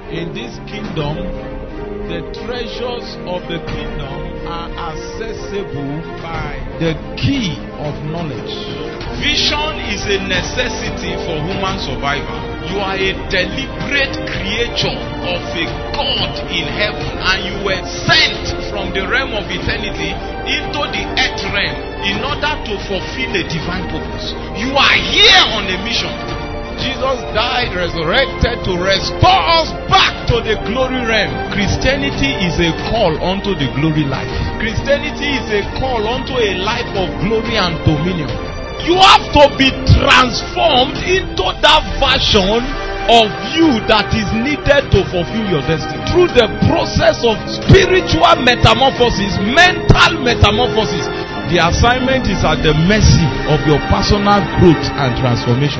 In this kingdom, the treasures of the kingdom are accessible by the key of knowledge. Vision is a necessity for human survival. You are a deliberate creature of a God in heaven, and you were sent from the realm of eternity into the earth realm in order to fulfill a divine purpose. You are here on a mission. Jesus died, resurrected to restore us back to the glory realm. Christianity is a call unto the glory life. Christianity is a call unto a life of glory and dominion. You have to be transformed into that version of you that is needed to fulfill your destiny. Through the process of spiritual metamorphosis, mental metamorphosis, the assignment is at the mercy of your personal growth and transformation.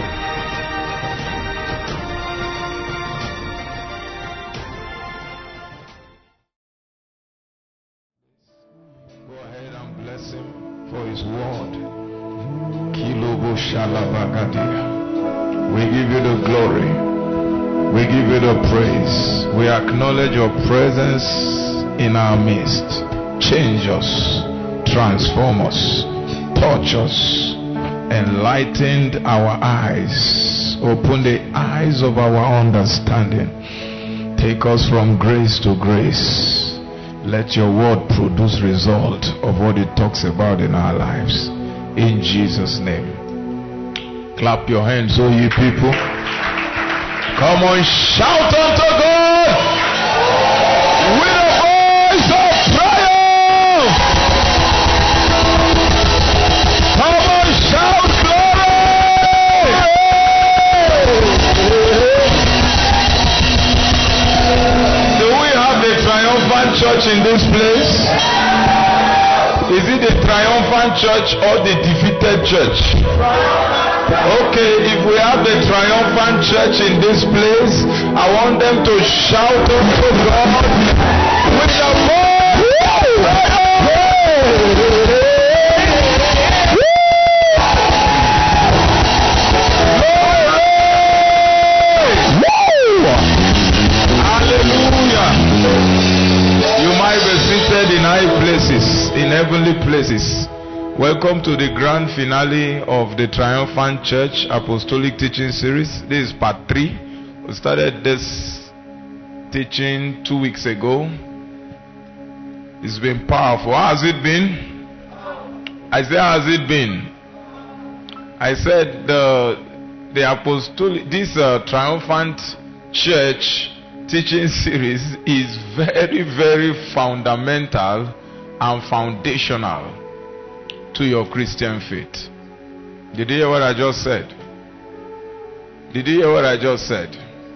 We give you the glory. We give you the praise. We acknowledge your presence in our midst. Change us, transform us, touch us, enlighten our eyes, open the eyes of our understanding. Take us from grace to grace. Let your word produce result of what it talks about in our lives. In Jesus' name. Clap your hands, oh ye people. Come on, shout unto God with a voice of triumph. Come on, shout glory. Do we have the triumphant church in this place? Is it the triumphant church or the defeated church? Okay, if we have the triumphant church in this place, I want them to shout unto God with a voice. Hallelujah. You might be seated in high places, in heavenly places. Welcome to the grand finale of the Triumphant Church Apostolic Teaching Series. This is part 3. We started this teaching 2 weeks ago. It's been powerful. How has it been? I said, how has it been? I said the apostolic, this Triumphant Church teaching series is very, very fundamental and foundational to your Christian faith. Did you hear what I just said? Did you hear what I just said?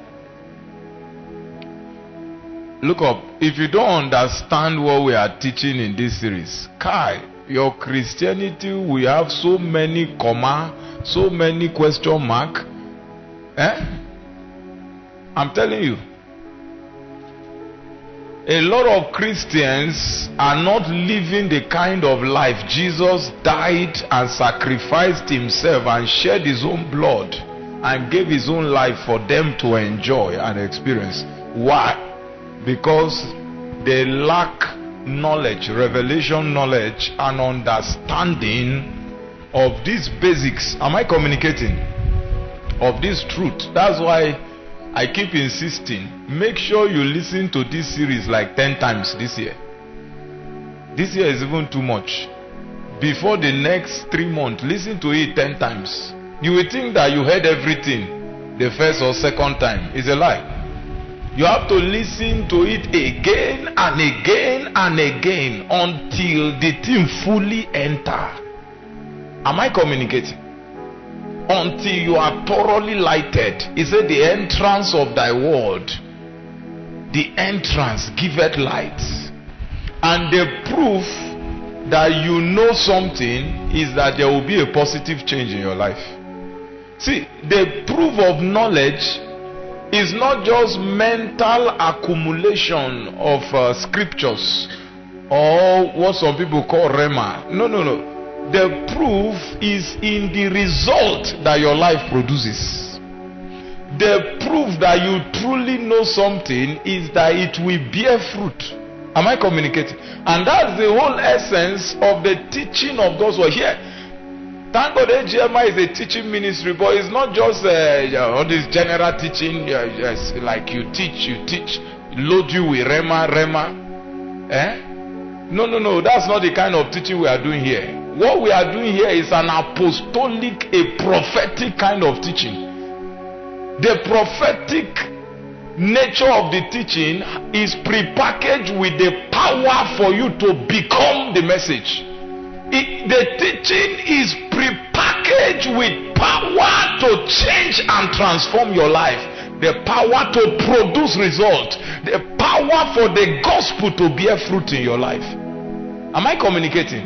Look up. If you don't understand what we are teaching in this series, your Christianity will have so many comma, so many question mark. I'm telling you. A lot of Christians are not living the kind of life Jesus died and sacrificed himself and shed his own blood and gave his own life for them to enjoy and experience. Why? Because they lack knowledge, revelation knowledge and understanding of these basics. Am I communicating? Of this truth. That's why I keep insisting, make sure you listen to this series like 10 times this year. This year is even too much. Before the next 3 months, listen to it 10 times. You will think that you heard everything the first or second time. It's a lie. You have to listen to it again and again and again until the thing fully enter. Am I communicating? Until you are thoroughly lighted. He said, the entrance of thy word, the entrance giveth light. And the proof that you know something is that there will be a positive change in your life. See, the proof of knowledge is not just mental accumulation of scriptures or what some people call rhema. No. The proof is in the result that your life produces. The proof that you truly know something is that it will bear fruit. Am I communicating? And that's the whole essence of the teaching of God's word here. Thank God AGMI is a teaching ministry, but it's not just all this general teaching, like you teach, load you with rema. No, that's not the kind of teaching we are doing here. What we are doing here is an apostolic, a prophetic kind of teaching. The prophetic nature of the teaching is prepackaged with the power for you to become the message. The teaching is prepackaged with power to change and transform your life. The power to produce results. The power for the gospel to bear fruit in your life. Am I communicating?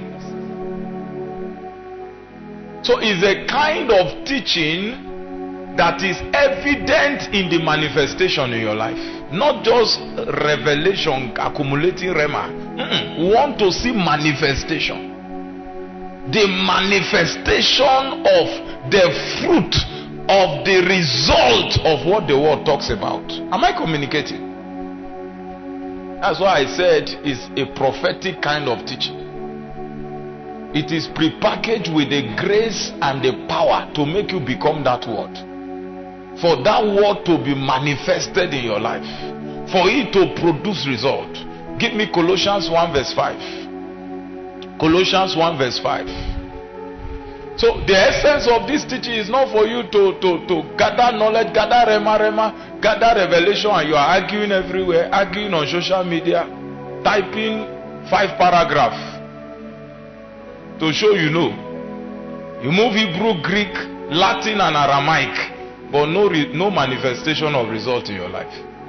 So it's a kind of teaching that is evident in the manifestation in your life. Not just revelation accumulating rema. We want to see manifestation. The manifestation of the fruit of the result of what the word talks about. Am I communicating? That's why I said it's a prophetic kind of teaching. It is prepackaged with the grace and the power to make you become that word. For that word to be manifested in your life. For it to produce result. Give me Colossians 1 verse 5. Colossians 1 verse 5. So the essence of this teaching is not for you to gather knowledge, gather rema, gather revelation, and you are arguing everywhere, arguing on social media, typing 5 paragraphs to show you know. You move Hebrew, Greek, Latin and Aramaic, but no manifestation of result in your life.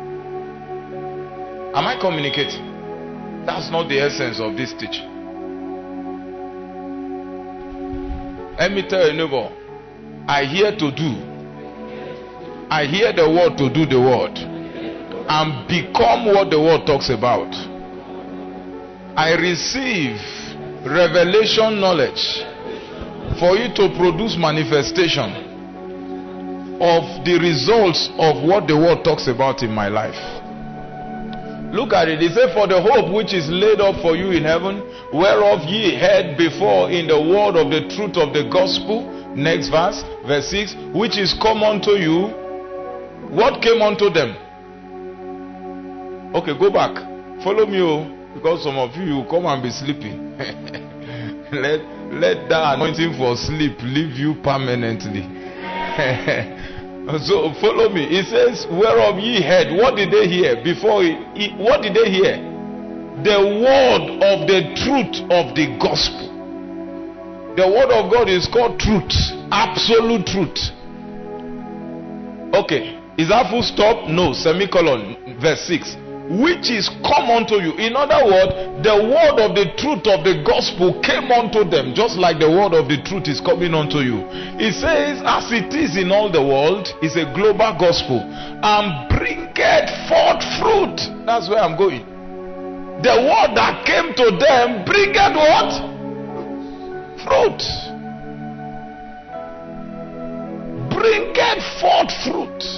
Am I communicating? That's not the essence of this teaching. Let me tell your neighbor, I hear to do. I hear the word to do the word. And become what the word talks about. I receive revelation knowledge for you to produce manifestation of the results of what the word talks about in my life. Look at it. It says, for the hope which is laid up for you in heaven, whereof ye heard before in the word of the truth of the gospel. Next verse, verse 6, which is come unto you. What came unto them? Okay, go back. Follow me, because some of you will come and be sleeping. let that anointing for sleep leave you permanently. So follow me. It says, whereof ye heard. What did they hear before? What did they hear? The word of the truth of the gospel. The word of God is called truth. Absolute truth. Okay. Is that full stop? No. Semicolon. Verse 6. Which is come unto you. In other words, the word of the truth of the gospel came unto them, just like the word of the truth is coming unto you. It says, as it is in all the world, is a global gospel, and bringeth forth fruit. That's where I'm going. The word that came to them bringeth what? Fruit. Bringeth forth fruit.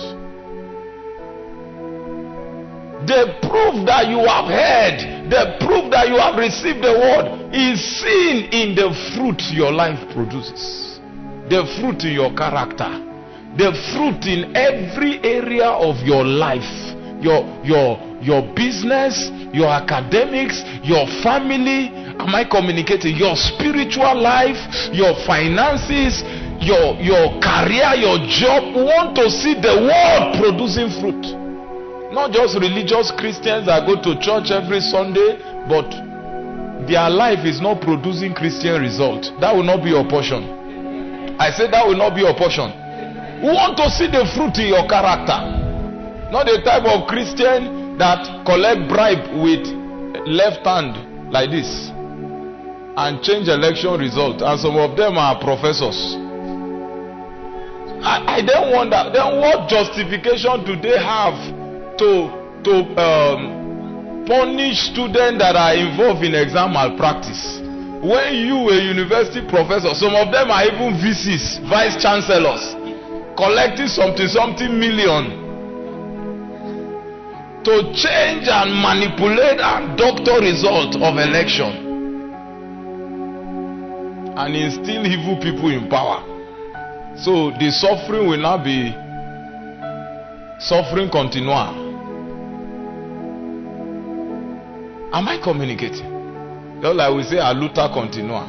The proof that you have heard, the proof that you have received the word is seen in the fruit your life produces. The fruit in your character. The fruit in every area of your life. Your business, your academics, your family. Am I communicating? Your spiritual life, your finances, your career, your job. We want to see the word producing fruit. Not just religious Christians that go to church every Sunday, but their life is not producing Christian result. That will not be your portion. I said that will not be your portion. We want to see the fruit in your character. Not the type of Christian that collect bribe with left hand like this and change election result. And some of them are professors. I don't wonder, then what justification do they have to punish students that are involved in exam malpractice? When you, a university professor, some of them are even VCs, vice chancellors, collecting something million to change and manipulate and doctor result of election and instill evil people in power. So the suffering will now be suffering continua. Am I communicating? Just like we say, a luta continua.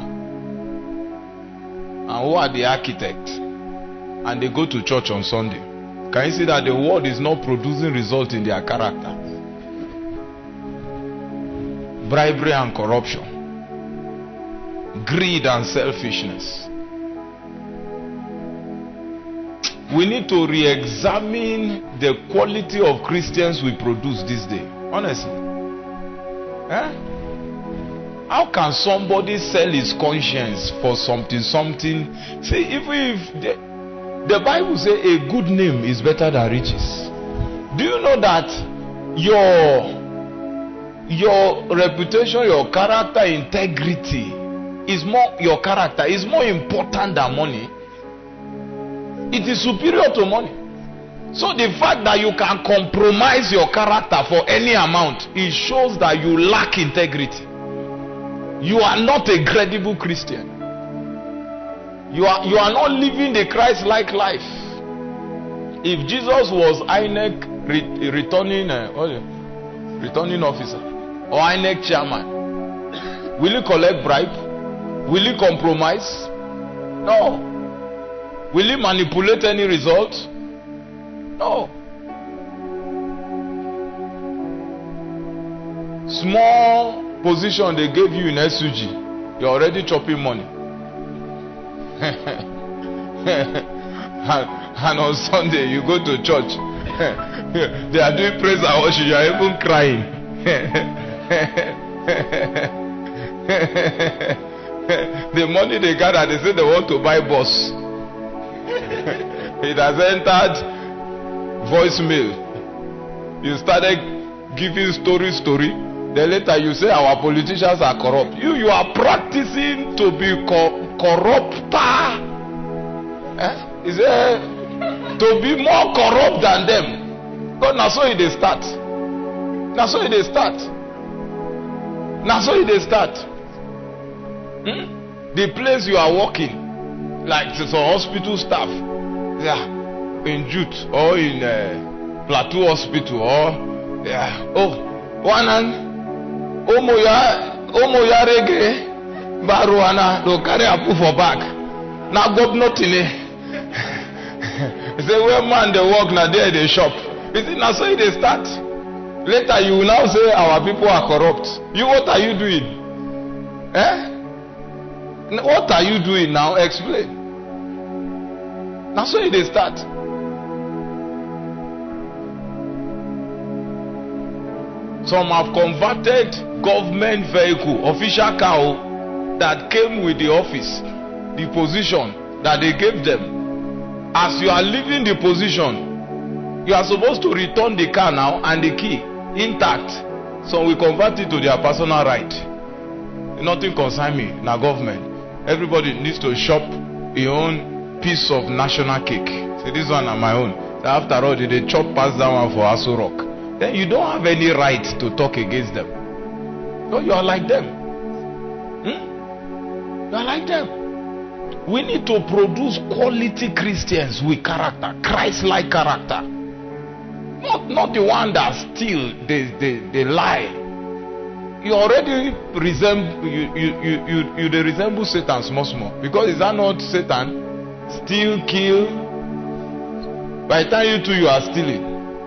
And who are the architects? And they go to church on Sunday. Can you see that the world is not producing result in their character? Bribery and corruption, greed and selfishness. We need to re-examine the quality of Christians we produce this day. Honestly. How can somebody sell his conscience for something? See, if the Bible says a good name is better than riches. Do you know that your reputation, your character, integrity is more, your character is more important than money? It is superior to money. So the fact that you can compromise your character for any amount, it shows that you lack integrity. You are not a credible Christian. You are not living the Christ-like life. If Jesus was INEC returning officer or INEC chairman, will you collect bribe? Will you compromise? No. Will you manipulate any result? No. Small position they gave you in SUG, you're already chopping money. And on Sunday you go to church, they are doing praise and worship, you are even crying. The money they gather, they say they want to buy bus. It has entered voicemail. You started giving story. Then later you say our politicians are corrupt. You are practicing to be corrupter. Is it to be more corrupt than them? But now so they start. The place you are working, like some hospital staff, in Jute or in Plateau Hospital or Omoya Rege Baruana to carry a poo for back. Now go nothing. Say where man they work now there they shop. You see now so they start. Later you will now say our people are corrupt. What are you doing? What are you doing now? Explain. That's why they start. Some have converted government vehicle, official car that came with the office, the position that they gave them. As you are leaving the position, you are supposed to return the car now and the key intact. So we convert it to their personal right. Nothing concerns me, now government. Everybody needs to shop your own piece of national cake. Say this one are my own. So after all, they chop past that one for Aso Rock. Then you don't have any right to talk against them. No, you are like them. You are like them. We need to produce quality Christians with character, Christ-like character. Not the one that steal, they lie. You already resemble you they resemble Satan small. Because is that not Satan? Steal, kill. By the time you two you are stealing.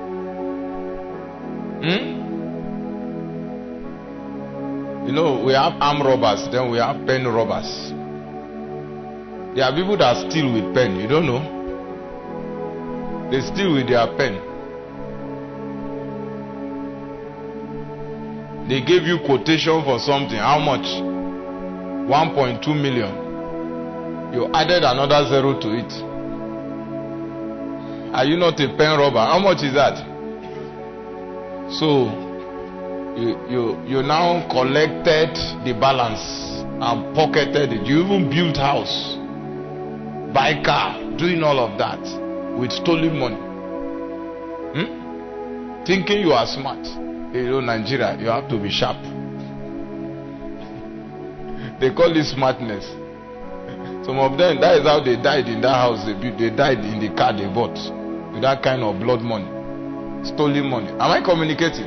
You know, we have armed robbers, then we have pen robbers. There are people that steal with pen, you don't know. They steal with their pen. They gave you quotation for something. How much? 1.2 million. You added another zero to it. Are you not a pen robber? How much is that? So you now collected the balance and pocketed it. You even built house, buy car, doing all of that. with stolen money. Thinking you are smart. You know, Nigeria, you have to be sharp. They call it smartness. Some of them, that is how they died in that house they built. They died in the car they bought with that kind of blood money, stolen money. Am I communicating?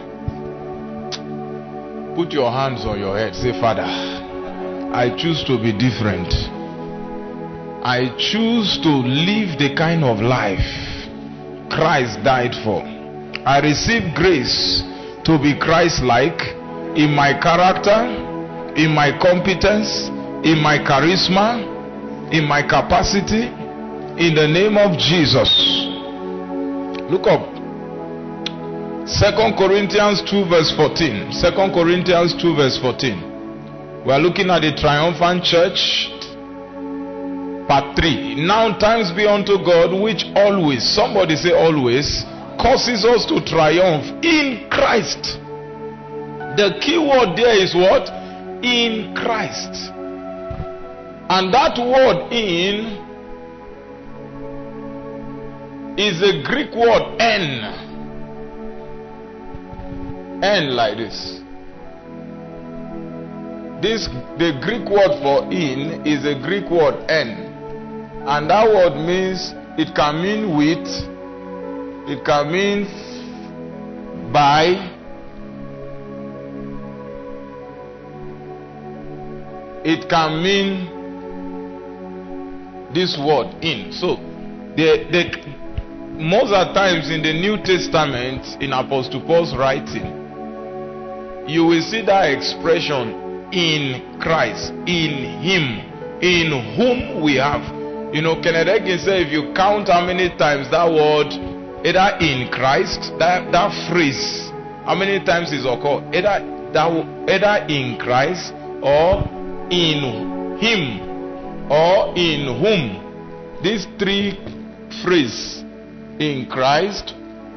Put your hands on your head. Say, Father, I choose to be different. I choose to live the kind of life Christ died for. I receive grace to be Christ-like in my character, in my competence, in my charisma, in my capacity, in the name of Jesus. Look up. 2 Corinthians 2 verse 14. 2 Corinthians 2 verse 14. We are looking at the triumphant church. Part 3. Now thanks be unto God, which always, somebody say always, causes us to triumph in Christ. The key word there is what? In Christ. And that word in is a Greek word en. En like this. The Greek word for in is a Greek word en. And that word means, it can mean with, it can mean by, it can mean this word in. So most of the times in the New Testament, in Apostle Paul's writing, you will see that expression in Christ, in Him, in whom we have. You know, Kenneth Hagin said, if you count how many times that word, either in Christ, that phrase, how many times is occurred? Either in Christ or in Him or in whom. These three phrases, in Christ,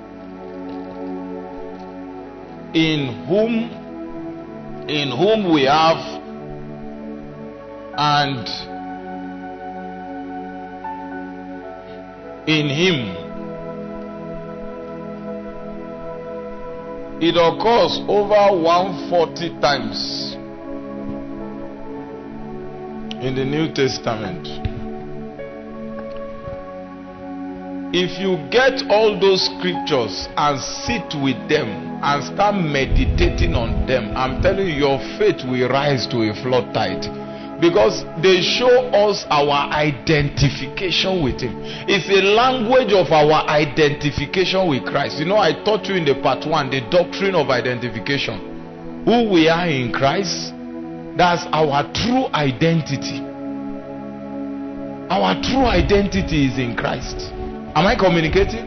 in whom we have, and in Him. It occurs over 140 times in the New Testament. If you get all those scriptures and sit with them and start meditating on them, I'm telling you, your faith will rise to a flood tide. Because they show us our identification with Him. It's a language of our identification with Christ. You know, I taught you in the part 1, the doctrine of identification. Who we are in Christ, that's our true identity. Our true identity is in Christ. Am I communicating?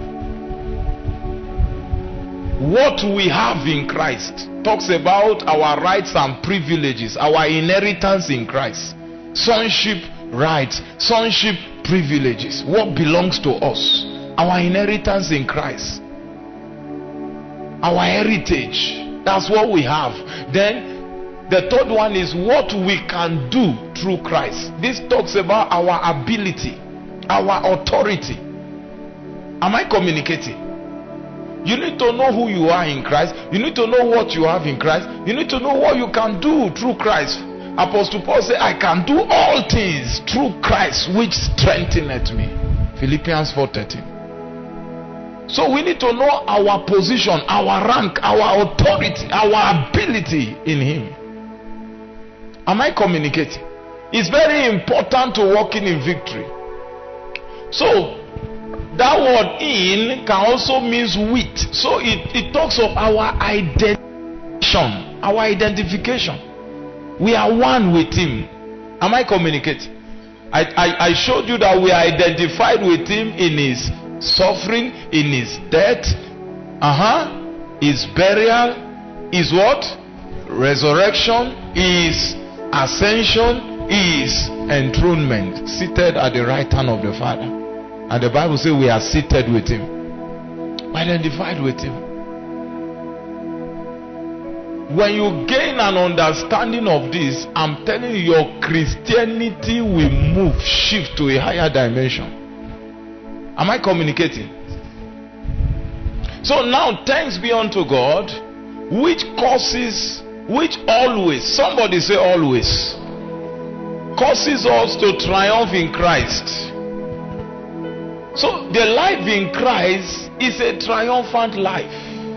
What we have in Christ talks about our rights and privileges, our inheritance in Christ. Sonship rights, sonship privileges. What belongs to us? Our inheritance in Christ. Our heritage. That's what we have. Then the third one is what we can do through Christ. This talks about our ability, our authority. Am I communicating? You need to know who you are in Christ. You need to know what you have in Christ. You need to know what you can do through Christ. Apostle Paul said, I can do all things through Christ which strengtheneth me. Philippians 4:13. So we need to know our position, our rank, our authority, our ability in Him. Am I communicating? It's very important to walk in victory. So that word in can also mean with. So it talks of our identification. Our identification. We are one with Him. Am I communicating? I showed you that we are identified with Him in His suffering, in His death, His burial, His what? Resurrection, His ascension, His enthronement, seated at the right hand of the Father. And the Bible says we are seated with Him, identified with Him. When you gain an understanding of this, I'm telling you, your Christianity will shift to a higher dimension. Am I communicating? So now thanks be unto God, which always, somebody say always, causes us to triumph in Christ. So the life in Christ is a triumphant life.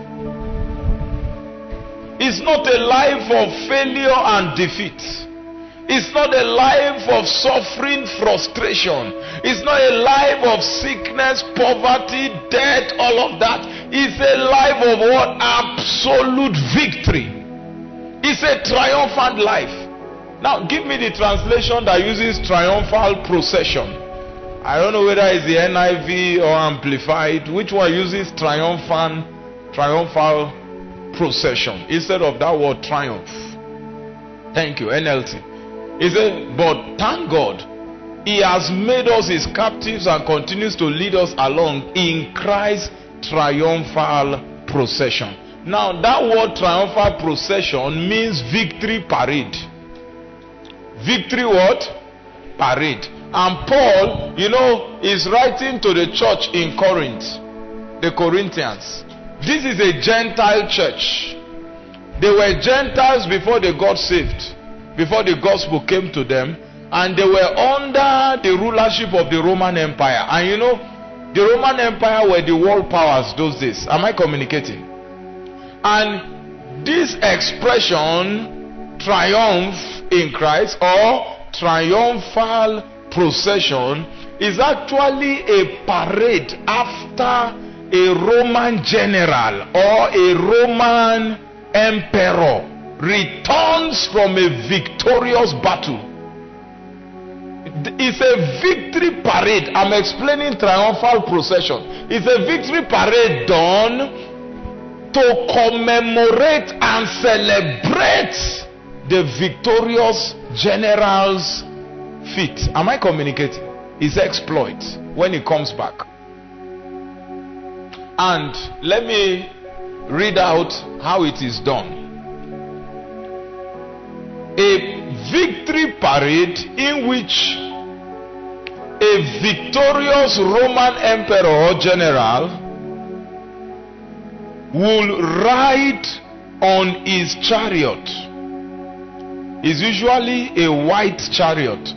It's not a life of failure and defeat. It's not a life of suffering, frustration. It's not a life of sickness, poverty, death, all of that. It's a life of what? Absolute victory. It's a triumphant life. Now give me the translation that uses triumphal procession. I don't know whether it's the NIV or Amplified. Which one uses triumphal procession instead of that word triumph? Thank you, NLT. He said, but thank God, He has made us His captives and continues to lead us along in Christ's triumphal procession. Now that word triumphal procession means victory parade. Victory what? Parade. And Paul, is writing to the church in Corinth, the Corinthians. This is a Gentile church. They were Gentiles before they got saved, before the gospel came to them, and they were under the rulership of the Roman Empire. And the Roman Empire were the world powers those days. Am I communicating? And this expression, triumph in Christ or triumphal procession, is actually a parade after a Roman general or a Roman emperor returns from a victorious battle. It's a victory parade. I'm explaining triumphal procession. It's a victory parade done to commemorate and celebrate the victorious general's feat. Am I communicating? His exploit when he comes back. And let me read out how it is done. A victory parade in which a victorious Roman emperor or general will ride on his chariot. Is usually a white chariot,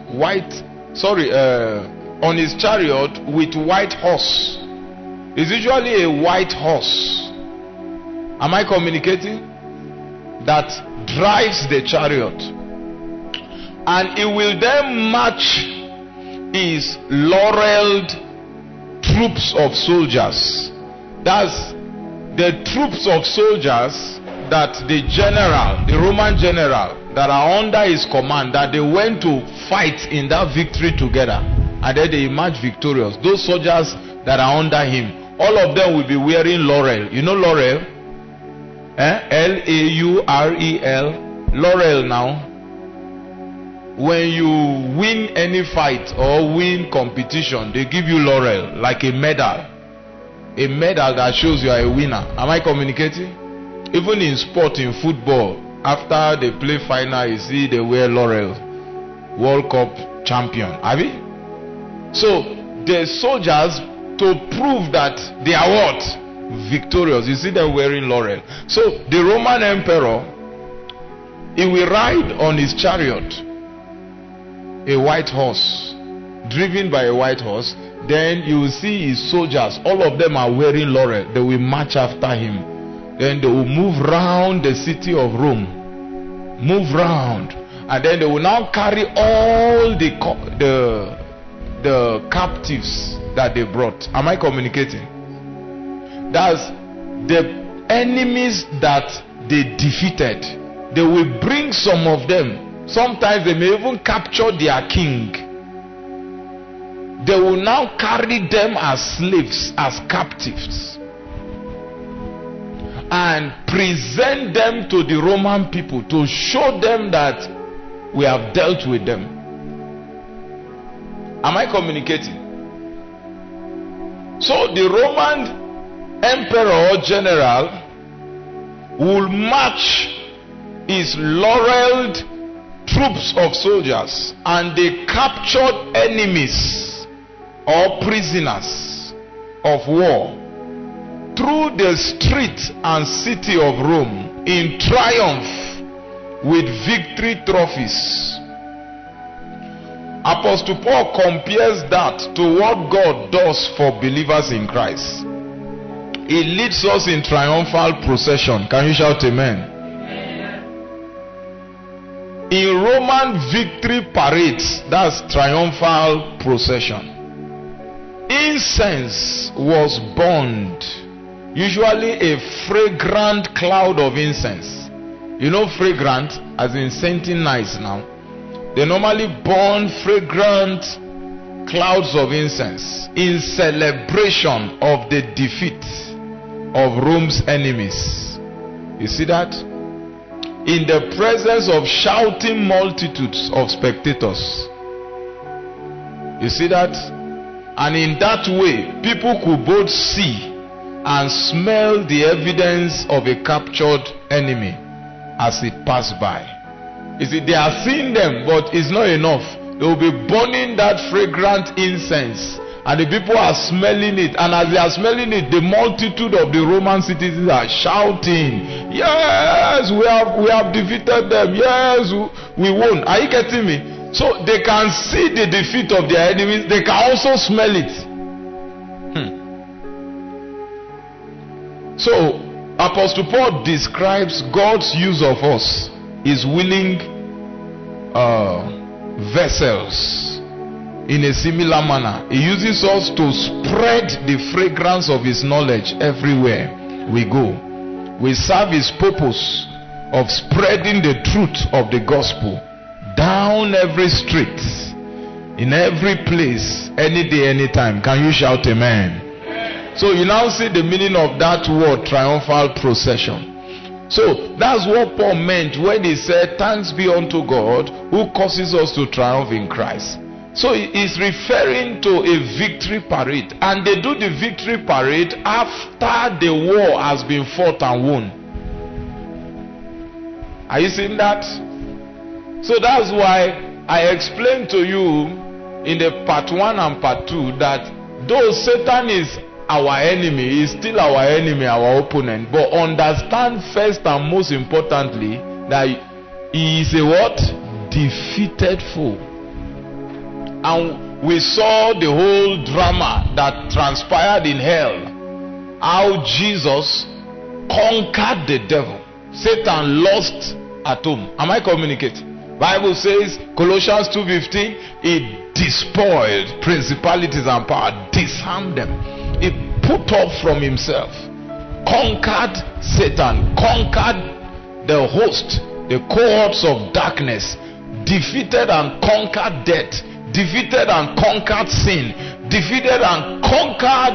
on his chariot with white horse. Is usually a white horse. Am I communicating? That drives the chariot, and he will then march his laureled troops of soldiers. That's the troops of soldiers that the general, the Roman general that are under his command, that they went to fight in that victory together, and then they emerge victorious. Those soldiers that are under him, all of them will be wearing laurel. You know laurel? L-A-U-R-E-L. Laurel now. When you win any fight or win competition, they give you laurel, like a medal. A medal that shows you are a winner. Am I communicating? Even in sport, in football, after they play final, you see they wear laurel. World Cup champion. Have you? So the soldiers, to prove that they are what? Victorious. You see them wearing laurel. So the Roman emperor, he will ride on his chariot, a white horse, driven by a white horse. Then you will see his soldiers, all of them are wearing laurel. They will march after him. Then they will move round the city of Rome. Move round. And then they will now carry all the captives that they brought. Am I communicating? That's the enemies that they defeated. They will bring some of them. Sometimes they may even capture their king. They will now carry them as slaves, as captives, and present them to the Roman people to show them that we have dealt with them. Am I communicating? So the Roman emperor or general will march his laureled troops of soldiers and the captured enemies or prisoners of war through the street and city of Rome in triumph with victory trophies. Apostle Paul compares that to what God does for believers in Christ. He leads us in triumphal procession. Can you shout amen? In Roman victory parades, that's triumphal procession, incense was burned, usually a fragrant cloud of incense. You know fragrant as in scenting nice now. They normally burn fragrant clouds of incense in celebration of the defeat of Rome's enemies. You see that? In the presence of shouting multitudes of spectators. You see that? And in that way, people could both see and smell the evidence of a captured enemy as it passed by. You see, they are seeing them, but it's not enough. They will be burning that fragrant incense, and the people are smelling it. And as they are smelling it, the multitude of the Roman citizens are shouting, "Yes, we have defeated them. Yes, we won." Are you getting me? So they can see the defeat of their enemies. They can also smell it. So Apostle Paul describes God's use of us, his willing vessels, in a similar manner. He uses us to spread the fragrance of his knowledge everywhere we go. We serve his purpose of spreading the truth of the gospel down every street, in every place, any day, anytime. Can you shout amen? So you now see the meaning of that word, triumphal procession. So that's what Paul meant when he said, "Thanks be unto God who causes us to triumph in Christ." So he's referring to a victory parade, and they do the victory parade after the war has been fought and won. Are you seeing that? So that's why I explained to you in the part 1 and part 2 that though Satan is our enemy, he is still our enemy, our opponent, but understand first and most importantly that he is a what? Defeated foe. And we saw the whole drama that transpired in hell, how Jesus conquered the devil. Satan lost at home. Am I communicating? Bible says, Colossians 2:15, he despoiled principalities and power, disarmed them. He put off from himself, conquered Satan, conquered the host, the cohorts of darkness, defeated and conquered death, defeated and conquered sin, defeated and conquered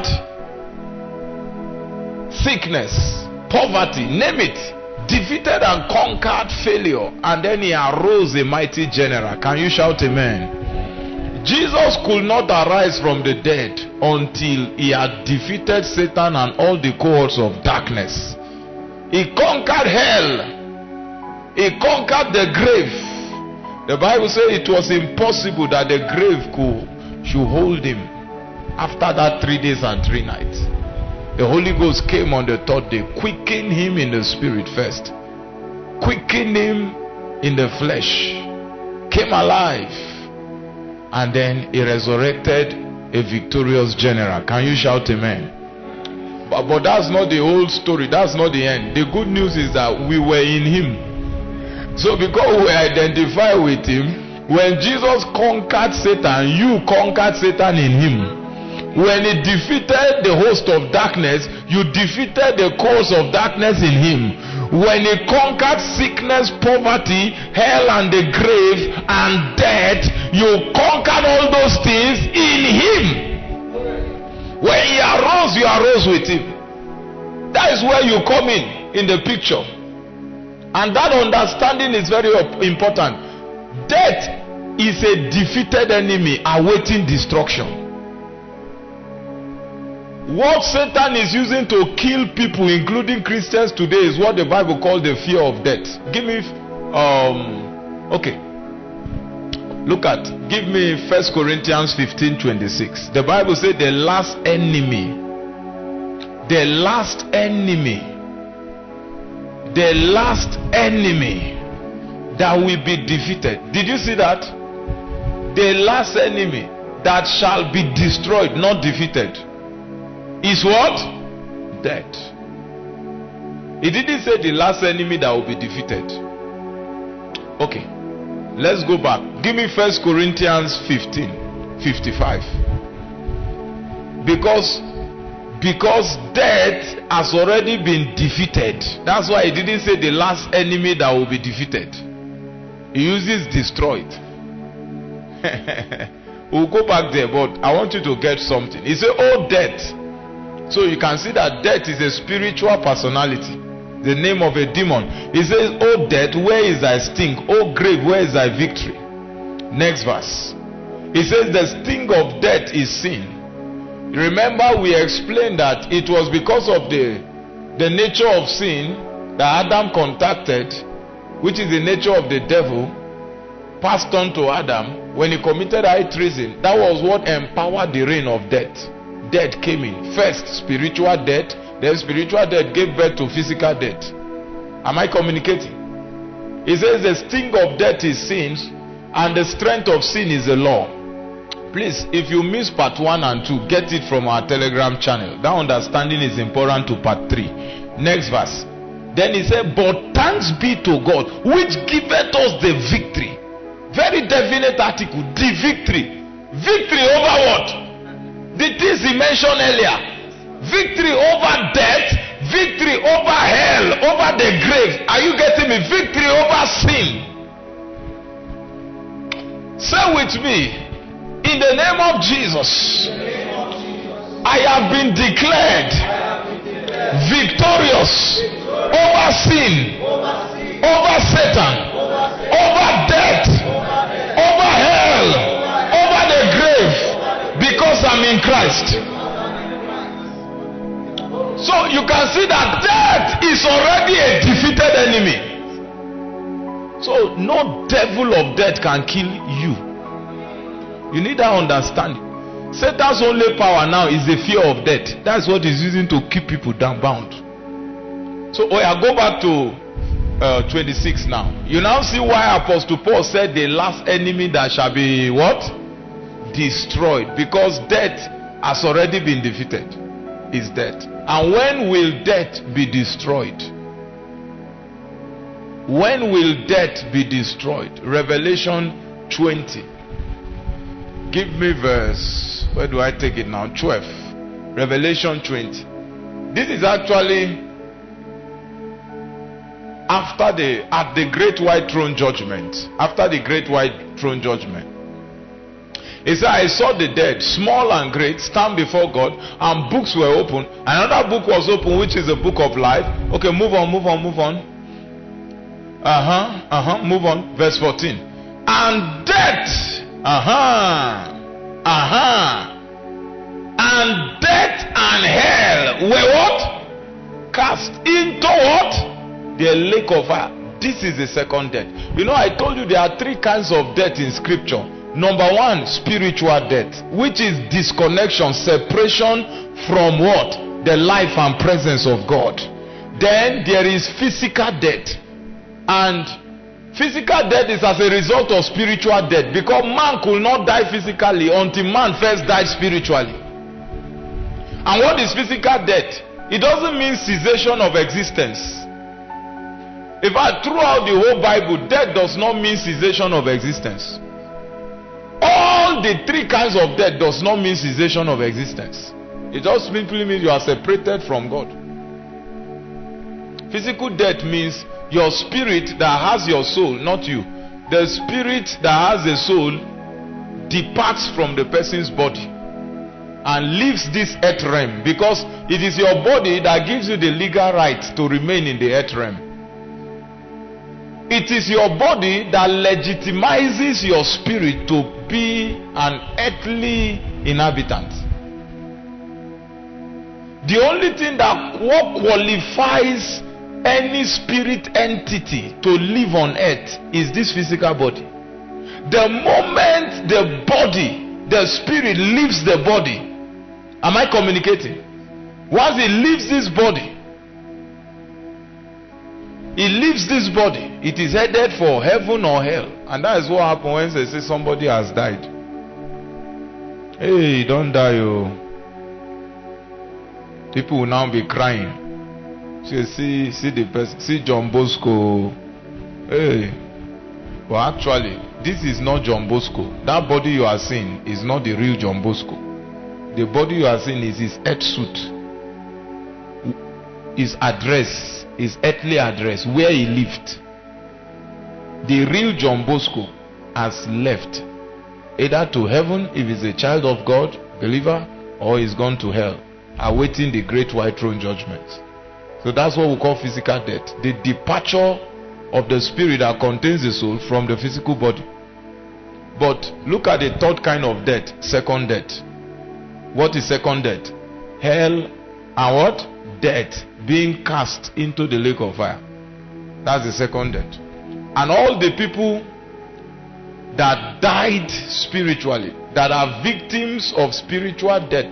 sickness, poverty, name it. Defeated and conquered failure, and then he arose a mighty general. Can you shout amen? Jesus could not arise from the dead until he had defeated Satan and all the cohorts of darkness. He conquered hell. He conquered the grave. The Bible says it was impossible that the grave should hold him after that 3 days and 3 nights. The Holy Ghost came on the 3rd day, quickened him in the spirit first, quickened him in the flesh, came alive, and then he resurrected a victorious general. Can you shout amen? But that's not the whole story. That's not the end. The good news is that we were in him. So because we identify with him, when Jesus conquered Satan, you conquered Satan in him. When he defeated the host of darkness, you defeated the cause of darkness in him. When he conquered sickness, poverty, hell and the grave and death, you conquered all those things in him. When he arose, you arose with him. That is where you come in the picture. And that understanding is very important. Death is a defeated enemy awaiting destruction. What Satan is using to kill people, including Christians today, is what the Bible calls the fear of death. Give me give me 1 Corinthians 15:26. The Bible says the last enemy the last enemy that will be defeated. Did you see that? The last enemy that shall be destroyed, not defeated, is what? Death. He didn't say the last enemy that will be defeated. Okay, let's go back. Give me 1 Corinthians 15:55. Because death has already been defeated. That's why he didn't say the last enemy that will be defeated. He uses destroyed. We'll go back there, but I want you to get something. He said, oh death. So you can see that death is a spiritual personality, the name of a demon. He says, oh death, where is thy sting? Oh grave, where is thy victory? Next verse. He says the sting of death is sin. Remember, we explained that it was because of the nature of sin that Adam contacted, which is the nature of the devil, passed on to Adam when he committed high treason. That was what empowered the reign of death. Death came in. First, spiritual death. Then spiritual death gave birth to physical death. Am I communicating? He says the sting of death is sin, and the strength of sin is the law. Please, if you miss part 1 and 2, get it from our Telegram channel. That understanding is important to part 3. Next verse. Then he said, but thanks be to God, which giveth us the victory. Very definite article. The victory. Victory over what? The things he mentioned earlier. Victory over death. Victory over hell. Over the grave. Are you getting me? Victory over sin. Say with me. In the name of Jesus, I have been declared victorious over sin, over Satan, over death, over hell, over the grave, because I'm in Christ. So you can see that death is already a defeated enemy. So no devil of death can kill you. You need that understanding. Satan's only power now is the fear of death. That's what he's using to keep people down bound. So I go back to 26 now. You now see why Apostle Paul said the last enemy that shall be what? Destroyed. Because death has already been defeated. Is death. And when will death be destroyed? When will death be destroyed? Revelation 20. Give me verse, where do I take it now? 12. Revelation 20. This is actually at the great white throne judgment. After the great white throne judgment. It said, I saw the dead, small and great, stand before God, and books were opened. Another book was opened, which is the book of life. Okay, move on. Move on. Verse 14. And death. And death and hell were what? Cast into what? The lake of fire. This is the second death. You know, I told you there are 3 kinds of death in scripture. Number 1, spiritual death, which is disconnection, separation from what? The life and presence of God. Then there is physical death. And physical death is as a result of spiritual death, because man could not die physically until man first died spiritually. And what is physical death? It doesn't mean cessation of existence. In fact, throughout the whole Bible, death does not mean cessation of existence. All the 3 kinds of death does not mean cessation of existence. It just simply means you are separated from God. Physical death means your spirit that has your soul, not you. The spirit that has a soul departs from the person's body and leaves this earth realm, because it is your body that gives you the legal right to remain in the earth realm. It is your body that legitimizes your spirit to be an earthly inhabitant. The only thing that qualifies any spirit entity to live on earth is this physical body. The moment the body, the spirit leaves the body, am I communicating? Once he leaves this body, it is headed for heaven or hell. And that is what happens when they say somebody has died. Hey, don't die, oh. People will now be crying. See the person, see John Bosco. Hey. Well, actually, this is not John Bosco. That body you are seeing is not the real John Bosco. The body you are seeing is his earth suit. His address, his earthly address, where he lived. The real John Bosco has left, either to heaven if he's a child of God, believer, or he's gone to hell, awaiting the great white throne judgment. So that's what we call physical death. The departure of the spirit that contains the soul from the physical body. But look at the third kind of death, second death. What is second death? Hell and what? Death, being cast into the lake of fire. That's the second death. And all the people that died spiritually, that are victims of spiritual death,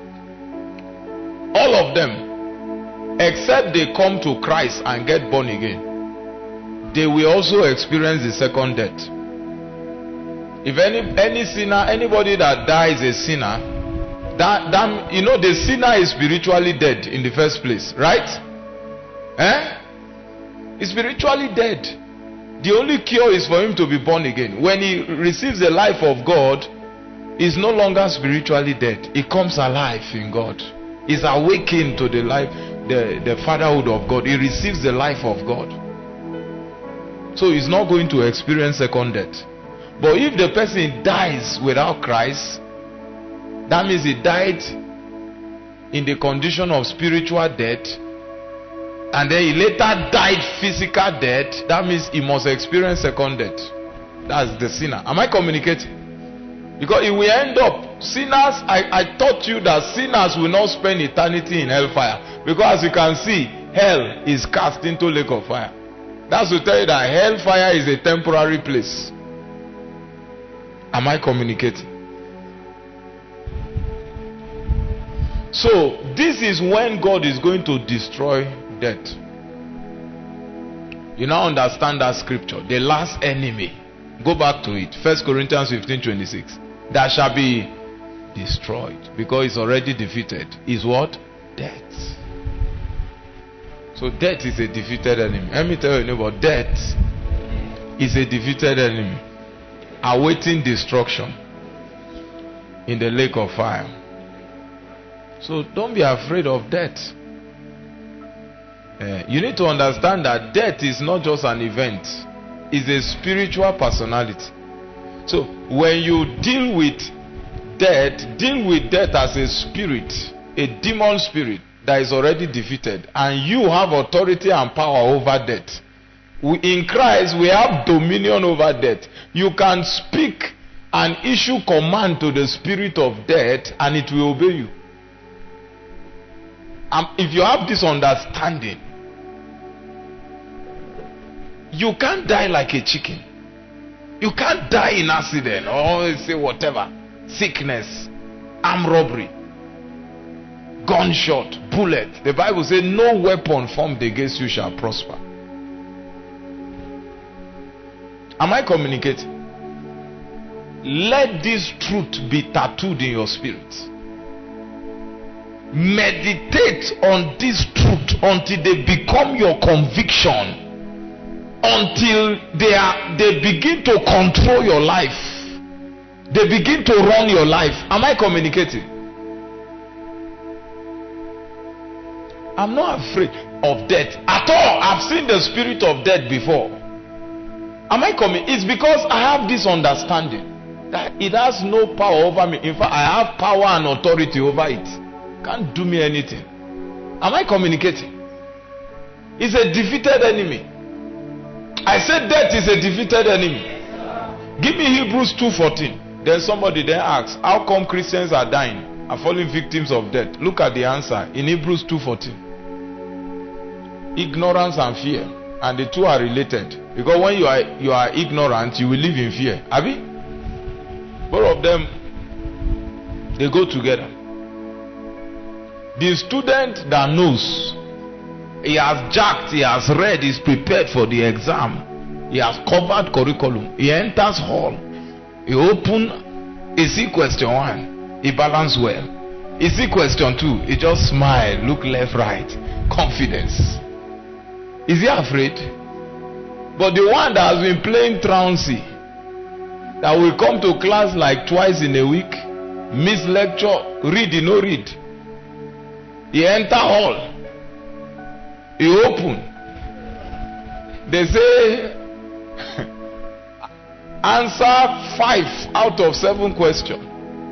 all of them, except they come to Christ and get born again, they will also experience the second death. If any sinner, anybody that dies a sinner, the sinner is spiritually dead in the first place, right? He's spiritually dead. The only cure is for him to be born again. When he receives the life of God, he's no longer spiritually dead. He comes alive in God. He's awakened to the life, the fatherhood of God. He receives the life of God. So he's not going to experience second death. But if the person dies without Christ, that means he died in the condition of spiritual death, and then he later died physical death. That means he must experience second death. That's the sinner. Am I communicating? Because it will end up, sinners, I taught you that sinners will not spend eternity in hellfire. Because as you can see, hell is cast into lake of fire. That's to tell you that hellfire is a temporary place. Am I communicating? So, this is when God is going to destroy death. You now understand that scripture. The last enemy. Go back to it. 1 Corinthians 15:26. That shall be destroyed. Because it's already defeated. Is what? Death. So death is a defeated enemy. Let me tell you about death is a defeated enemy, awaiting destruction in the lake of fire. So don't be afraid of death. You need to understand that death is not just an event, it's a spiritual personality. So when you deal with death as a spirit, a demon spirit that is already defeated, and you have authority and power over death. In Christ we have dominion over death. You can speak and issue command to the spirit of death and it will obey you. If you have this understanding, you can't die like a chicken. You can't die in accident or say whatever, sickness, armed robbery, gunshot, bullet. The Bible says no weapon formed against you shall prosper. Am I communicating? Let this truth be tattooed in your spirit. Meditate on this truth until they become your conviction, until they begin to control your life, they begin to run your life. Am I communicating? I'm not afraid of death at all. I've seen the spirit of death before. Am I coming? It's because I have this understanding that it has no power over me. In fact, I have power and authority over it. Can't do me anything. Am I communicating? It's a defeated enemy. I said death is a defeated enemy. Give me Hebrews 2:14. Then somebody then asks, how come Christians are dying, are falling victims of death? Look at the answer in Hebrews 2:14. Ignorance and fear, and the two are related. Because when you are ignorant, you will live in fear. Abi? Both of them, they go together. The student that knows, he has jacked, he has read, he's prepared for the exam, he has covered curriculum, he enters hall, he open, he see question 1, he balance well, he see question 2, he just smile, look left, right, confidence. Is he afraid? But the one that has been playing trouncy, that will come to class like twice in a week, miss lecture, read, he no read, he enter hall, he open, they say answer 5 out of 7 questions,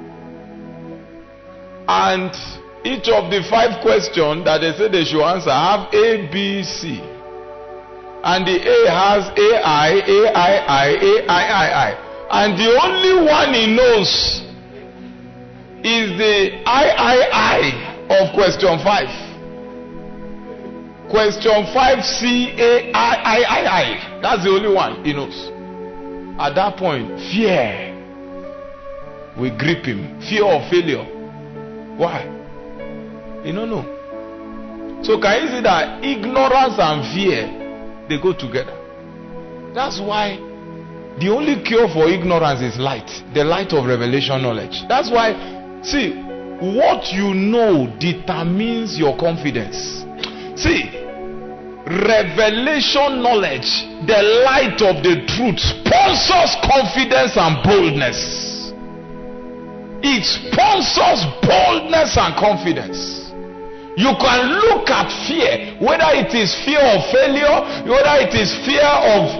and each of the 5 questions that they say they should answer have A, B, C, and the A has AI, AII, and the only one he knows is the III of question 5. Question 5 CAII. That's the only one he knows. At that point, fear will grip him. Fear of failure. Why? You don't know. So can you see that ignorance and fear, they go together? That's why the only cure for ignorance is light. The light of revelation knowledge. That's why, see, what you know determines your confidence. See, revelation knowledge, the light of the truth, sponsors confidence and boldness. It sponsors boldness and confidence. You can look at fear, whether it is fear of failure, whether it is fear of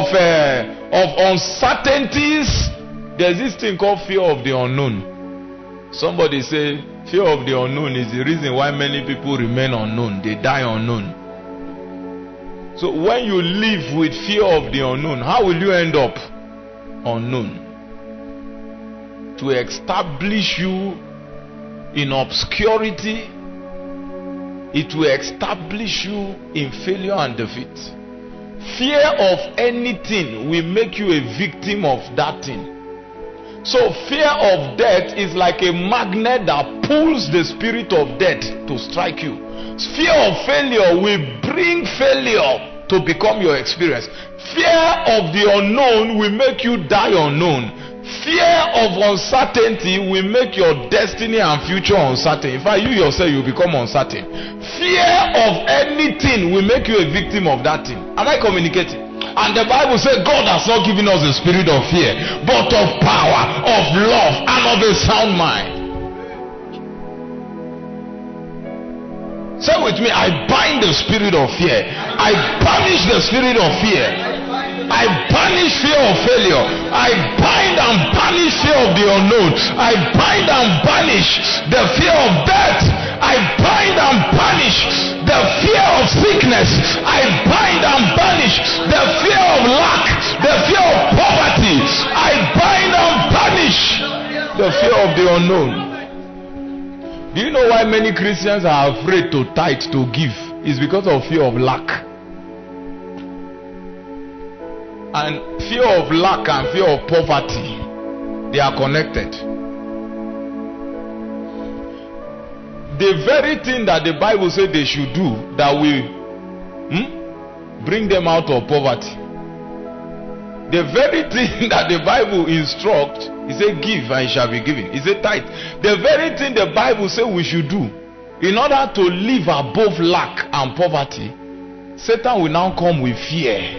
uncertainties. There's this thing called fear of the unknown. Somebody say fear of the unknown is the reason why many people remain unknown. They die unknown. So when you live with fear of the unknown, how will you end up? Unknown. To establish you in obscurity, it will establish you in failure and defeat. Fear of anything will make you a victim of that thing. So fear of death is like a magnet that pulls the spirit of death to strike you. Fear of failure will bring failure to become your experience. Fear of the unknown will make you die unknown. Fear of uncertainty will make your destiny and future uncertain. In fact, you yourself, you become uncertain. Fear of anything will make you a victim of that thing. Am I communicating? And the Bible says God has not given us a spirit of fear, but of power, of love, and of a sound mind. Say with me, I bind the spirit of fear. I banish the spirit of fear. I banish fear of failure. I bind and banish fear of the unknown. I bind and banish the fear of death. I bind and banish the fear of sickness. I bind and banish the fear of lack, the fear of poverty. I bind and banish the fear of the unknown. Do you know why many Christians are afraid to tithe, to give? It's because of fear of lack. And fear of lack and fear of poverty, they are connected. The very thing that the Bible said they should do that will bring them out of poverty, the very thing that the Bible instructs, it said give and it shall be given. It said tithe. The very thing the Bible said we should do in order to live above lack and poverty, Satan will now come with fear.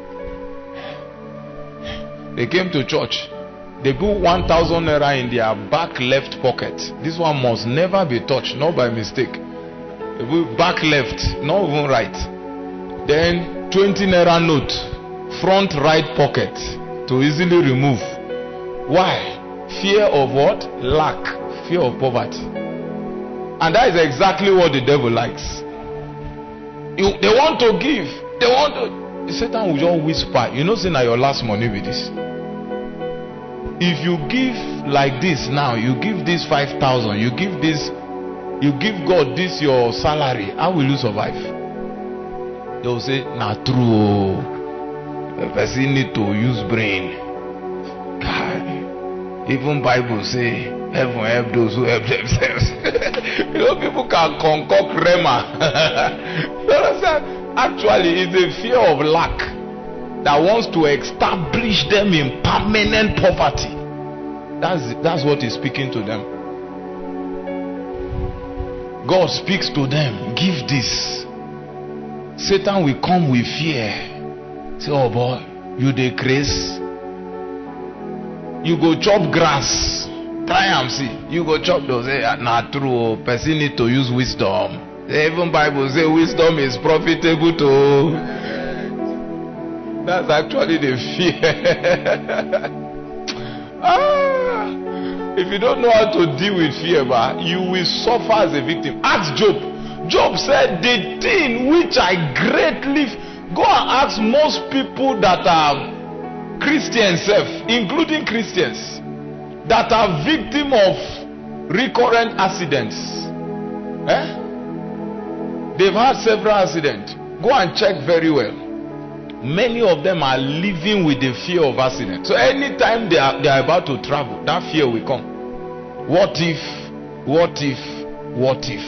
They came to church. They put 1,000 naira in their back left pocket. This one must never be touched, not by mistake. They put back left, not even right. Then 20 naira note, front right pocket, to easily remove. Why? Fear of what? Lack. Fear of poverty. And that is exactly what the devil likes. They want to give. They want to. Satan will just whisper. You know, say now your last money with this. If you give like this now, you give this 5,000, you give this, you give God this your salary, how will you survive? They will say, nah, true. The person need to use brain. God, even Bible say, heaven help those who help themselves. You know, people can concoct rema. You understand? Actually, it's a fear of lack that wants to establish them in permanent poverty. That's what he's speaking to them. God speaks to them, give this. Satan will come with fear. Say, oh boy, you dey craze. You go chop grass. Try and see. You go chop those. Say, not true. Person need to use wisdom. Even Bible say wisdom is profitable to. That's actually the fear. If you don't know how to deal with fear, you will suffer as a victim. Ask Job. Job said, the thing which I greatly... Go and ask most people that are Christians, including Christians, that are victim of recurrent accidents. They've had several accidents. Go and check very well. Many of them are living with the fear of accident. So anytime they are about to travel, that fear will come. What if? What if? What if?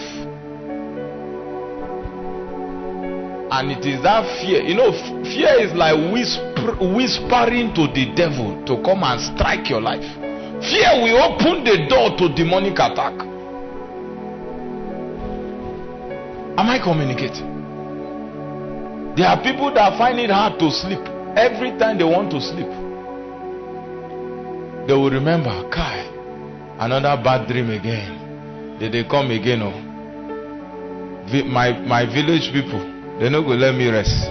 And it is that fear. You know, fear is like whispering to the devil to come and strike your life. Fear will open the door to demonic attack. Am I communicating? There are people that find it hard to sleep. Every time they want to sleep, they will remember, Kai, another bad dream again. Did they come again? Oh, my village people, they not go let me rest.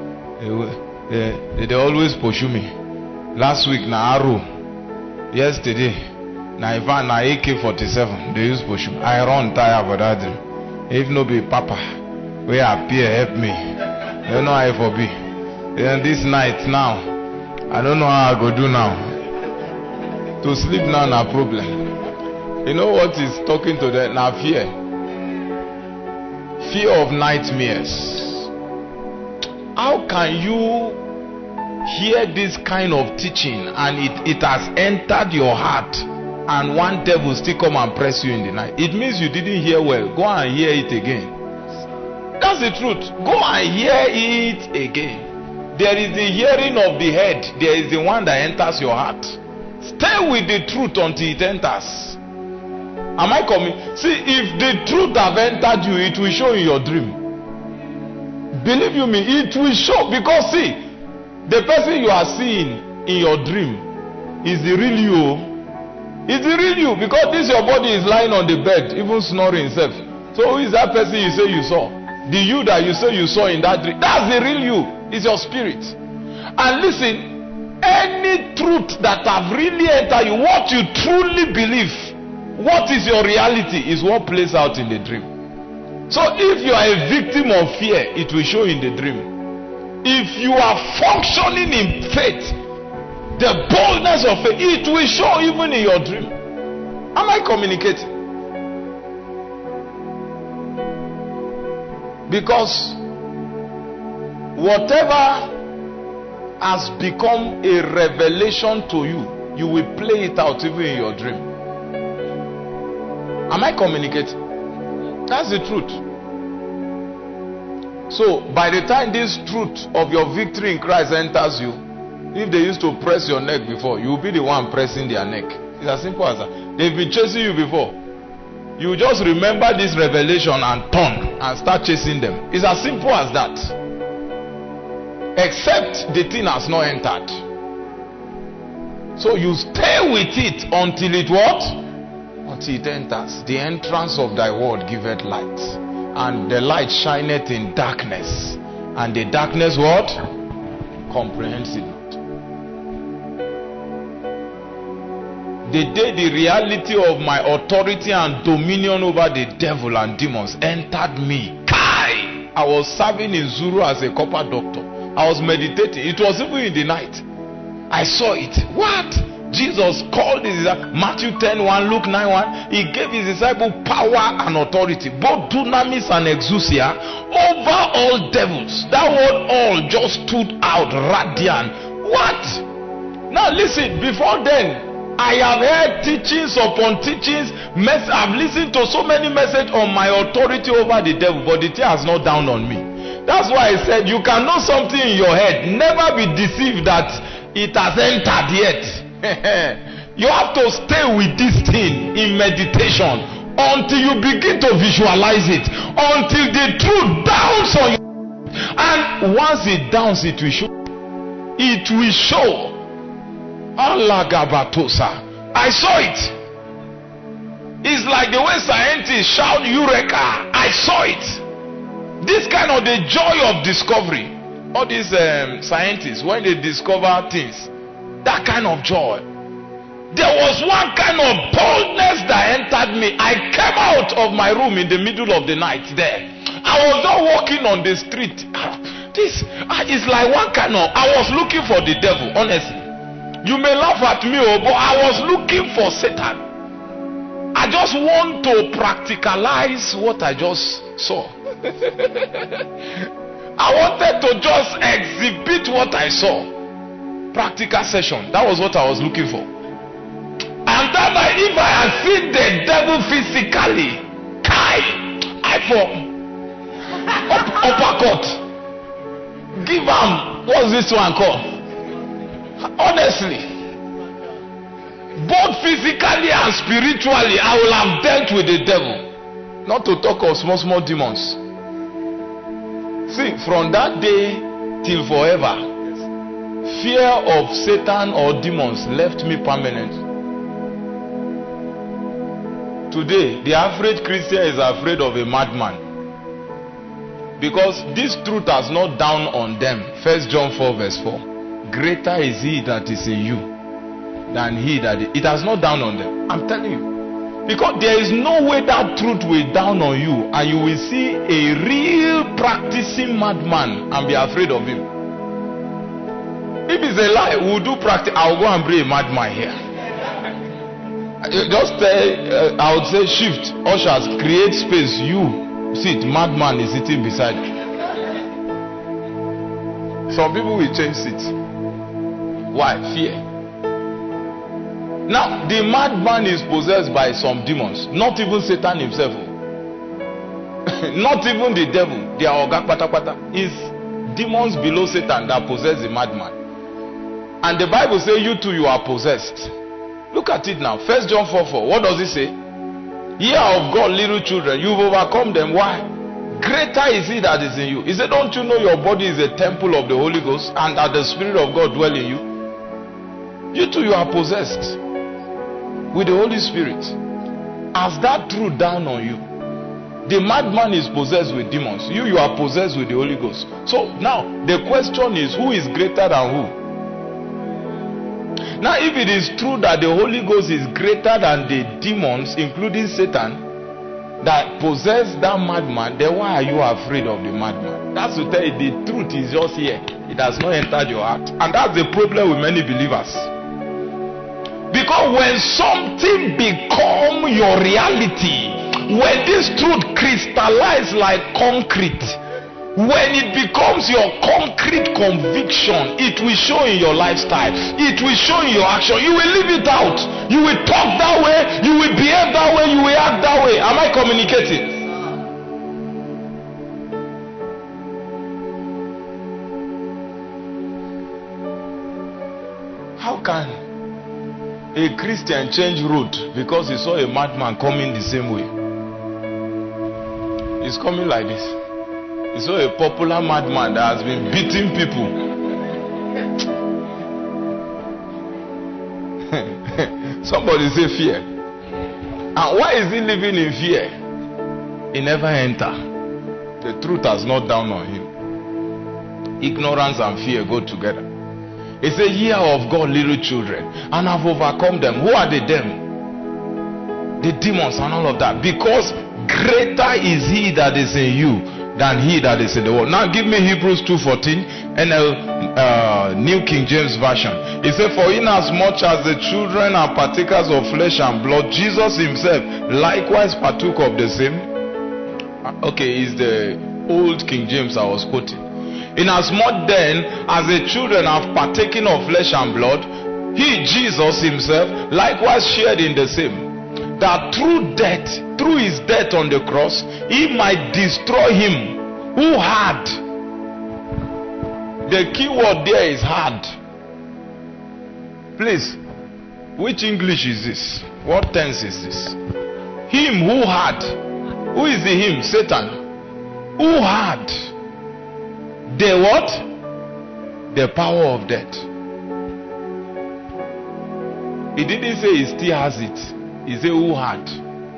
They always pursue me. Last week na arrow. Yesterday na Ivan na AK-47. They used pursue me. I run tire for that dream. If no be Papa, where appear help me. I don't know how it for be. Then this night now, I don't know how I go do now. To sleep now na problem. You know what is talking to them? Now fear. Fear of nightmares. How can you hear this kind of teaching and it has entered your heart and one devil still come and press you in the night? It means you didn't hear well. Go and hear it again. That's the truth. Go and hear it again. There is the hearing of the head. There is the one that enters your heart. Stay with the truth until it enters. Am I coming? See, if the truth have entered you, it will show in your dream. Believe you me, it will show. Because see, the person you are seeing in your dream is the real you. It's the real you. Because this your body is lying on the bed, even snoring itself. So who is that person you say you saw? The you that you say you saw in that dream. That's the real you. It's your spirit. And listen, any truth that have really entered you, what you truly believe, what is your reality, is what plays out in the dream. So if you are a victim of fear, it will show in the dream. If you are functioning in faith, the boldness of faith, it will show even in your dream. Am I communicating? Because whatever has become a revelation to you, you will play it out even in your dream. Am I communicating? That's the truth. So by the time this truth of your victory in Christ enters you, if they used to press your neck before, you will be the one pressing their neck. It's as simple as that. They've been chasing you before. You just remember this revelation and turn and start chasing them. It's as simple as that. Except the thing has not entered. So you stay with it until it what? Until it enters. The entrance of thy word giveth light, and the light shineth in darkness, and the darkness what? Comprehends it not. The day the reality of my authority and dominion over the devil and demons entered me, Kai, I was serving in Zuru as a copper doctor. I was meditating. It was even in the night. I saw it. What? Jesus called his disciples, Matthew 10:1, Luke 9:1. He gave his disciples power and authority, both dunamis and exousia, over all devils. That word all just stood out radiant. What? Now listen, before then, I have heard teachings upon teachings. I've listened to so many messages on my authority over the devil, but the thing has not dawned on me. That's why I said you can know something in your head. Never be deceived that it has entered yet. You have to stay with this thing in meditation until you begin to visualize it, until the truth downs on you. And once it downs, it will show. It will show. Allah Gabatosa. I saw it. It's like the way scientists shout Eureka. I saw it. This kind of the joy of discovery. All these scientists, when they discover things, that kind of joy. There was one kind of boldness that entered me. I came out of my room in the middle of the night there. I was not walking on the street. This is like one kind of, I was looking for the devil, honestly. You may laugh at me, but I was looking for Satan. I just want to practicalize what I just saw. I wanted to just exhibit what I saw. Practical session. That was what I was looking for. And that if I had seen the devil physically, I for uppercut. Give him, what's this one called? Honestly, both physically and spiritually, I will have dealt with the devil. Not to talk of small demons. See, from that day till forever, fear of Satan or demons left me permanent. Today, the average Christian is afraid of a madman, because this truth has not dawned on them. 1 John 4 verse 4. Greater is he that is in you than he that is. It has not dawned on them. I'm telling you. Because there is no way that truth will down on you and you will see a real practicing madman and be afraid of him. If it's a lie, we'll do practice. I'll go and bring a madman here. Just I would say shift. Ushers, create space. You sit. Madman is sitting beside you. Some people will change seats. Why? Fear. Now, the madman is possessed by some demons. Not even Satan himself. Not even the devil. They are ogakpata. It's demons below Satan that possess the madman. And the Bible says you too, you are possessed. Look at it now. 1 John 4:4. What does it say? Ye are of God, little children. You've overcome them. Why? Greater is he that is in you. He said, don't you know your body is a temple of the Holy Ghost and that the Spirit of God dwells in you? You too, you are possessed with the Holy Spirit. Has that truth down on you? The madman is possessed with demons. You are possessed with the Holy Ghost. So now the question is, who is greater than who? Now if it is true that the Holy Ghost is greater than the demons, including Satan, that possess that madman, then why are you afraid of the madman? That's to tell you the truth is just here. It has not entered your heart. And that's the problem with many believers. Because when something becomes your reality, when this truth crystallizes like concrete, when it becomes your concrete conviction, it will show in your lifestyle, it will show in your action. You will live it out. You will talk that way, you will behave that way, you will act that way. Am I communicating? How can a Christian change route because he saw a madman coming the same way? He's coming like this. He saw a popular madman that has been beating people. Somebody say fear. And why is he living in fear? He never entered. The truth has not dawned on him. Ignorance and fear go together. He said, ye are of God, little children, and have overcome them. Who are the them? The demons and all of that. Because greater is he that is in you than he that is in the world. Now give me Hebrews 2:14 and New King James Version. It said, for inasmuch as the children are partakers of flesh and blood, Jesus himself likewise partook of the same. Okay, is the old King James I was quoting. Inasmuch then as the children have partaken of flesh and blood, He, Jesus himself, likewise shared in the same, that through death, through his death on the cross, he might destroy him who had. The key word there is had. Please, which English is this? What tense is this? Him who had. Who is the him? Satan. Who had the what? The power of death. He didn't say he still has it. He said who had.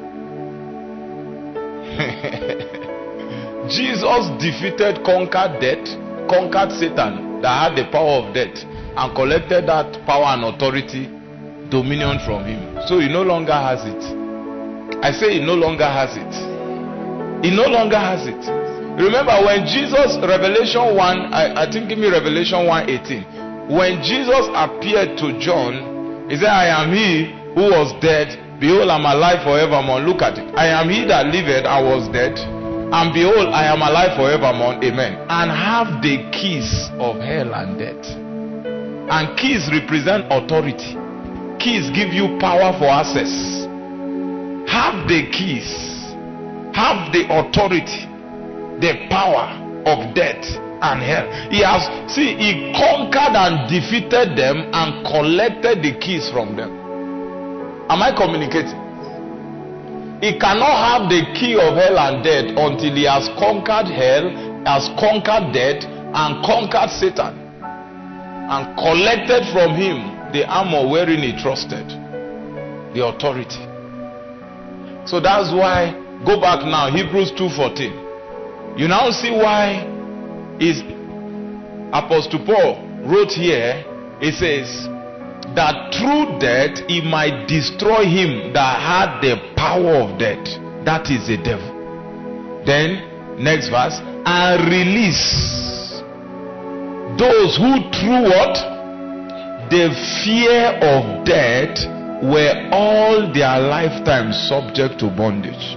Jesus defeated, conquered death, conquered Satan that had the power of death, and collected that power and authority, dominion from him. So he no longer has it. I say he no longer has it. He no longer has it. Remember when Jesus, Revelation 1, I think give me Revelation 1:18. When Jesus appeared to John, he said, I am he who was dead. Behold, I am alive forevermore. Look at it. I am he that lived and was dead. And behold, I am alive forevermore. Amen. And have the keys of hell and death. And keys represent authority. Keys give you power for access. Have the keys. Have the authority. The power of death and hell. He conquered and defeated them and collected the keys from them. Am I communicating? He cannot have the key of hell and death until he has conquered hell, has conquered death, and conquered Satan, and collected from him the armor wherein he trusted, the authority. So that's why, go back now, Hebrews 2:14. You now see why is Apostle Paul wrote here. He says that through death he might destroy him that had the power of death, that is the devil. Then next verse, and release those who through what? The fear of death were all their lifetime subject to bondage.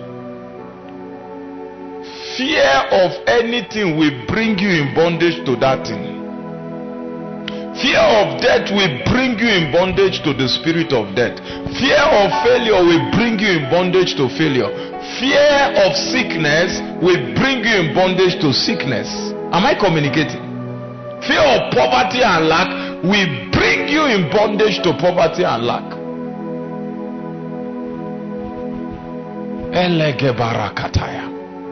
Fear of anything will bring you in bondage to that thing. Fear of death will bring you in bondage to the spirit of death. Fear of failure will bring you in bondage to failure. Fear of sickness will bring you in bondage to sickness. Am I communicating? Fear of poverty and lack will bring you in bondage to poverty and lack. Elege barakataya.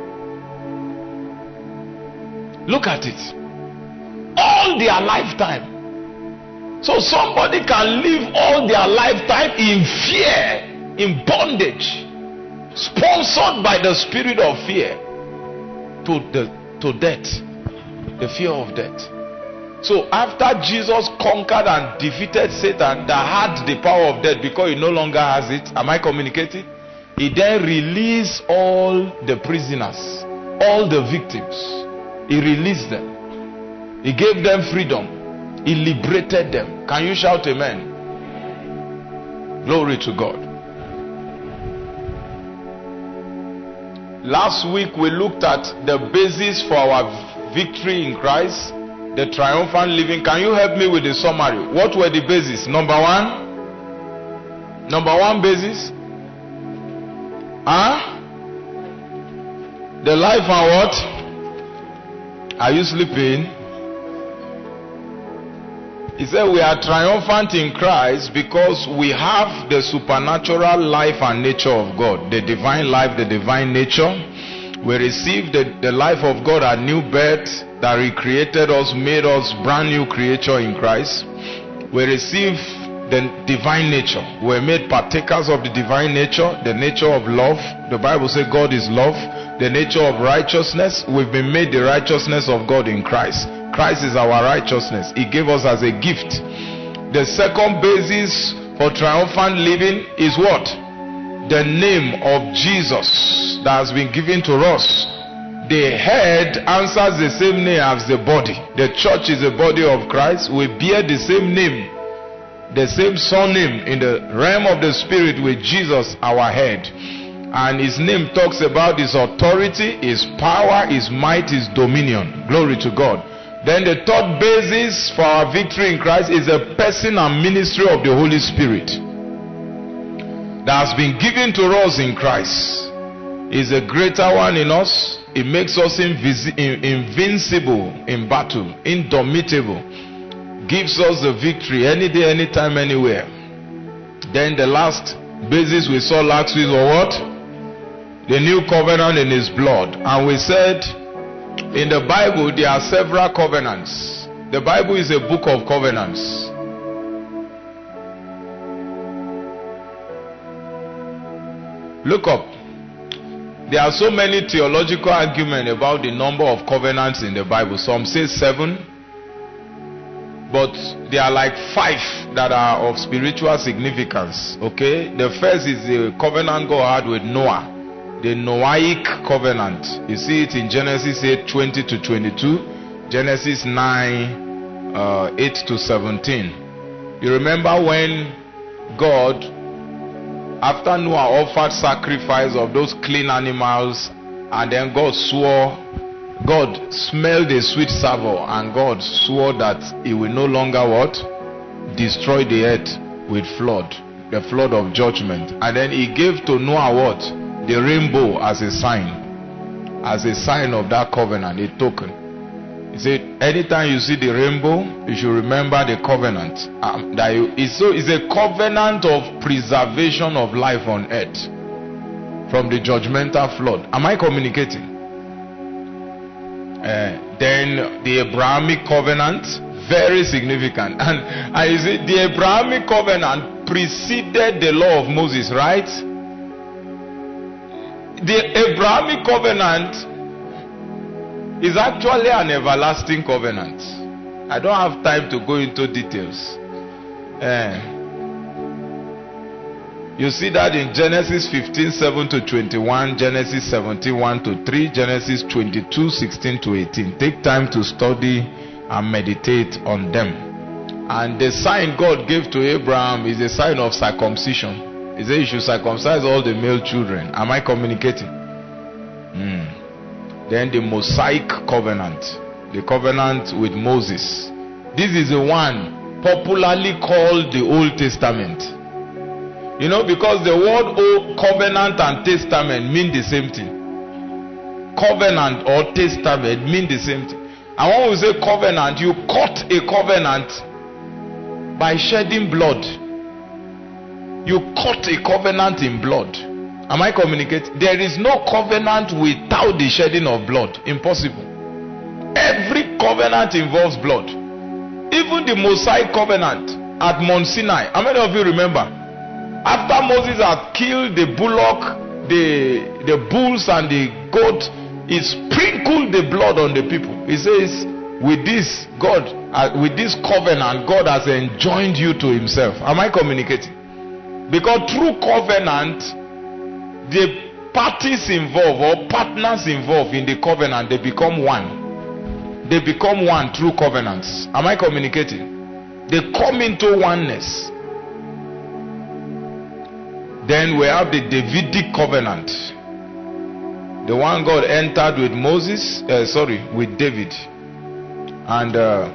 Look at it. All their lifetime. So somebody can live all their lifetime in fear, in bondage, sponsored by the spirit of fear to death, the fear of death. So after Jesus conquered and defeated Satan that had the power of death, because he no longer has it, am I communicating? He then released all the prisoners, all the victims. He released them. He gave them freedom. He liberated them. Can you shout amen? Glory to God. Last week we looked at the basis for our victory in Christ, the triumphant living. Can you help me with the summary? What were the bases? Number one basis? The life and what? Are you sleeping? He said we are triumphant in Christ because we have the supernatural life and nature of God. The divine life, the divine nature. We received the life of God at new birth that recreated us, made us brand new creature in Christ. We received the divine nature. We're made partakers of the divine nature, the nature of love. The Bible says God is love. The nature of righteousness. We've been made the righteousness of God in Christ. Christ is our righteousness. He gave us as a gift. The second basis for triumphant living is what? The name of Jesus that has been given to us. The head answers the same name as the body. The church is the body of Christ. We bear the same name, the same surname in the realm of the spirit with Jesus our head. And his name talks about his authority, his power, his might, his dominion. Glory to God. Then the third basis for our victory in Christ is the person and ministry of the Holy Spirit that has been given to us in Christ. Is a greater one in us. It makes us invincible in battle, indomitable. Gives us the victory any day, anytime, anywhere. Then the last basis we saw last week was what? The new covenant in his blood. And we said in the Bible there are several covenants. The Bible is a book of covenants. Look up. There are so many theological arguments about the number of covenants in the Bible. Some say 7, but there are like 5 that are of spiritual significance. Okay, the first is the covenant God had with Noah, the Noahic covenant. You see it in Genesis 8:20 to 22, Genesis 9:8 to 17. You remember when God, after Noah offered sacrifice of those clean animals, and then God smelled a sweet savour, and God swore that he will no longer what? Destroy the earth with flood, the flood of judgment. And then he gave to Noah what? The rainbow as a sign of that covenant, a token. He said, anytime you see the rainbow, you should remember the covenant. It's a covenant of preservation of life on earth from the judgmental flood. Am I communicating? Then the Abrahamic covenant, very significant. And you see, the Abrahamic covenant preceded the law of Moses, right? The Abrahamic covenant is actually an everlasting covenant. I don't have time to go into details. You see that in Genesis 15:7 to 21, Genesis 17:1 to 3, Genesis 22:16 to 18. Take time to study and meditate on them. And the sign God gave to Abraham is a sign of circumcision. He said you should circumcise all the male children. Am I communicating? Then the Mosaic covenant, the covenant with Moses. This is the one popularly called the Old Testament. You know, because the word covenant and testament mean the same thing. Covenant or testament mean the same thing. And when we say covenant, you cut a covenant by shedding blood. You cut a covenant in blood. Am I communicating? There is no covenant without the shedding of blood. Impossible. Every covenant involves blood. Even the Mosaic covenant at Mount Sinai. How many of you remember? After Moses had killed the bullock, the bulls and the goat, he sprinkled the blood on the people. He says, with this covenant, God has enjoined you to himself. Am I communicating? Because through covenant, the parties involved or partners involved in the covenant, they become one. They become one through covenants. Am I communicating? They come into oneness. Then we have the Davidic covenant. The one God entered with with David. And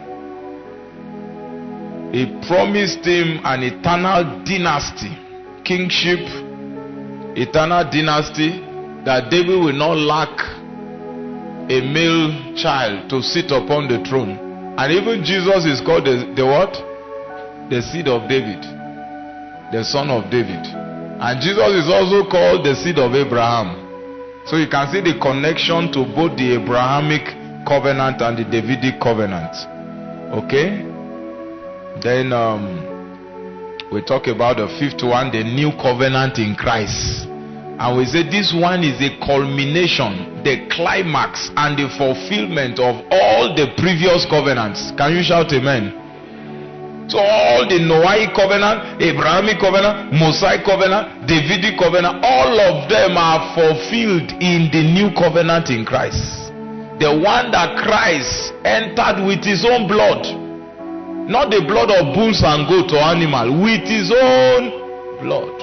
he promised him an eternal dynasty, kingship, eternal dynasty, that David will not lack a male child to sit upon the throne. And even Jesus is called the what? The seed of David, the son of David. And Jesus is also called the seed of Abraham. So you can see the connection to both the Abrahamic covenant and the Davidic covenant. Okay? Then we talk about the fifth one, the new covenant in Christ. And we say this one is a culmination, the climax and the fulfillment of all the previous covenants. Can you shout amen? So all the Noahic covenant, Abrahamic covenant, Mosaic covenant, Davidic covenant, all of them are fulfilled in the new covenant in Christ. The one that Christ entered with his own blood. Not the blood of bulls and goats or animal, with his own blood.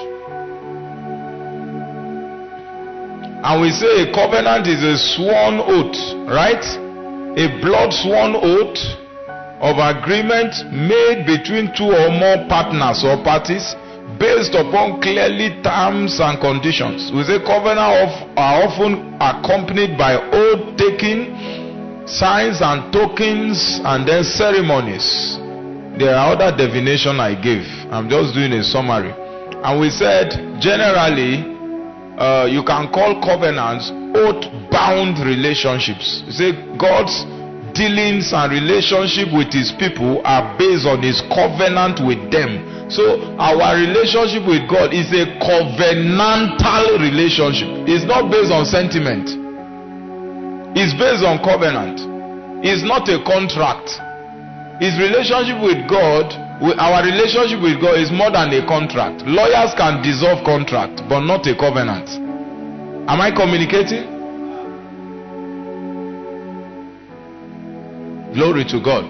And we say a covenant is a sworn oath, right? a blood sworn oath of agreement made between two or more partners or parties based upon clearly terms and conditions. We say covenants are often accompanied by oath taking, signs and tokens, and then ceremonies. There are other definitions I gave. I'm just doing a summary. And we said generally you can call covenants oath-bound relationships. You say God's dealings and relationship with his people are based on his covenant with them. So our relationship with God is a covenantal relationship. It's not based on sentiment. It's based on covenant. It's not a contract. His relationship with God, our relationship with God is more than a contract. Lawyers can dissolve contract, but not a covenant. Am I communicating? Glory to God.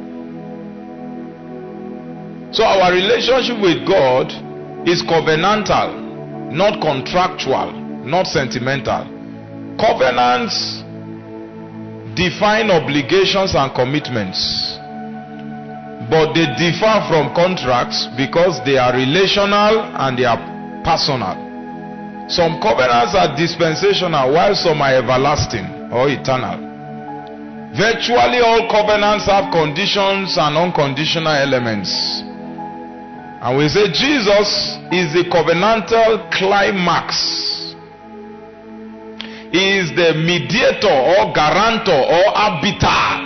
So our relationship with God is covenantal, not contractual, not sentimental. Covenants define obligations and commitments, but they differ from contracts because they are relational and they are personal. Some covenants are dispensational while some are everlasting or eternal. Virtually all covenants have conditions and unconditional elements. And we say Jesus is the covenantal climax. He is the mediator or guarantor or arbiter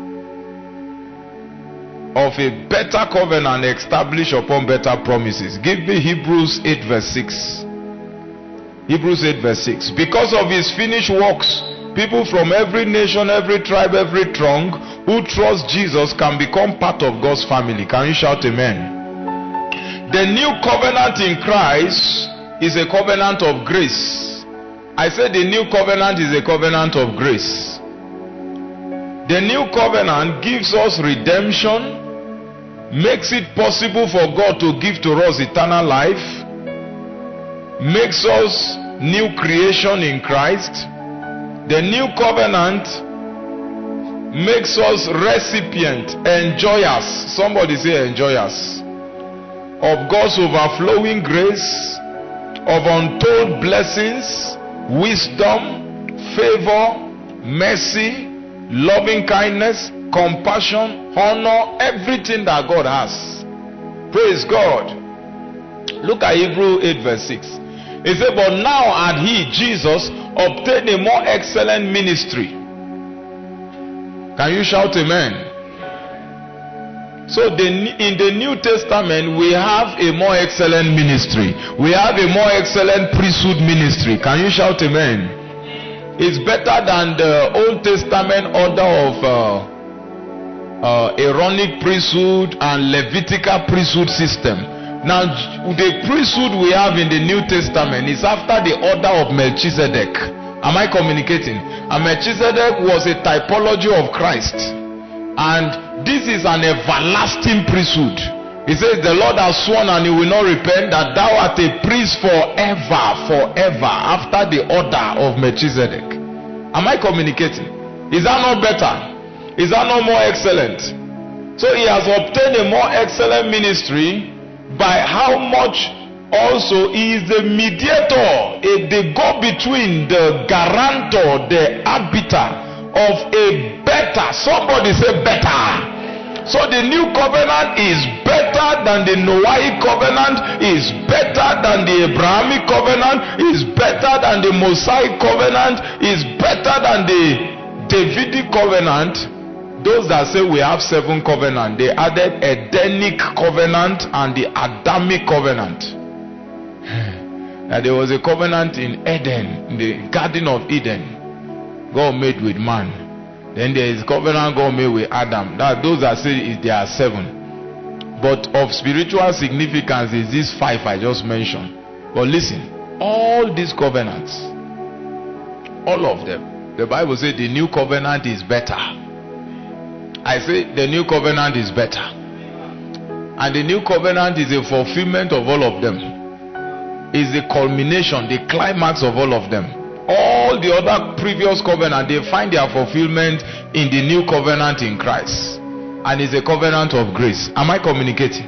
of a better covenant established upon better promises. Give me Hebrews 8 verse 6. Hebrews 8 verse 6. Because of his finished works, people from every nation, every tribe, every tongue who trust Jesus can become part of God's family. Can you shout amen? The new covenant in Christ is a covenant of grace. I said the new covenant is a covenant of grace. The new covenant gives us redemption, makes it possible for God to give to us eternal life, makes us new creation in Christ. The new covenant makes us recipient, enjoyers. Somebody say enjoyers of God's overflowing grace, of untold blessings, wisdom, favor, mercy, loving kindness, compassion, honor, everything that God has. Praise God. Look at Hebrews 8 verse 6. It said, but now had he, Jesus, obtained a more excellent ministry. Can you shout amen? So in the New Testament we have a more excellent ministry. We have a more excellent priesthood ministry. Can you shout amen? It's better than the Old Testament order of Aaronic priesthood and Levitical priesthood system. Now the priesthood we have in the New Testament is after the order of Melchizedek. Am I communicating? And Melchizedek was a typology of Christ. And this is an everlasting priesthood. He says the Lord has sworn and he will not repent that thou art a priest forever after the order of Melchizedek. Am I communicating? Is that not better? Is that not more excellent? So he has obtained a more excellent ministry by how much also he is the mediator, the go-between, the guarantor, the arbiter of a better. Somebody say better. So the new covenant is better than the Noahic covenant, is better than the Abrahamic covenant, is better than the Mosaic covenant, is better than the Davidic covenant. Those that say we have 7 covenants, they added Edenic covenant and the Adamic covenant. That there was a covenant in Eden, in the Garden of Eden, God made with man. Then there is covenant God made with Adam. Those that say there are 7. But of spiritual significance is these 5 I just mentioned. But listen, all these covenants, all of them, the Bible says the new covenant is better. I say the new covenant is better. And the new covenant is a fulfillment of all of them. Is the culmination, the climax of all of them. all the other previous covenant, they find their fulfillment in the new covenant in Christ. And it's a covenant of grace. Am I communicating?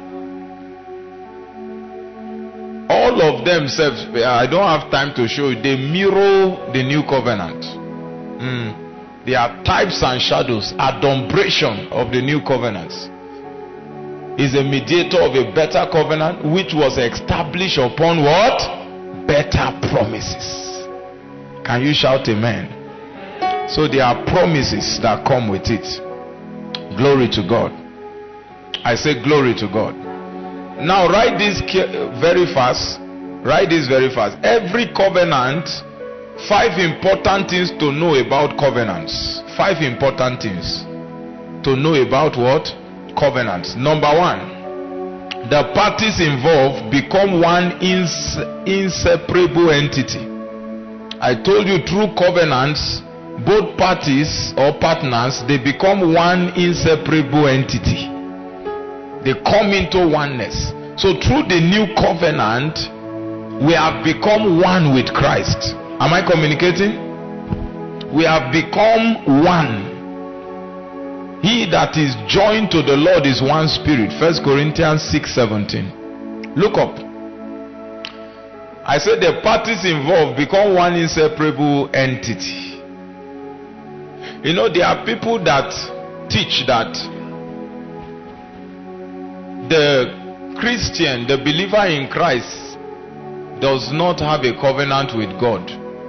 All of themselves, I don't have time to show you, they mirror the new covenant. They are types and shadows, adumbration of the new covenants. Is a mediator of a better covenant which was established upon what? Better promises. Can you shout amen? So there are promises that come with it. Glory to God. I say glory to God. Now write this very fast. Write this very fast. Every covenant, 5 important things to know about covenants. 5 important things to know about what? Covenants. Number 1, the parties involved become one inseparable entity. I told you through covenants, both parties or partners, they become one inseparable entity. They come into oneness. So through the new covenant, we have become one with Christ. Am I communicating? We have become one. He that is joined to the Lord is one spirit. 1 Corinthians 6:17. Look up. I said the parties involved become one inseparable entity. You know, there are people that teach that the Christian, the believer in Christ, does not have a covenant with God.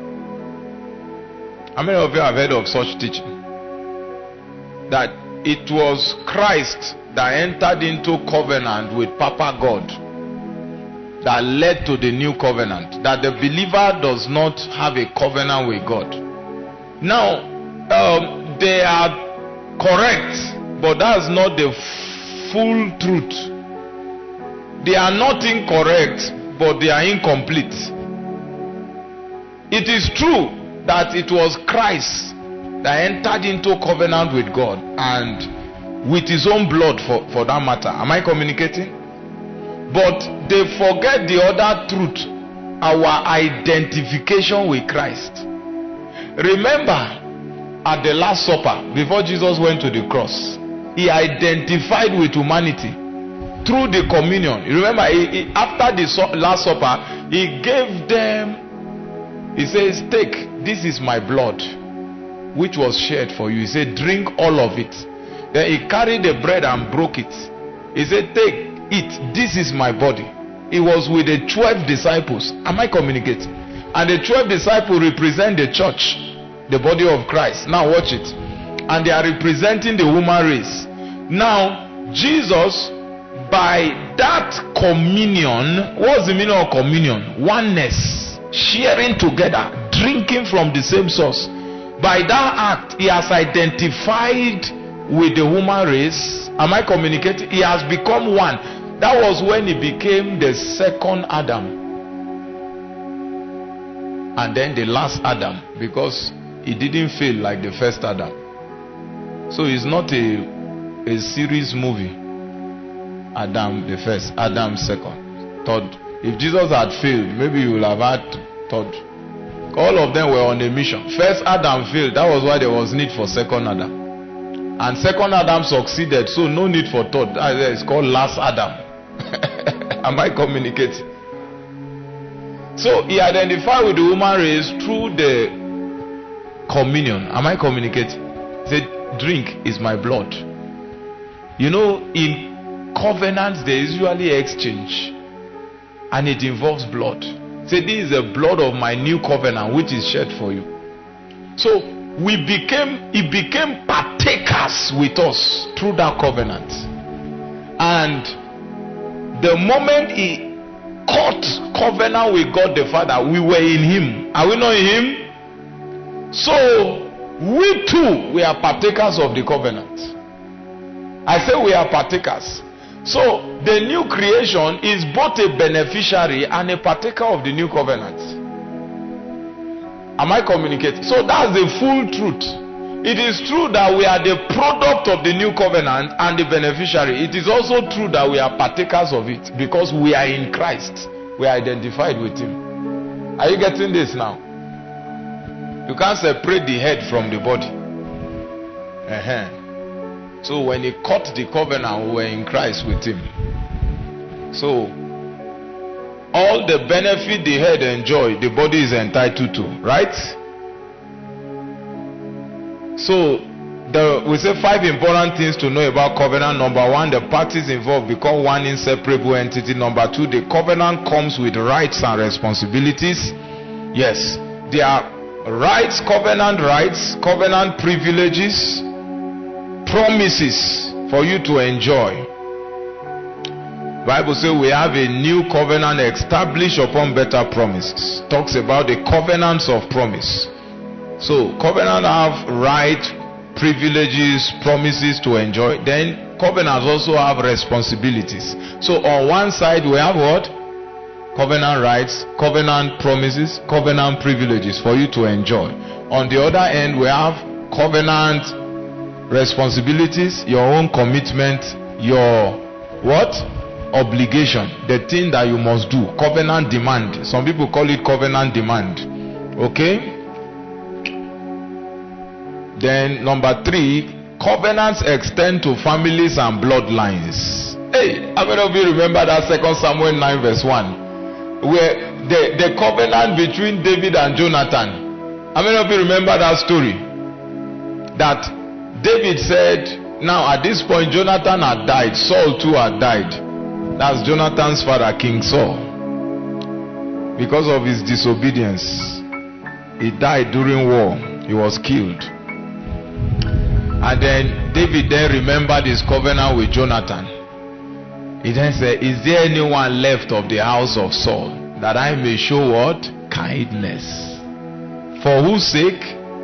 How many of you have heard of such teaching? That it was Christ that entered into covenant with Papa God that led to the new covenant. That the believer does not have a covenant with God. Now, they are correct, but that's not the full truth. They are not incorrect, but they are incomplete. It is true that it was Christ that entered into covenant with God and with his own blood for that matter. Am I communicating? But they forget the other truth, our identification with Christ. Remember at the Last Supper, before Jesus went to the cross, he identified with humanity through the communion. You remember, after the Last Supper, he gave them, he says, take, this is my blood which was shed for you. He said, drink all of it. Then he carried the bread and broke it. He said, take, eat, this is my body. It was with the 12 disciples. Am I communicating? And the 12 disciples represent the church, the body of Christ. Now watch it. And they are representing the human race. Now Jesus, by that communion, what's the meaning of communion? Oneness, sharing together, drinking from the same source. By that act, he has identified with the human race. Am I communicating? He has become one. That was when he became the second Adam, and then the last Adam, because he didn't fail like the first Adam. So it's not a series movie. Adam the first, Adam second, third. If Jesus had failed, maybe you would have had third. All of them were on a mission. First Adam failed. That was why there was need for second Adam. And second Adam succeeded, so no need for third. It's called last Adam. Am I communicating? So he identified with the human race through the communion. Am I communicating? He said, drink is my blood. You know, in covenants there is usually exchange, and it involves blood. Say, this is the blood of my new covenant which is shed for you. So he became partakers with us through that covenant. And the moment he cut covenant with God the Father, we were in him. Are we not in him? So we too, we are partakers of the covenant. I say we are partakers. So the new creation is both a beneficiary and a partaker of the new covenant. Am I communicating? So that's the full truth. It is true that we are the product of the new covenant and the beneficiary. It is also true that we are partakers of it because we are in Christ. We are identified with him. Are you getting this now? You can't separate the head from the body. So when he cut the covenant, we were in Christ with him. So all the benefit the head enjoy, the body is entitled to, right? So we say 5 important things to know about covenant. Number 1, the parties involved become one inseparable entity. Number 2, the covenant comes with rights and responsibilities. Yes, there are rights, covenant privileges, promises for you to enjoy. Bible says we have a new covenant established upon better promises. Talks about the covenants of promise. So covenant have rights, privileges, promises to enjoy. Then covenants also have responsibilities. So on one side we have what? Covenant rights, covenant promises, covenant privileges for you to enjoy. On the other end we have covenant responsibilities, your own commitment, your what? Obligation, the thing that you must do. Covenant demand. Some people call it covenant demand. Okay? Then number 3, covenants extend to families and bloodlines. Hey, how many of you remember that 2 Samuel 9 verse 1? Where the covenant between David and Jonathan. How many of you remember that story? That David said, now at this point Jonathan had died, Saul too had died. That's Jonathan's father, King Saul. Because of his disobedience, he died during war. He was killed. And then David then remembered his covenant with Jonathan. He then said, is there anyone left of the house of Saul that I may show what? Kindness. For whose sake?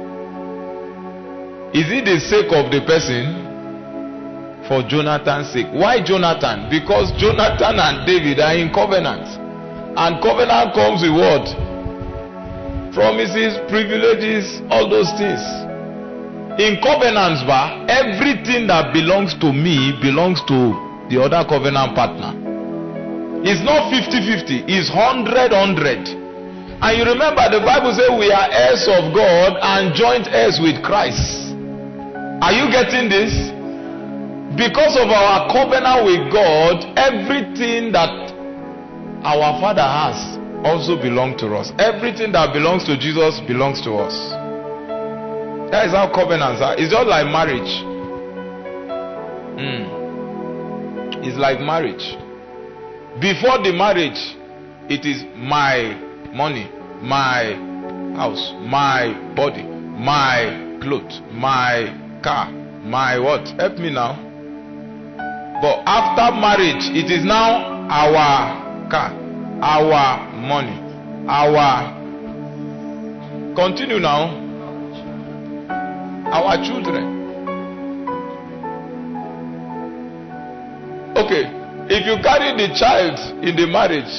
Is it the sake of the person? For Jonathan's sake. Why Jonathan? Because Jonathan and David are in covenant. And covenant comes with what? Promises, privileges, all those things. In covenants, everything that belongs to me belongs to the other covenant partner. It's not 50-50, it's 100-100. And you remember the Bible says we are heirs of God and joint heirs with Christ. Are you getting this? Because of our covenant with God, everything that our Father has also belongs to us. Everything that belongs to Jesus belongs to us. That is how covenants are. It's just like marriage. It's like marriage. Before the marriage, it is my money, my house, my body, my clothes, my car, my what? Help me now. But after marriage, it is now our car, our money, our... Continue now. Our children. Okay, if you carry the child in the marriage,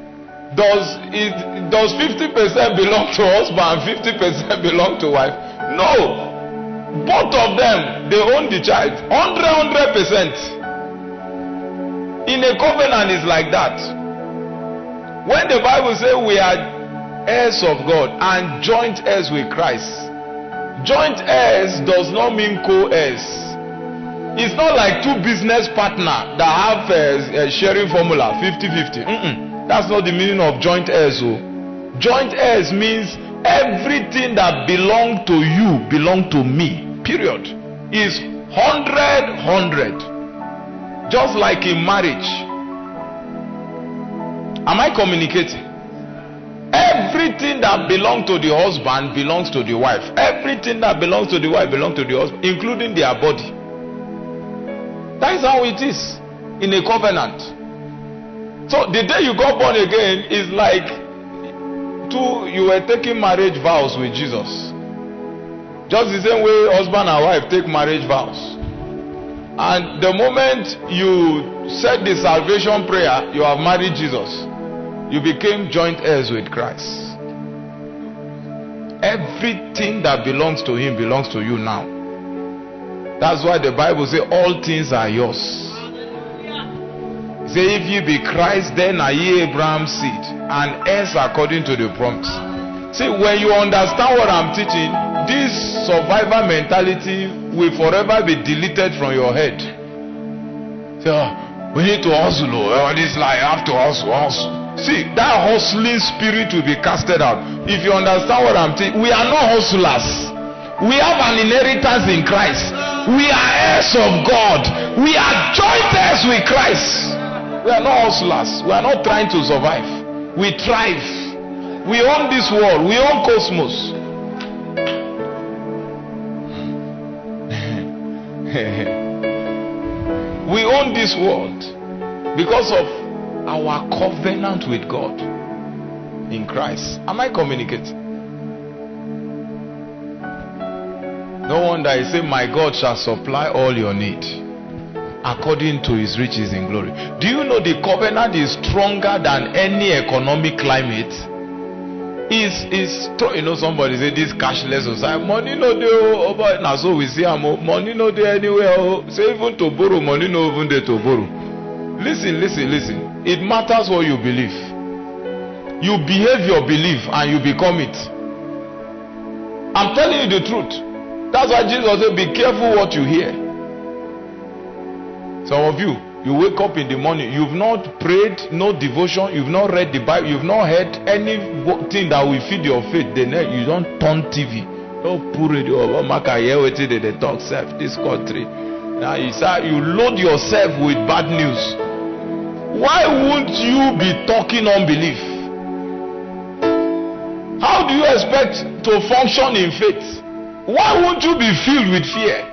does 50% belong to husband and 50% belong to wife? No. Both of them, they own the child. 100%. In a covenant is like that. When the Bible says we are heirs of God and joint heirs with Christ, joint heirs does not mean co-heirs. It's not like two business partners that have a sharing formula 50-50. That's not the meaning of joint heirs. Joint heirs means everything that belongs to you belongs to me. Period. Is 100-100. Just like in marriage. Am I communicating? Everything that belongs to the husband belongs to the wife. Everything that belongs to the wife belongs to the husband, including their body. That is how it is in a covenant. So the day you got born again is like you were taking marriage vows with Jesus. Just the same way husband and wife take marriage vows. And the moment you said the salvation prayer, you have married Jesus. You became joint heirs with Christ. Everything that belongs to him belongs to you now. That's why the Bible says all things are yours. It says if ye be Christ, then are ye Abraham's seed, and heirs according to the promise. See, when you understand what I'm teaching, this survivor mentality will forever be deleted from your head. So, we need to hustle. This life, I have to hustle. See, that hustling spirit will be casted out. If you understand what I'm teaching, we are not hustlers. We have an inheritance in Christ. We are heirs of God. We are joint heirs with Christ. We are not hustlers. We are not trying to survive. We thrive. We own this world. We own cosmos. We own this world because of our covenant with God in Christ. Am I communicating? No wonder he said, my God shall supply all your need according to his riches in glory. Do you know the covenant is stronger than any economic climate? You know, somebody say this cashless society, money no dey over now, so we see money no dey anywhere. Say even to borrow money no even dey to borrow. Listen. It matters what you believe. You behave your belief and you become it. I'm telling you the truth. That's why Jesus said, be careful what you hear. Some of you wake up in the morning, you've not prayed, no devotion, you've not read the Bible, you've not heard anything that will feed your faith. Then you don't turn TV. Don't put radio over they talk self this country. Now you load yourself with bad news. Why won't you be talking unbelief? How do you expect to function in faith? Why won't you be filled with fear?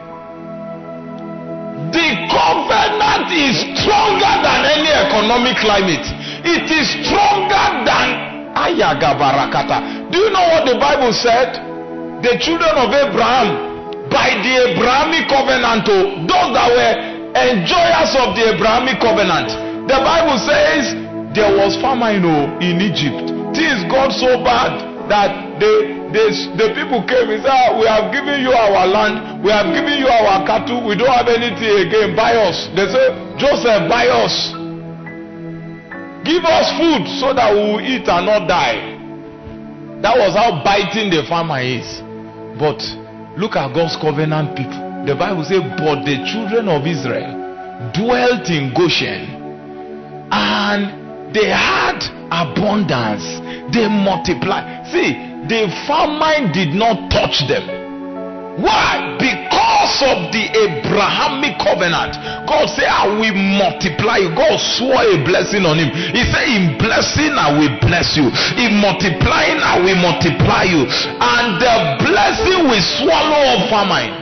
The covenant is stronger than any economic climate. It is stronger than Ayagabarakata. Do you know what the Bible said? The children of Abraham, by the Abrahamic covenant, those that were enjoyers of the Abrahamic covenant, the Bible says there was famine in Egypt. Things got so bad that the people came and said, we have given you our land, we have given you our cattle, we don't have anything again, buy us. They said, Joseph, buy us. Give us food so that we will eat and not die. That was how biting the farmer is. But look at God's covenant people. The Bible says, but the children of Israel dwelt in Goshen, and they had abundance. They multiplied. See, the famine did not touch them. Why? Because of the Abrahamic covenant. God said, I will multiply you. God swore a blessing on him. He said, in blessing I will bless you, in multiplying I will multiply you, and the blessing will swallow up famine.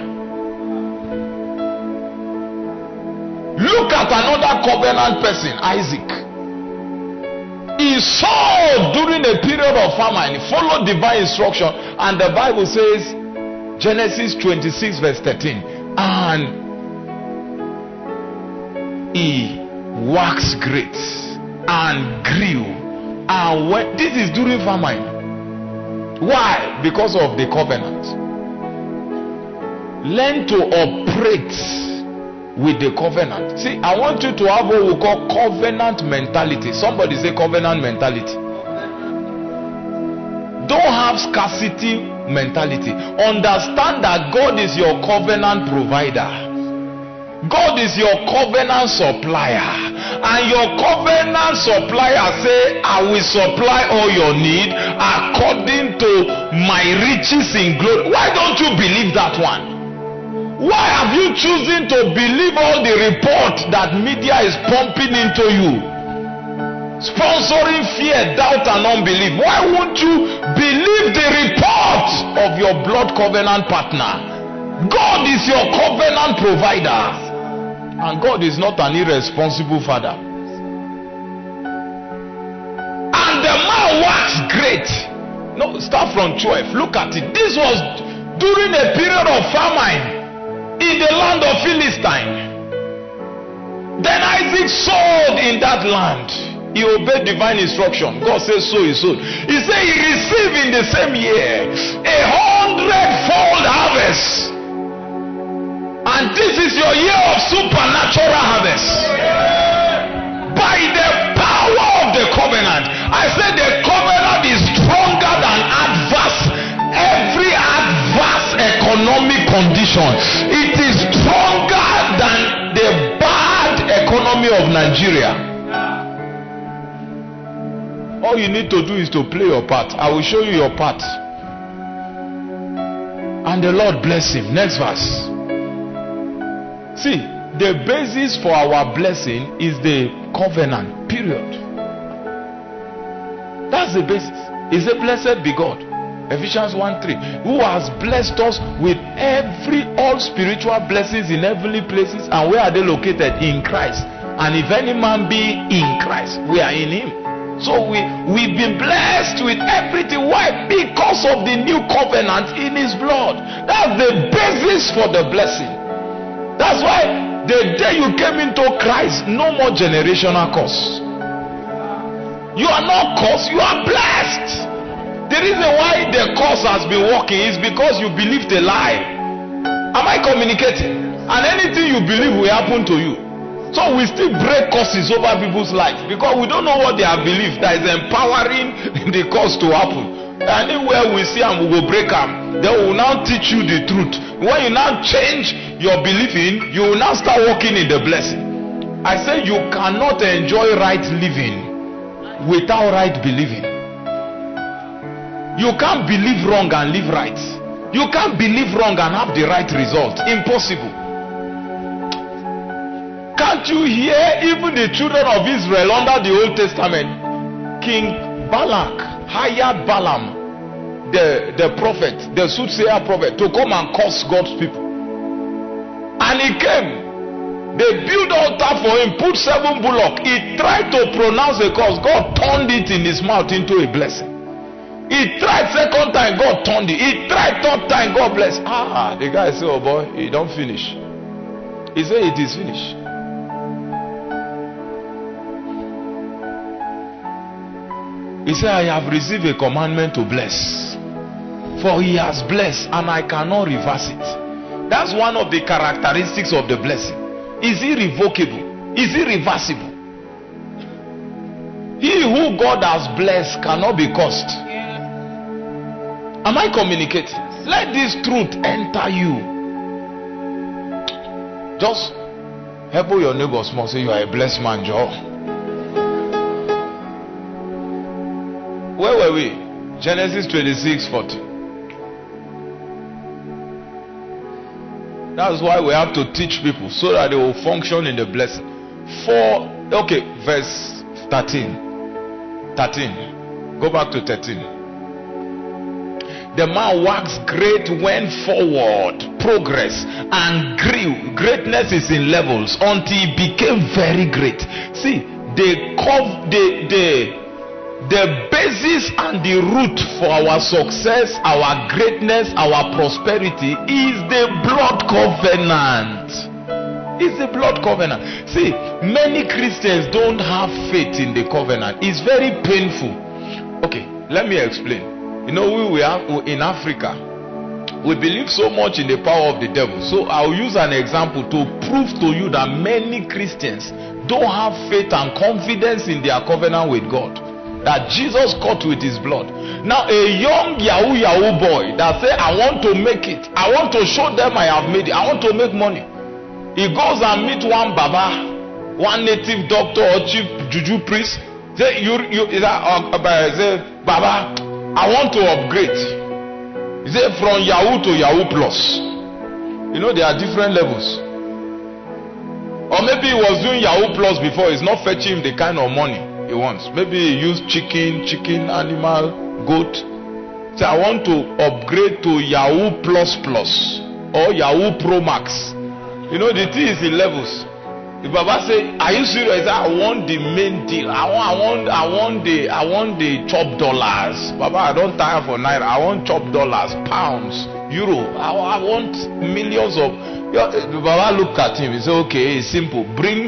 Look at another covenant person, Isaac. He saw during a period of famine, followed divine instruction, and the Bible says, Genesis 26 verse 13, and he waxed great and grew, and when this is during famine. Why? Because of the covenant. Learn to operate with the covenant. See, I want you to have what we call covenant mentality. Somebody say covenant mentality. Don't have scarcity mentality. Understand that God is your covenant provider. God is your covenant supplier, and your covenant supplier say, I will supply all your need according to my riches in glory. Why don't you believe that one? Why have you chosen to believe all the report that media is pumping into you, sponsoring fear, doubt and unbelief? Why won't you believe the report of your blood covenant partner? God is your covenant provider, and God is not an irresponsible father. And the man was great. No, start from 12. Look at it. This was during a period of famine in the land of Philistine. Then Isaac sowed in that land. He obeyed divine instruction. God says so he sowed. He said he received in the same year 100-fold harvest. And this is your year of supernatural harvest. By the power of the covenant. I said the covenant is stronger than adversity. nation. It is stronger than the bad economy of Nigeria. All you need to do is to play your part. I will show you your part. And the Lord bless him. Next verse. See, the basis for our blessing is the covenant. Period. That's the basis. Is a blessed be God. Ephesians 1:3. Who has blessed us with all spiritual blessings in heavenly places. And where are they located? In Christ. And if any man be in Christ, we are in him. So we've been blessed with everything. Why? Because of the new covenant in his blood. That's the basis for the blessing. That's why the day you came into Christ, no more generational curse. You are not cursed, you are blessed. The reason why the curse has been working is because you believed a lie. Am I communicating? And anything you believe will happen to you. So we still break curses over people's lives because we don't know what they have believed that is empowering the curse to happen. Anywhere we see them, we will break them. They will now teach you the truth. When you now change your belief in, you will now start walking in the blessing. I say you cannot enjoy right living without right believing. You can't believe wrong and live right. You can't believe wrong and have the right result. Impossible. Can't you hear even the children of Israel under the Old Testament? King Balak hired Balaam, the prophet, the soothsayer prophet, to come and curse God's people. And he came. They built altar for him, put 7 bullocks. He tried to pronounce a curse. God turned it in his mouth into a blessing. He tried 2nd time, God turned it. He tried 3rd time, God blessed. The guy said, oh boy, he don't finish. He said it is finished. He said, I have received a commandment to bless. For he has blessed and I cannot reverse it. That's one of the characteristics of the blessing. Is it revocable? Is it reversible? He who God has blessed cannot be cursed. Am I communicating? Let this truth enter you. Just help your neighbor small. Say you are a blessed man, Joe. Where were we? Genesis 26:40. That's why we have to teach people so that they will function in the blessing. Verse 13. 13. Go back to 13. The man waxed great, went forward, progress, and grew. Greatness is in levels until he became very great. See, the basis and the root for our success, our greatness, our prosperity is the blood covenant. It's the blood covenant. See, many Christians don't have faith in the covenant. It's very painful. Okay, let me explain. You know, we are in Africa. We believe so much in the power of the devil. So I'll use an example to prove to you that many Christians don't have faith and confidence in their covenant with God, that Jesus cut with his blood. Now a young yahoo boy that say, I want to make it, I want to show them I have made it, I want to make money. He goes and meet one baba, one native doctor or chief juju priest. Say, say, Baba, I want to upgrade. He said from Yahoo to Yahoo Plus. You know there are different levels. Or maybe he was doing Yahoo Plus before. It's not fetching him the kind of money he wants. Maybe he used chicken, animal, goat. So I want to upgrade to Yahoo Plus or Yahoo Pro Max. You know the thing is in levels. The Baba say, are you serious? I want the main deal. I want the chop dollars. Baba, I don't tire for naira. I want chop dollars, pounds, euro. I want millions of. The Baba looked at him. He said, okay, it's simple.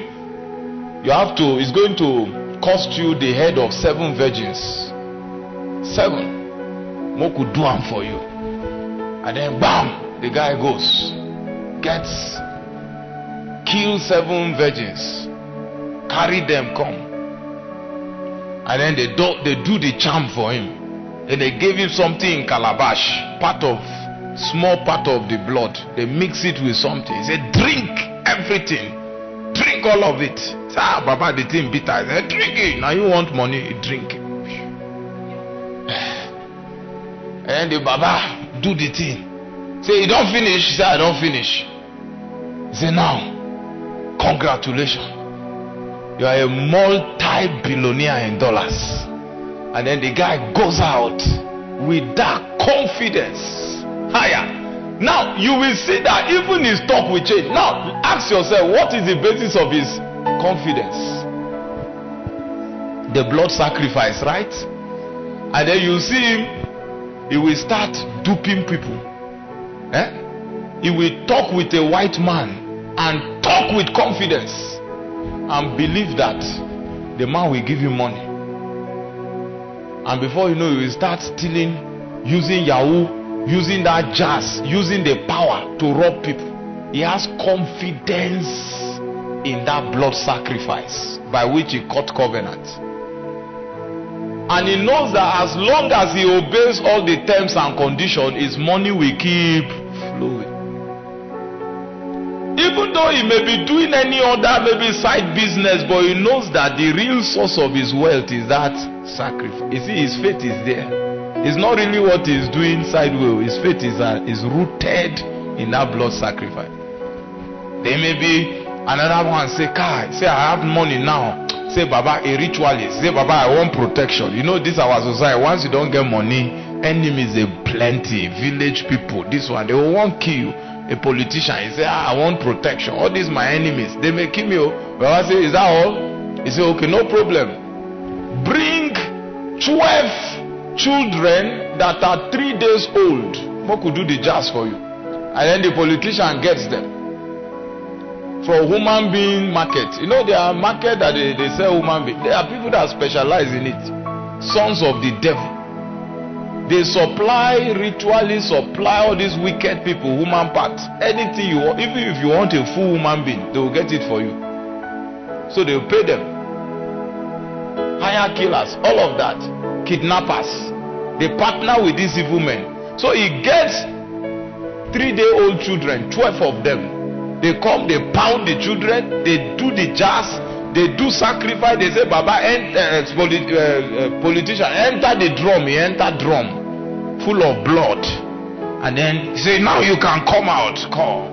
It's going to cost you the head of 7 virgins. 7. Mo could do them for you. And then bam, the guy goes, kill 7 virgins, carry them, come, and then they do the charm for him. And they gave him something in calabash, part of small part of the blood. They mix it with something. He said, drink everything. Drink all of it. Say, Baba, the thing bitter. I said, drink it. Now you want money, drink it. And the Baba do the thing. Say, you don't finish. He said, I don't finish. He said, now, congratulations. You are a multi-billionaire in dollars. And then the guy goes out with that confidence. Higher. Now, you will see that even his talk will change. Now, ask yourself, what is the basis of his confidence? The blood sacrifice, right? And then you see him, he will start duping people. He will talk with a white man and talk with confidence and believe that the man will give him money. And before you know, he will start stealing, using Yahoo, using that jazz, using the power to rob people. He has confidence in that blood sacrifice by which he cut covenant. And he knows that as long as he obeys all the terms and conditions, his money will keep flowing. Even though he may be doing any other maybe side business, but he knows that the real source of his wealth is that sacrifice. You see, his faith is there. It's not really what he's doing sideways. His faith is rooted in that blood sacrifice. There may be another one say, Kai, say I have money now. Say, Baba, a ritualist. Say, Baba, I want protection. You know, this our society. Once you don't get money, enemies are plenty. Village people, this one, they will want to kill you. A politician, he say, I want protection. All these my enemies, they may kill me. Baba say, is that all? He say, okay, no problem. Bring 12 children that are 3 days old. Who could do the jazz for you? And then the politician gets them. For human being market. You know, there are market that they sell human being. There are people that specialize in it. Sons of the devil. They supply, ritually supply all these wicked people, human parts. Anything you want, even if you want a full human being, they will get it for you. So they will pay them. Hire killers, all of that. Kidnappers. They partner with these evil men. So he gets 3-day-old children, 12 of them. They come, they pound the children, they do the jazz, they do sacrifice. They say, Baba, politician, enter the drum. He enter drum full of blood. And then he say, now you can come out. Come.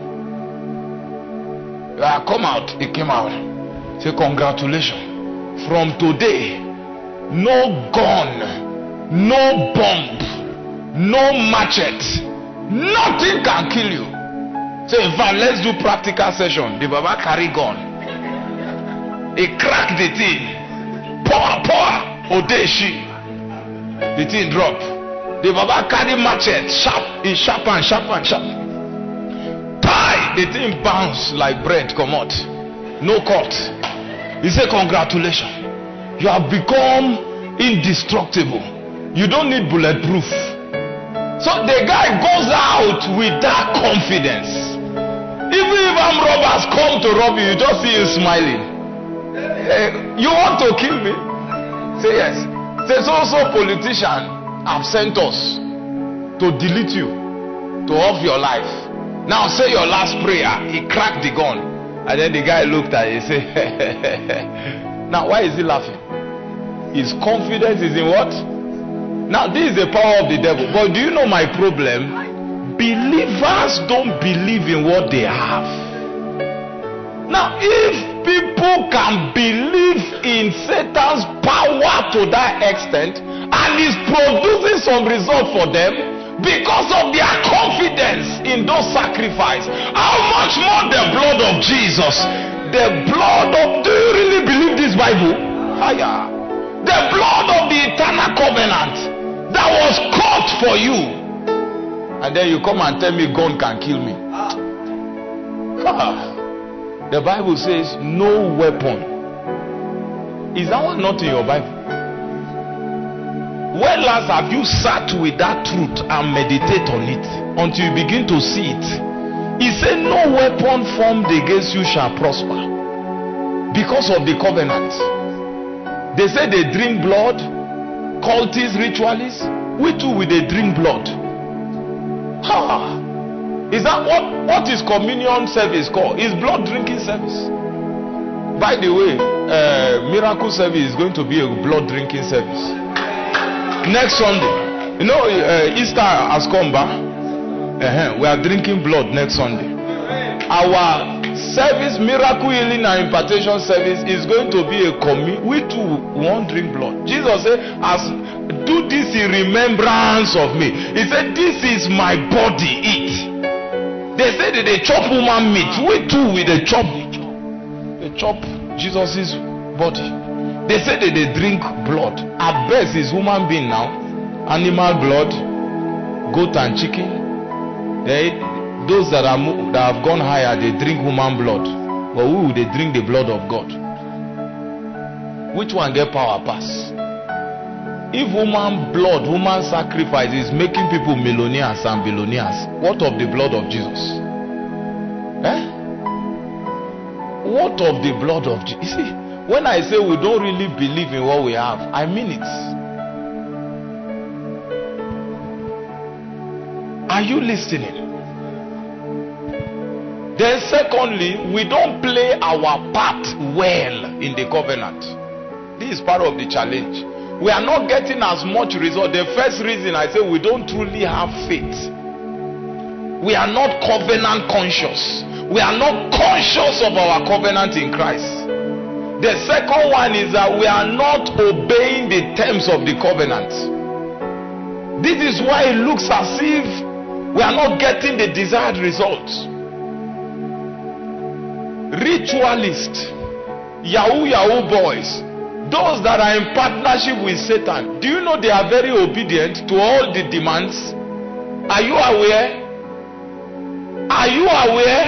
Come out. He came out. Say, congratulations. From today, no gun, no bomb, no machete, nothing can kill you. Say, in fact, let's do practical session. The Baba carry gun. He cracked the thing. Power. Odeshi. The thing drop. The Baba carry machete. Sharp. He sharp. Tie. The thing bounce like bread. Come out. No cut. He say, congratulations. You have become indestructible. You don't need bulletproof. So the guy goes out with that confidence. Even if armed robbers come to rob you, you just see you smiling. You want to kill me? Say yes. Say, so politicians have sent us to delete you, to off your life. Now say your last prayer. He cracked the gun. And then the guy looked at it and said, now why is he laughing? His confidence is in what? Now this is the power of the devil. But do you know my problem? Believers don't believe in what they have. Now if people can believe in Satan's power to that extent and is producing some result for them because of their confidence in those sacrifices, how much more the blood of Jesus? The blood of, do you really believe this Bible? Higher. The blood of the eternal covenant that was cut for you. And then you come and tell me gun can kill me. The Bible says no weapon. Is that one not in your Bible? When last have you sat with that truth and meditate on it until you begin to see it? He said no weapon formed against you shall prosper because of the covenant. They say they drink blood, cultists, ritualists. We too will they drink blood. Is that what is communion service called? Is blood drinking service. By the way, miracle service is going to be a blood drinking service next Sunday. You know, Easter has come back. We are drinking blood next Sunday. Our service, miracle healing and impartation service, is going to be a we too won't drink blood. Jesus said, do this in remembrance of me. He said, this is my body, eat. They say that they chop human meat. We too with the chop. They chop Jesus' body. They say that they drink blood. At best is human being now. Animal blood, goat and chicken. Those that have gone higher, they drink human blood. But they drink the blood of God. Which one get power pass? If human blood, human sacrifice is making people millionaires and billionaires, what of the blood of Jesus? What of the blood of Jesus? You see, when I say we don't really believe in what we have, I mean it. Are you listening? Then secondly, we don't play our part well in the covenant. This is part of the challenge. We are not getting as much result. The first reason I say we don't truly have faith. We are not covenant conscious. We are not conscious of our covenant in Christ. The second one is that we are not obeying the terms of the covenant. This is why it looks as if we are not getting the desired results. Ritualists, Yahoo boys, those that are in partnership with Satan, do you know they are very obedient to all the demands? Are you aware? Are you aware?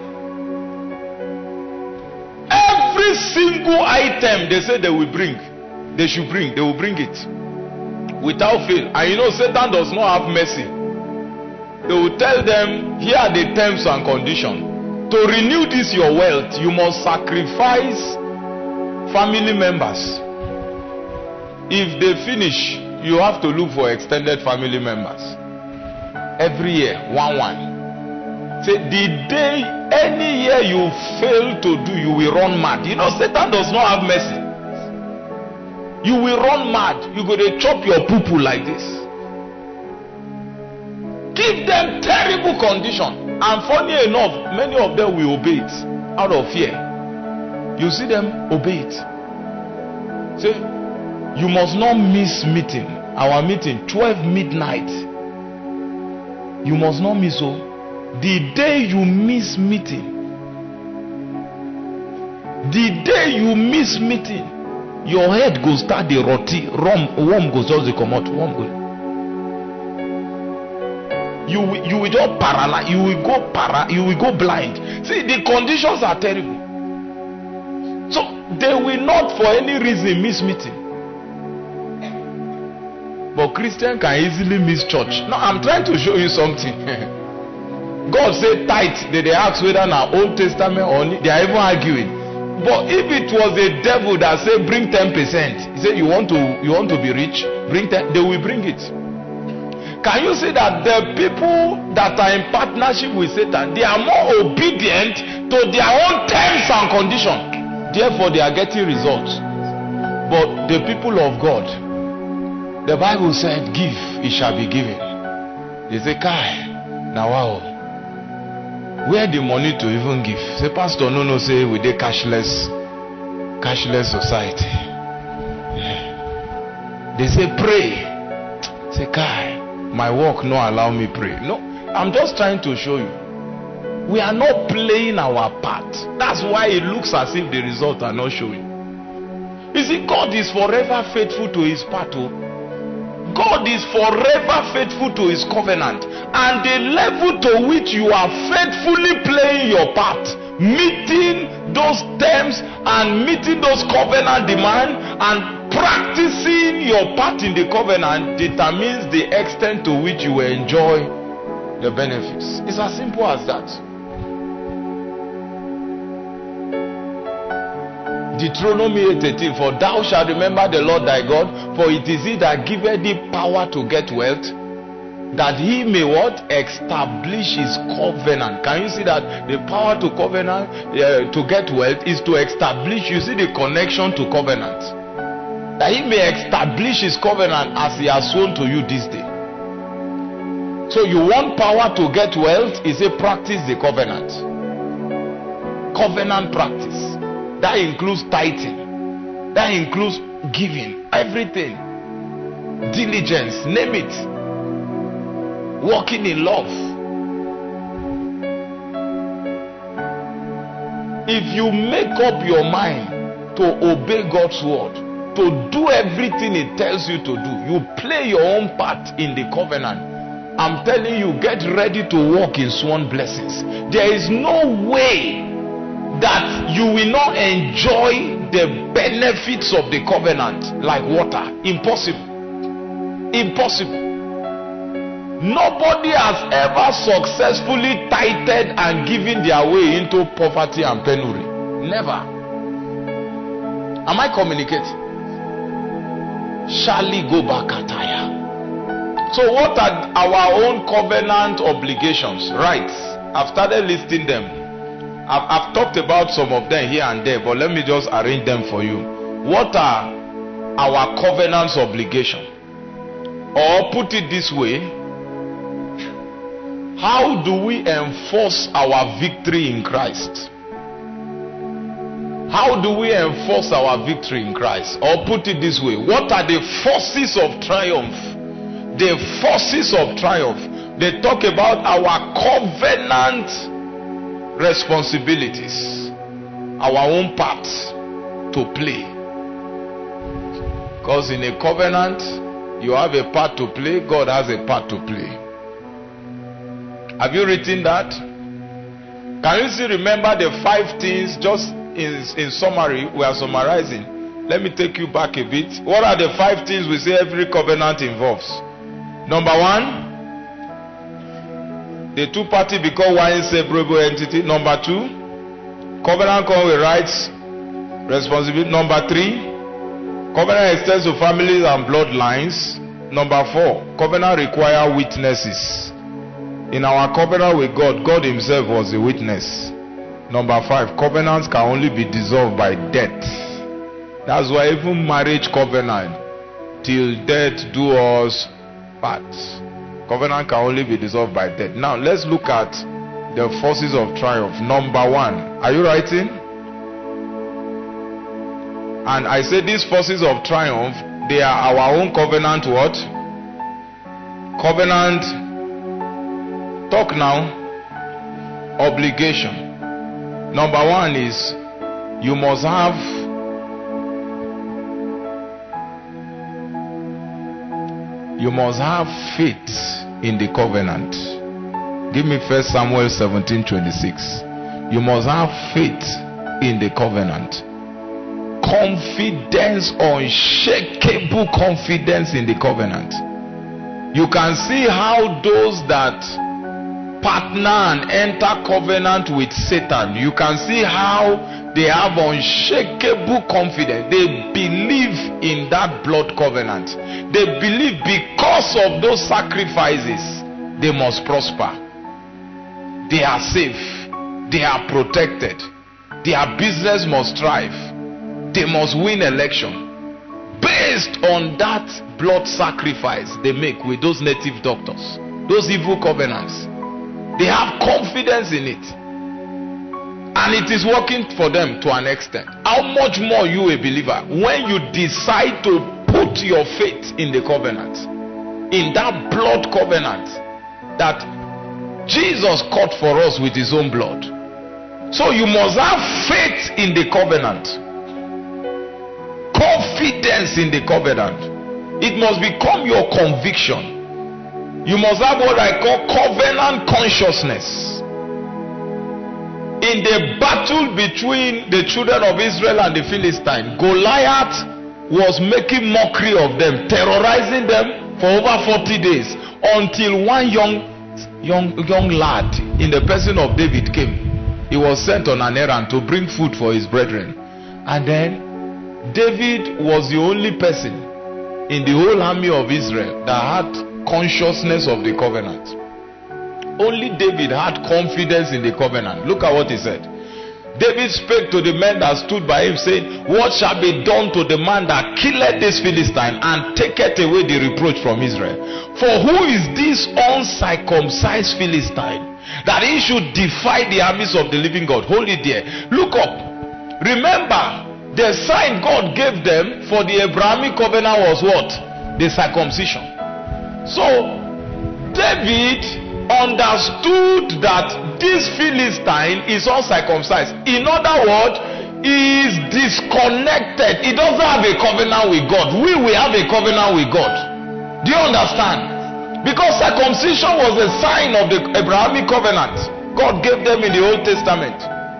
Every single item they say they will bring, they should bring, they will bring it without fail. And you know Satan does not have mercy. They will tell them, here are the terms and conditions. To renew this your wealth, you must sacrifice family members. If they finish, you have to look for extended family members. Every year, one. Say the day, any year you fail to do, you will run mad. You know Satan does not have mercy. You will run mad. You go to chop your poo-poo like this. Give them terrible condition. And funny enough, many of them will obey it out of fear. You see them obey it. Say, you must not miss meeting. Our meeting, 12 midnight. You must not miss. So, the day you miss meeting, your head goes start the roti. Worm goes just the come out. Worm goes. You will just paralyze. You will go blind. See, the conditions are terrible. So they will not for any reason miss meeting. But Christian can easily miss church. Now I'm trying to show you something. God said tithe. They ask whether now Old Testament or New. They are even arguing. But if it was the devil that said bring 10%, he said you want to be rich, bring 10, they will bring it. Can you see that the people that are in partnership with Satan, they are more obedient to their own terms and conditions. Therefore, they are getting results. But the people of God, the Bible said, give, it shall be given. They say, Kai, now wow. Where the money to even give? Say, Pastor, no, say we dey cashless society. They say, pray. Say, Kai, my work no allow me pray. No, I'm just trying to show you. We are not playing our part. That's why it looks as if the results are not showing. You see, God is forever faithful to his part. God is forever faithful to his covenant. And the level to which you are faithfully playing your part, meeting those terms and meeting those covenant demands and practicing your part in the covenant determines the extent to which you will enjoy the benefits. It's as simple as that. Deuteronomy 8:18, for thou shalt remember the Lord thy God, for it is he that giveth thee power to get wealth. that he may what? Establish his covenant. Can you see that the power to covenant, to get wealth, is to establish? You see the connection to covenant. That he may establish his covenant as he has sworn to you this day. So you want power to get wealth, is a practice the covenant. Covenant practice. That includes tithing. That includes giving. Everything. Diligence. Name it. Walking in love. If you make up your mind to obey God's word, to do everything it tells you to do, you play your own part in the covenant, I'm telling you, get ready to walk in sworn blessings. There is no way that you will not enjoy the benefits of the covenant like water. Impossible. Impossible. Nobody has ever successfully tithed and given their way into poverty and penury. Never. Am I communicating? Shall go back ataya. So what are our own covenant obligations? Rights. I've started listing them. I've talked about some of them here and there, but let me just arrange them for you. What are our covenant's obligation? Or put it this way, how do we enforce our victory in Christ? How do we enforce our victory in Christ? Or put it this way, what are the forces of triumph? The forces of triumph. They talk about our covenant responsibilities, our own part to play. Because in a covenant, you have a part to play, God has a part to play. Have you written that? Can you still remember the 5 things? Just in summary, we are summarizing. Let me take you back a bit. What are the 5 things we say every covenant involves? Number 1, the two parties become one inseparable entity. Number 2, covenant comes with rights, responsibility. Number 3, covenant extends to families and bloodlines. Number 4, covenant requires witnesses. In our covenant with God, God himself was a witness. Number 5, covenants can only be dissolved by death. That's why even marriage covenant, till death do us part. Covenant can only be dissolved by death. Now let's look at the forces of triumph. Number 1, are you writing? And I say these forces of triumph, they are our own covenant what? Covenant, talk now, obligation. Number 1 is you must have faith in the covenant. Give me 1 Samuel 17:26. You must have faith in the covenant. Confidence, unshakable confidence in the covenant. You can see how those that partner and enter covenant with Satan, you can see how they have unshakable confidence. They believe in that blood covenant. They believe because of those sacrifices they must prosper, they are safe, they are protected, their business must thrive, they must win election. Based on that blood sacrifice they make with those native doctors, those evil covenants, they have confidence in it, and it is working for them to an extent. How much more you a believer, when you decide to put your faith in the covenant, in that blood covenant that Jesus cut for us with his own blood. So you must have faith in the covenant, confidence in the covenant. It must become your conviction. You must have what I call covenant consciousness. In the battle between the children of Israel and the Philistines, Goliath was making mockery of them, terrorizing them for over 40 days, until one young lad in the person of David came. He was sent on an errand to bring food for his brethren, and then David was the only person in the whole army of Israel that had consciousness of the covenant. Only David had confidence in the covenant. Look at what he said. David spake to the men that stood by him, saying, what shall be done to the man that killeth this Philistine and taketh away the reproach from Israel? For who is this uncircumcised Philistine, that he should defy the armies of the living God? Hold it there. Look up. Remember, the sign God gave them for the Abrahamic covenant was what? The circumcision. So David understood that this Philistine is uncircumcised. In other words, he is disconnected. He doesn't have a covenant with God. We have a covenant with God. Do you understand? Because circumcision was a sign of the Abrahamic covenant God gave them in the Old Testament.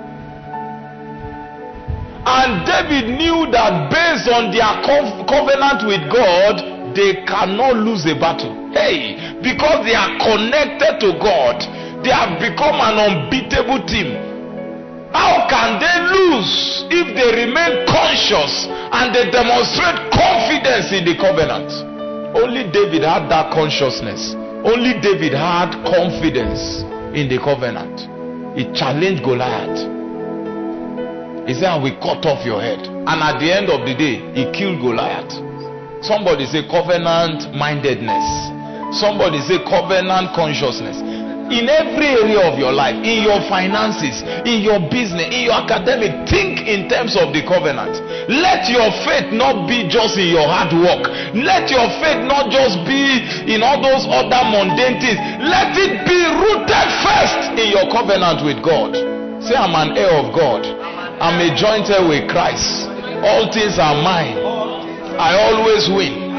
And David knew that based on their covenant with God, they cannot lose a battle. Hey, because they are connected to God, they have become an unbeatable team. How can they lose if they remain conscious and they demonstrate confidence in the covenant? Only David had that consciousness. Only David had confidence in the covenant. He challenged Goliath. He said, I will cut off your head. And at the end of the day, he killed Goliath. Somebody say covenant mindedness. Somebody say covenant consciousness. In every area of your life, in your finances, in your business, in your academic, think in terms of the covenant. Let your faith not be just in your hard work. Let your faith not just be in all those other mundane things. Let it be rooted first in your covenant with God. Say, I'm an heir of God. I'm a joint heir with Christ. All things are mine. I always win.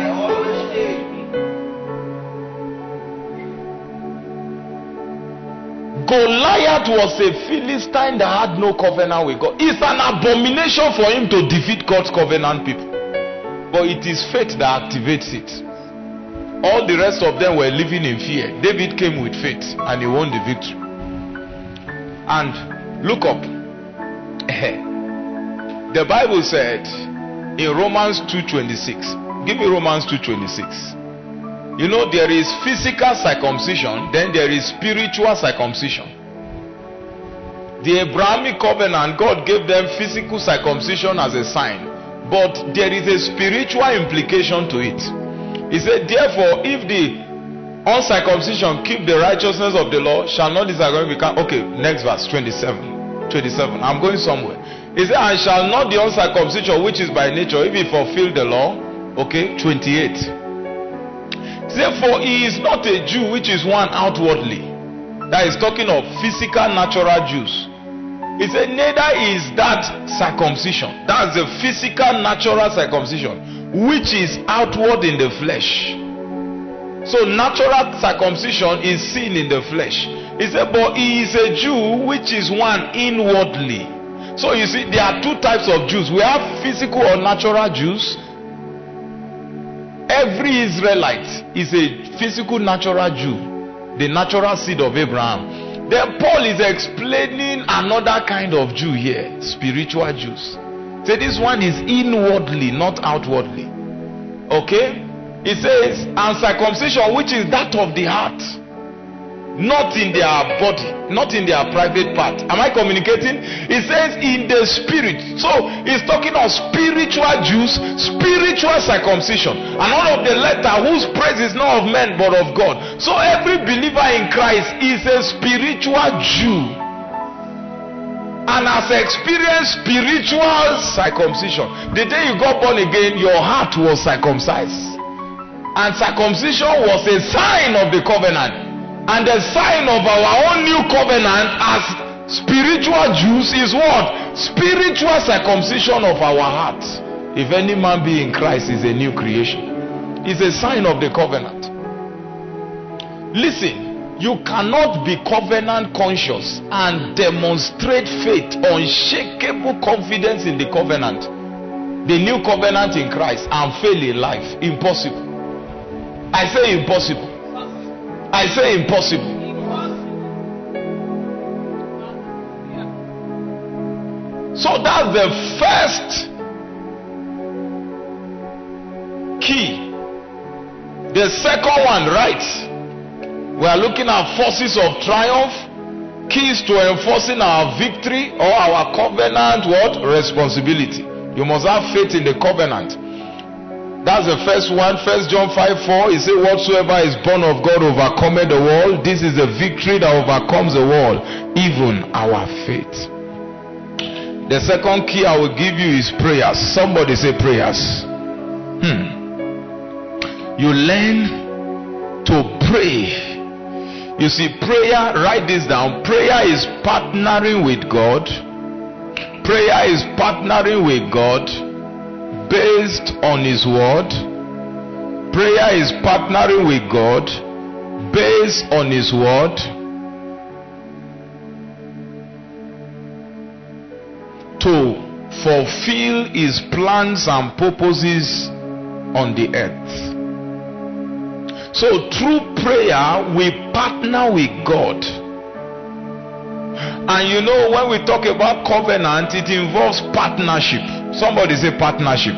Goliath was a Philistine that had no covenant with God. It's an abomination for him to defeat God's covenant people. But it is faith that activates it. All the rest of them were living in fear. David came with faith and he won the victory. And look up. The Bible said in Romans 2:26. Give me Romans 2:26. You know, there is physical circumcision, then there is spiritual circumcision. The Abrahamic covenant, God gave them physical circumcision as a sign, but there is a spiritual implication to it. He said, therefore, if the uncircumcision keep the righteousness of the law, shall not this become... Okay, next verse, 27. I'm going somewhere. He said, and shall not the uncircumcision which is by nature, if he fulfill the law? Okay, 28. Therefore, he is not a Jew which is one outwardly. That is talking of physical, natural Jews. He said, neither is that circumcision. That's the physical, natural circumcision, which is outward in the flesh. So, natural circumcision is seen in the flesh. He said, but he is a Jew which is one inwardly. So, you see, there are two types of Jews. We have physical or natural Jews. Every Israelite is a physical natural Jew, the natural seed of Abraham. Then Paul is explaining another kind of Jew here, spiritual Jews. So this one is inwardly, not outwardly. Okay? It says, and circumcision, which is that of the heart, not in their body, not in their private part. Am I communicating? It says in the spirit. So it's talking of spiritual Jews, spiritual circumcision, and all of the letter whose praise is not of men but of God. So every believer in Christ is a spiritual Jew and has experienced spiritual circumcision. The day you got born again, your heart was circumcised, and circumcision was a sign of the covenant. And the sign of our own new covenant as spiritual Jews is what? Spiritual circumcision of our hearts. If any man be in Christ, is a new creation. It's a sign of the covenant. Listen, you cannot be covenant conscious and demonstrate faith, unshakable confidence in the covenant, the new covenant in Christ, and fail in life. Impossible. I say impossible. I say impossible. So that's the first key The second one, right? We are looking at forces of triumph, keys to enforcing our victory or our covenant, what? Responsibility. You must have faith in the covenant. That's the first one. 1 John 5:4. It says, whatsoever is born of God overcometh the world. This is the victory that overcomes the world, even our faith. The second key I will give you is prayers. Somebody say prayers. You learn to pray. You see, prayer, write this down. Prayer is partnering with God. Prayer is partnering with God based on His word. Prayer is partnering with God based on His word. To fulfill His plans and purposes on the earth. So through prayer we partner with God. And you know, when we talk about covenant, it involves partnership. Somebody say partnership.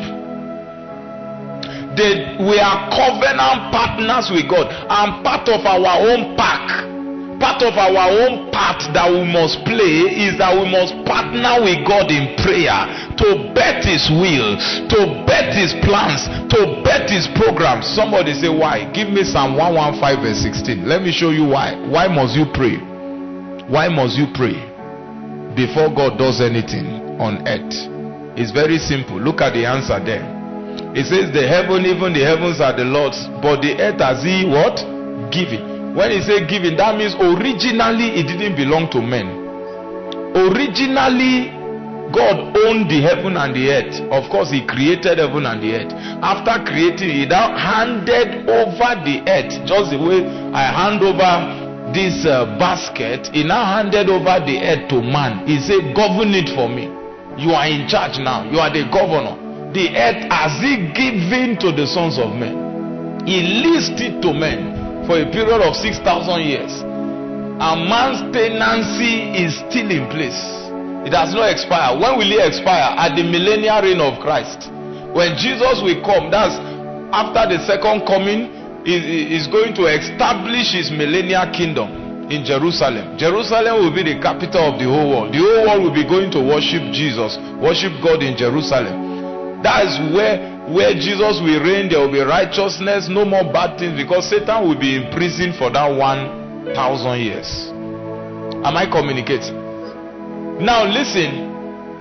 We are covenant partners with God, and part of our own pack, part of our own part that we must play is that we must partner with God in prayer to bet His will, to bet His plans, to bet His programs. Somebody say why? Give me Psalm 115 verse 16. Let me show you why. Why must you pray? Why must you pray before God does anything on earth? It's very simple. Look at the answer there. It says the heaven, even the heavens are the Lord's, but the earth has He what? Given. When He say given, that means originally it didn't belong to men. Originally God owned the heaven and the earth. Of course He created heaven and the earth. After creating, He now handed over the earth, just the way I hand over this basket. He now handed over the earth to man. He said, govern it for me. You are in charge now. You are the governor. The earth has He given to the sons of men. He leased it to men for a period of 6,000 years. And man's tenancy is still in place. It has not expired. When will it expire? At the millennial reign of Christ. When Jesus will come, that's after the second coming, is going to establish His millennial kingdom in Jerusalem. Jerusalem will be the capital of the whole world. The whole world will be going to worship Jesus, worship God in Jerusalem. That is where Jesus will reign. There will be righteousness, no more bad things, because Satan will be in prison for that 1,000 years. Am I communicating? Now listen.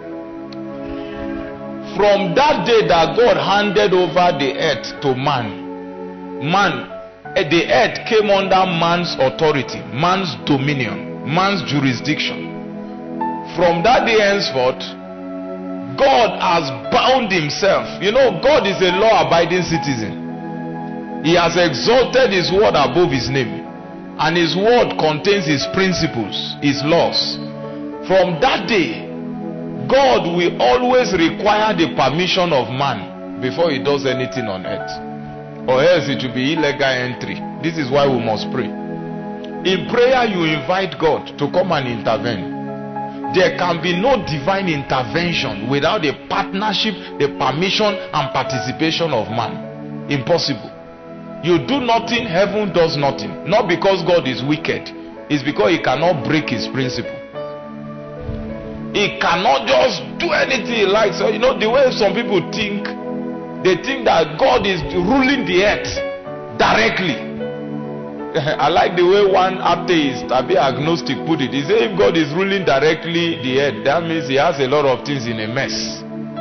From that day that God handed over the earth to man, the earth came under man's authority, man's dominion, man's jurisdiction. From that day henceforth, God has bound Himself. You know, God is a law-abiding citizen. He has exalted His word above His name, and His word contains His principles, His laws. From that day, God will always require the permission of man before He does anything on earth, or else it will be illegal entry. This is why we must pray. In prayer, you invite God to come and intervene. There can be no divine intervention without the partnership, the permission and participation of man. Impossible. You do nothing, heaven does nothing. Not because God is wicked, it's because He cannot break His principle. He cannot just do anything He likes. So, you know, the way some people think, they think that God is ruling the earth directly. I like the way one atheist, a bit agnostic, put it. He said if God is ruling directly the earth, that means He has a lot of things in a mess.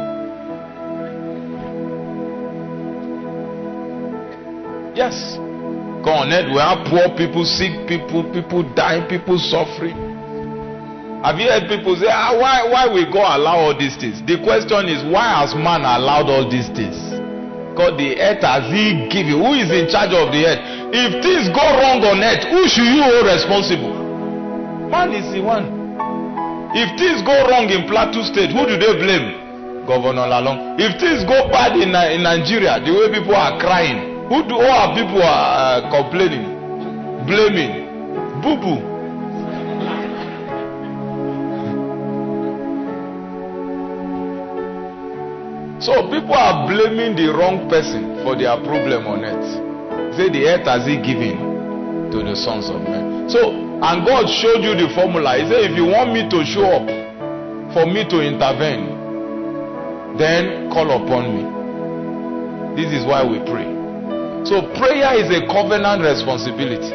Yes. Go on earth, we have poor people, sick people, people dying, people suffering. Have you heard people say, why will God allow all these things? The question is, why has man allowed all these things? Because the earth has He given. Who is in charge of the earth? If things go wrong on earth, who should you hold responsible? Man is the one. If things go wrong in Plateau State, who do they blame? Governor Lalong. If things go bad in Nigeria, the way people are crying, who are people complaining? Blaming? Boo-boo. So people are blaming the wrong person for their problem on earth. say the earth has he given to the sons of men. So, and God showed you the formula. He said, if you want me to show up, for me to intervene, then call upon me. This is why we pray. So prayer is a covenant responsibility.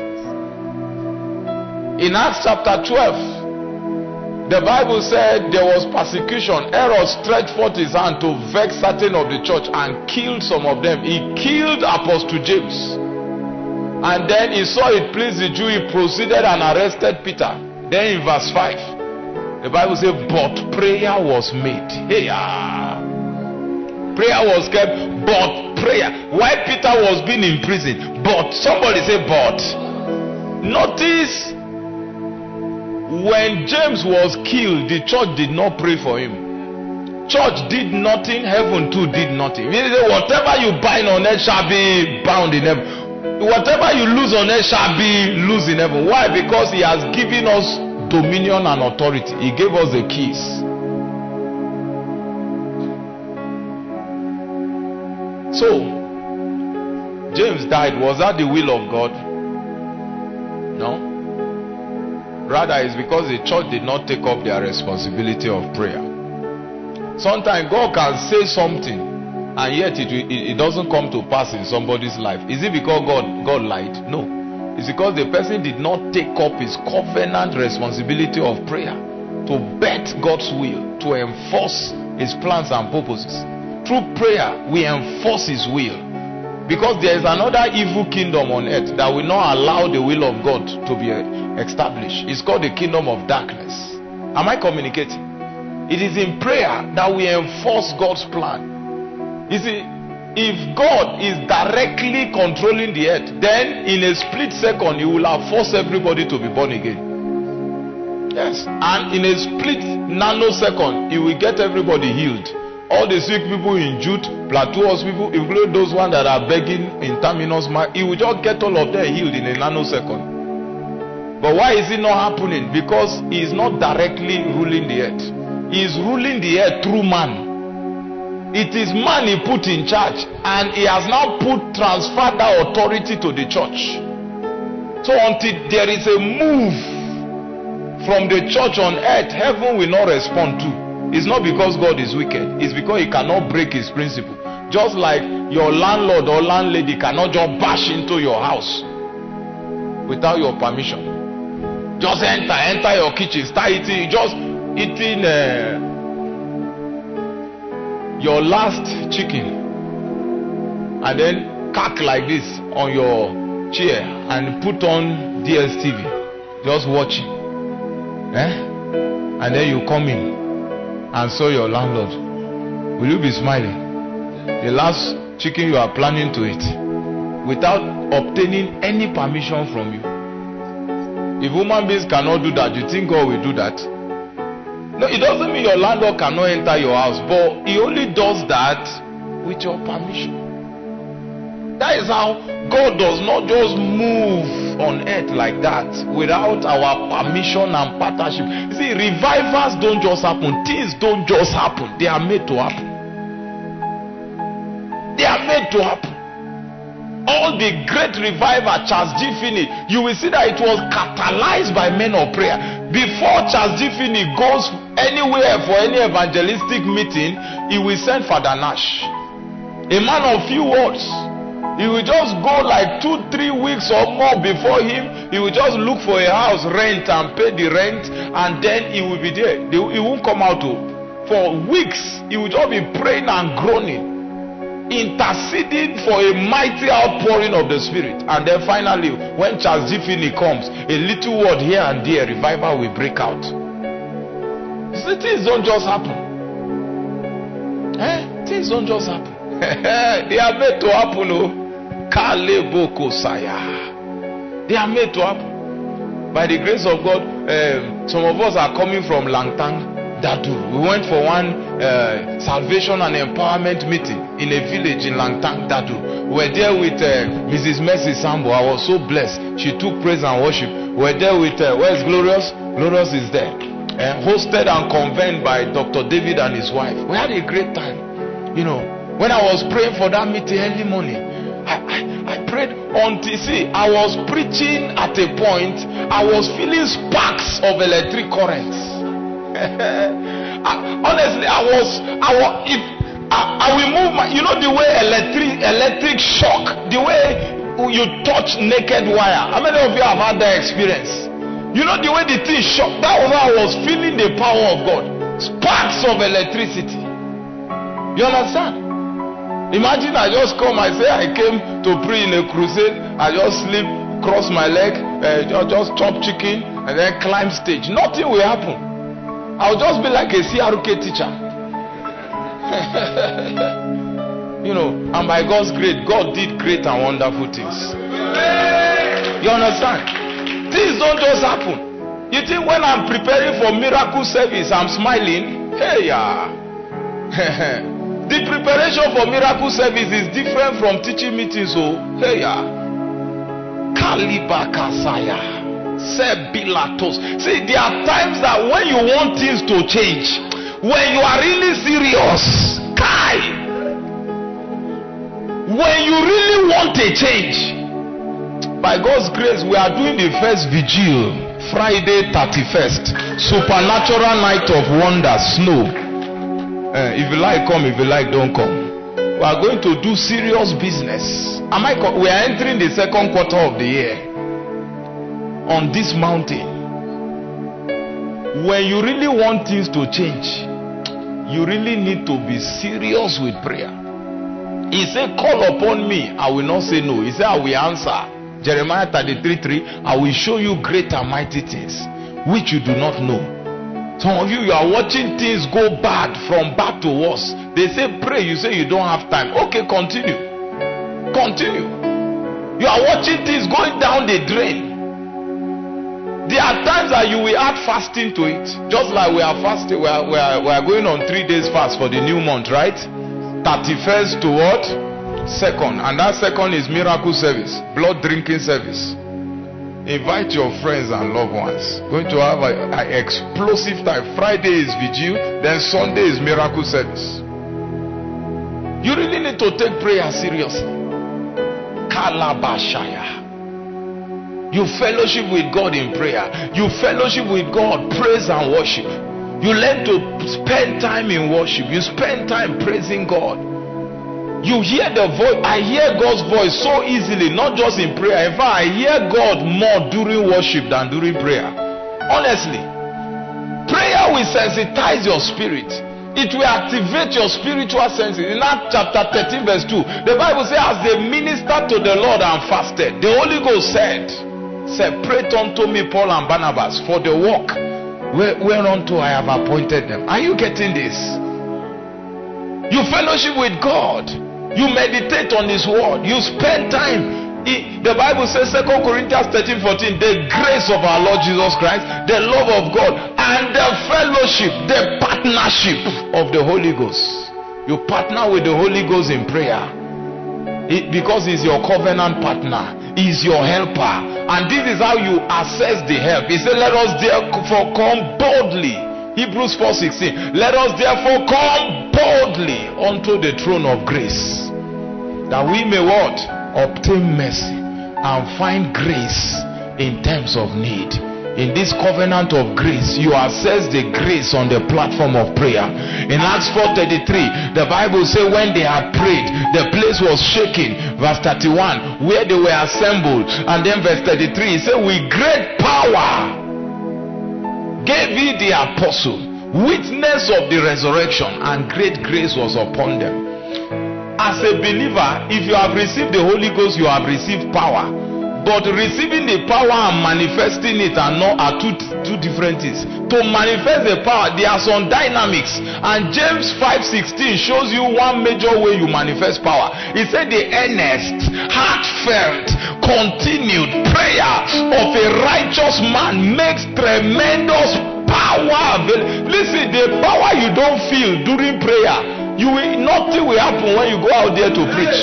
In Acts chapter 12, the Bible said there was persecution. Herod stretched forth his hand to vex certain of the church and killed some of them. He killed Apostle James. And then he saw it pleased the Jew. He proceeded and arrested Peter. Then in verse 5, the Bible says, but prayer was made. Hey, prayer was kept, but prayer. Why Peter was being imprisoned? But somebody say, but. Notice, when James was killed, the church did not pray for him. Church did nothing, heaven too did nothing. Whatever you bind on earth shall be bound in heaven. Whatever you lose on earth shall be loose in heaven. Why? Because he has given us dominion and authority. He gave us the keys. So, James died. Was that the will of God? No. Rather, it's because the church did not take up their responsibility of prayer. Sometimes God can say something and yet it doesn't come to pass in somebody's life. Is it because God lied? No. It's because the person did not take up his covenant responsibility of prayer to bet God's will, to enforce his plans and purposes. Through prayer, we enforce his will. Because there is another evil kingdom on earth that will not allow the will of God to be established. It's called the kingdom of darkness. Am I communicating? It is in prayer that we enforce God's plan. You see, if God is directly controlling the earth, then in a split second he will have forced everybody to be born again. Yes. And in a split nanosecond he will get everybody healed. All the sick people in Jude, Plateau Hospital, including those ones that are begging in terminus, he will just get all of them healed in a nanosecond. But why is it not happening? Because he is not directly ruling the earth. He is ruling the earth through man. It is man he put in charge, and he has now transferred that authority to the church. So until there is a move from the church on earth, heaven will not respond to. It's not because God is wicked. It's because he cannot break his principle. Just like your landlord or landlady cannot just bash into your house without your permission. Just enter your kitchen, start eating. Just eating your last chicken and then cack like this on your chair and put on DSTV, just watching. And then you come in and saw your landlord. Will you be smiling? The last chicken you are planning to eat without obtaining any permission from you. If human beings cannot do that, you think God will do that? No, it doesn't mean your landlord cannot enter your house, but he only does that with your permission. That is how God does not just move on earth like that without our permission and partnership. You see, revivals don't just happen. Things don't just happen. They are made to happen. They are made to happen. All the great revival, Charles G. Finney, you will see that it was catalyzed by men of prayer. Before Charles G. Finney goes anywhere for any evangelistic meeting, he will send Father Nash, a man of few words. He will just go like 2-3 weeks or more before him. He will just look for a house, rent and pay the rent, and then he will be there. He won't come out for weeks. He will just be praying and groaning, interceding for a mighty outpouring of the Spirit. And then finally, when Charles G. Finney comes, a little word here and there, revival will break out. See, things don't just happen. Things don't just happen. They are made to happen. They are made to happen. By the grace of God, some of us are coming from Langtang, Dadu. We went for one salvation and empowerment meeting in a village in Langtang, Dadu. We were there with Mrs. Mercy Sambo. I was so blessed. She took praise and worship. We were there with, where's Glorious? Glorious is there. Hosted and convened by Dr. David and his wife. We had a great time. You know, when I was praying for that meeting early morning, I prayed until, see, I was preaching at a point, I was feeling sparks of electric currents. Honestly, I will move my, you know, the way electric shock, the way you touch naked wire. How many of you have had that experience? You know the way the thing shocked. That was how I was feeling the power of God. Sparks of electricity. You understand? Imagine I just come, I say I came to pray in a crusade, I just sleep, cross my leg, just chop chicken, and then climb stage. Nothing will happen. I'll just be like a CRK teacher. You know, and by God's grace, God did great and wonderful things. You understand? Things don't just happen. You think when I'm preparing for miracle service, I'm smiling? Hey, yeah. The preparation for miracle service is different from teaching meetings. Oh, hey, yeah. Kalibakasaya. Sebilatos. See, there are times that when you want things to change, when you are really serious, when you really want a change, by God's grace, we are doing the first vigil, Friday 31st, supernatural night of wonder, snow. If you like, come. If you like, don't come. We are going to do serious business. We are entering the second quarter of the year on this mountain. When you really want things to change, you really need to be serious with prayer. He said, call upon me, I will not say no. He said, I will answer. Jeremiah 33:3, I will show you great and mighty things which you do not know. Some of you are watching things go bad, from bad to worse. They say pray, you say you don't have time. Okay, continue. You are watching things going down the drain. There are times that you will add fasting to it. Just like we are fasting, we are going on 3 days fast for the new month, right? 31st to what? 2nd. And that 2nd is miracle service, blood drinking service. Invite your friends and loved ones. Going to have an explosive time. Friday is vigil, then Sunday is miracle service. You really need to take prayer seriously. Kalabashaya. You fellowship with God in prayer. You fellowship with God, praise and worship. You learn to spend time in worship. You spend time praising God. You hear the voice. I hear God's voice so easily, not just in prayer. In fact, I hear God more during worship than during prayer. Honestly, prayer will sensitize your spirit. It will activate your spiritual senses. In Acts chapter 13 verse 2, the Bible says, as they ministered to the Lord and fasted, the Holy Ghost said, separate unto me Paul and Barnabas for the work whereunto I have appointed them. Are you getting this? You fellowship with God. You meditate on His word. You spend time. The Bible says 2 Corinthians 13:14, the grace of our Lord Jesus Christ, the love of God, and the fellowship, the partnership of the Holy Ghost. You partner with the Holy Ghost in prayer because He's your covenant partner. He's your helper. And this is how you assess the help. He said, let us therefore come boldly. Hebrews 4:16, let us therefore come boldly unto the throne of grace, that we may what? Obtain mercy and find grace in times of need. In this covenant of grace, you assess the grace on the platform of prayer. In Acts 4:33, the Bible says when they had prayed, the place was shaking. Verse 31, where they were assembled. And then verse 33, it said, with great power gave he the apostle witness of the resurrection, and great grace was upon them. As a believer, if you have received the Holy Ghost, you have received power. But receiving the power and manifesting it are two different things. To manifest the power, there are some dynamics, and James 5:16 shows you one major way you manifest power. He said the earnest, heartfelt, continued prayer of a righteous man makes tremendous power. Listen, the power you don't feel during prayer, nothing will happen when you go out there to preach.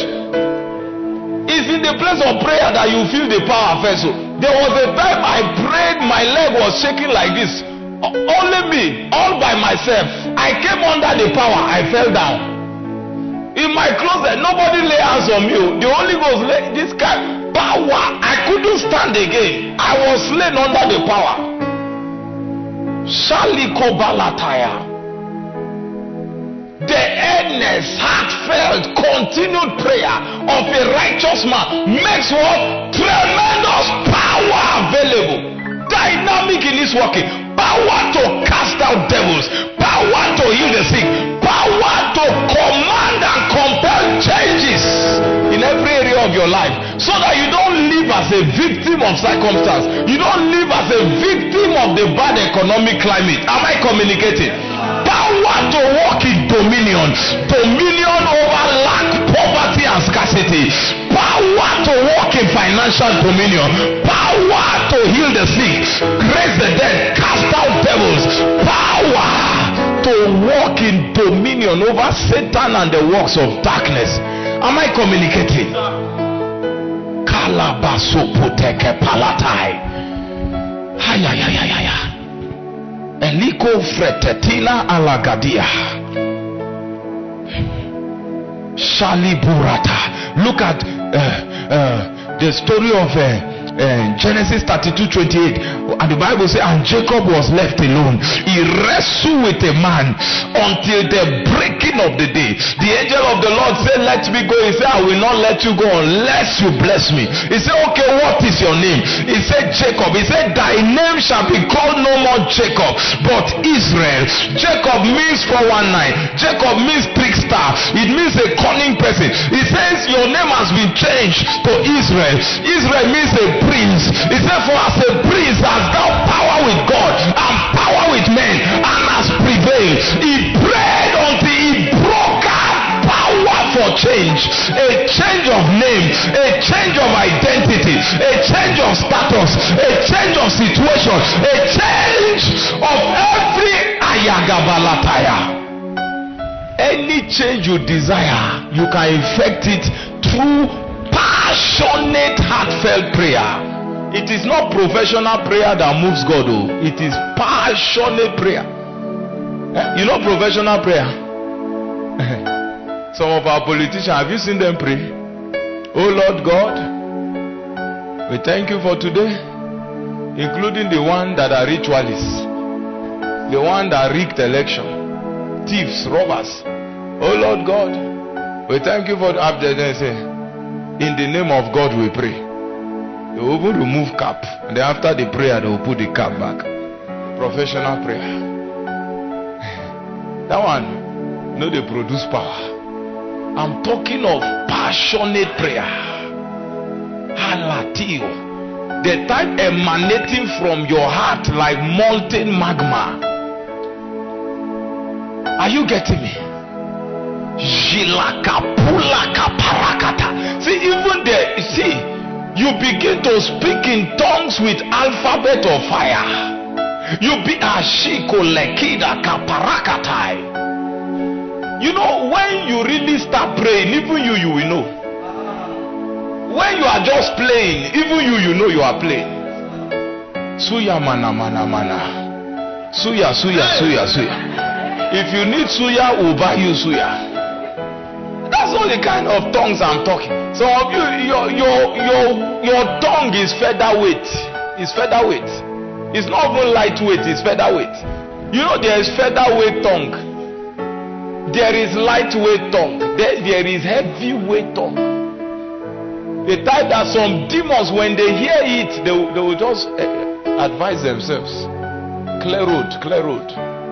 It's in the place of prayer that you feel the power first. So there was a time I prayed, my leg was shaking like this. Only me, all by myself. I came under the power, I fell down. In my closet, nobody lay hands on me. The Holy Ghost lay this kind power. I couldn't stand again. I was slain under the power. Shaliko Balataya. The earnest, heartfelt, continued prayer of a righteous man makes what? Tremendous power available. Dynamic in his working. Power to cast out devils. Power to heal the sick. Power to command and compel changes in every area of your life, so that you don't live as a victim of circumstance. You don't live as a victim of the bad economic climate. Am I communicating? Power to walk in dominion. Dominion over lack, poverty and scarcity. Power to walk in financial dominion. Power to heal the sick, raise the dead, cast out devils. Power to walk in dominion over Satan and the works of darkness. Am I communicating? Kalabasopoteke palatai. Hayayayaya. Eliko fretetina alagadia. Shaliburata. Look at the story of Genesis 32:28, and the Bible says, and Jacob was left alone. He wrestled with a man until the breaking of the day. The angel of the Lord said, let me go. He said, I will not let you go unless you bless me. He said, okay, what is your name? He said, Jacob. He said, thy name shall be called no more Jacob, but Israel. Jacob means 419. Jacob means trickster. It means a cunning person. He says, your name has been changed to Israel. Israel means a prince. He said, for as a prince has thou power with God and power with men, and has prevailed. He prayed until he broke out power for change. A change of name, a change of identity, a change of status, a change of situation, a change of every ayagabalataya. Any change you desire, you can effect it through passionate, heartfelt prayer. It is not professional prayer that moves God. It is passionate prayer. You know professional prayer? Some of our politicians, have you seen them pray? Oh Lord God, we thank you for today, including the one that are ritualists, the one that rigged election, thieves, robbers. Oh Lord God, we thank you for they say, in the name of God we pray. They will remove cap, and then after the prayer they will put the cap back. Professional prayer. That one, they produce power. I'm talking of passionate prayer. Halatio. The type emanating from your heart like molten magma. Are you getting me? Jilakapulaka parakata. See, even there, see, you begin to speak in tongues with alphabet of fire. You be ashiko lekida kaparakatai. You know, when you really start praying, even you will know. When you are just playing, even you know you are playing. Suya mana mana mana. Suya suya suya suya. If you need suya, we'll buy you suya. That's all the kind of tongues I'm talking. Some of you, your tongue is featherweight. It's featherweight. It's not even lightweight, it's featherweight. You know there is featherweight tongue. There is lightweight tongue. There is heavyweight tongue. The type that some demons, when they hear it, they will just advise themselves. Clear road, clear road.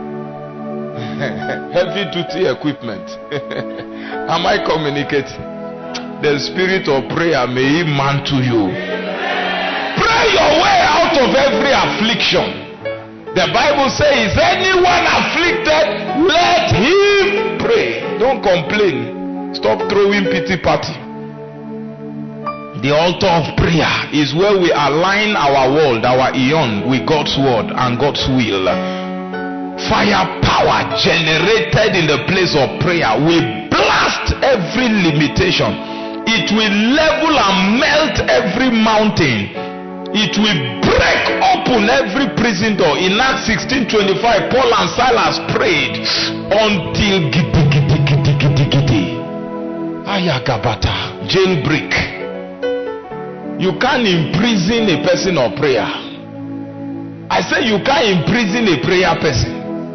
Heavy duty equipment. Am I communicating? The spirit of prayer may mantle you. Pray your way out of every affliction. The Bible says, anyone afflicted, let him pray. Don't complain. Stop throwing pity party. The altar of prayer is where we align our world, our eon, with God's word and God's will. Fire power generated in the place of prayer will blast every limitation. It will level and melt every mountain. It will break open every prison door. In Acts 16:25, Paul and Silas prayed until giddy. Alagabata. Jailbreak. You can't imprison a person of prayer. I say you can't imprison a prayer person.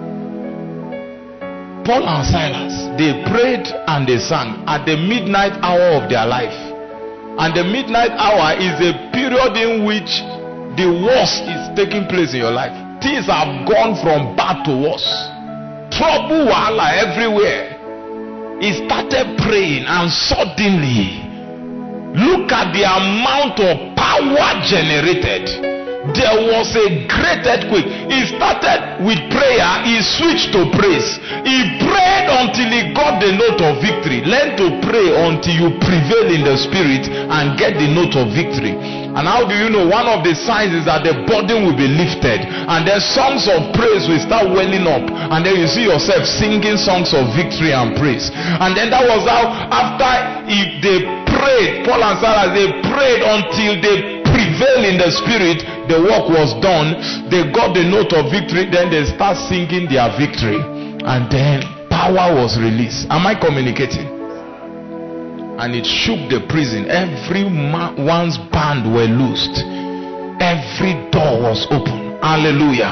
Paul and Silas, they prayed and they sang at the midnight hour of their life. And the midnight hour is a period in which the worst is taking place in your life. Things have gone from bad to worse. Trouble, wahala everywhere. He started praying, and suddenly, look at the amount of power generated. There was a great earthquake. He started with prayer, he switched to praise. He prayed until he got the note of victory. Learn to pray until you prevail in the spirit and get the note of victory. And how do you know? One of the signs is that the burden will be lifted, and then songs of praise will start welling up, and then you see yourself singing songs of victory and praise. And then that was how, after they prayed, Paul and Silas, they prayed until they prevail in the spirit. The work was done. They got the note of victory. Then they start singing their victory, and then power was released. Am I communicating? And it shook the prison. Everyone's band were loosed. Every door was open. Hallelujah.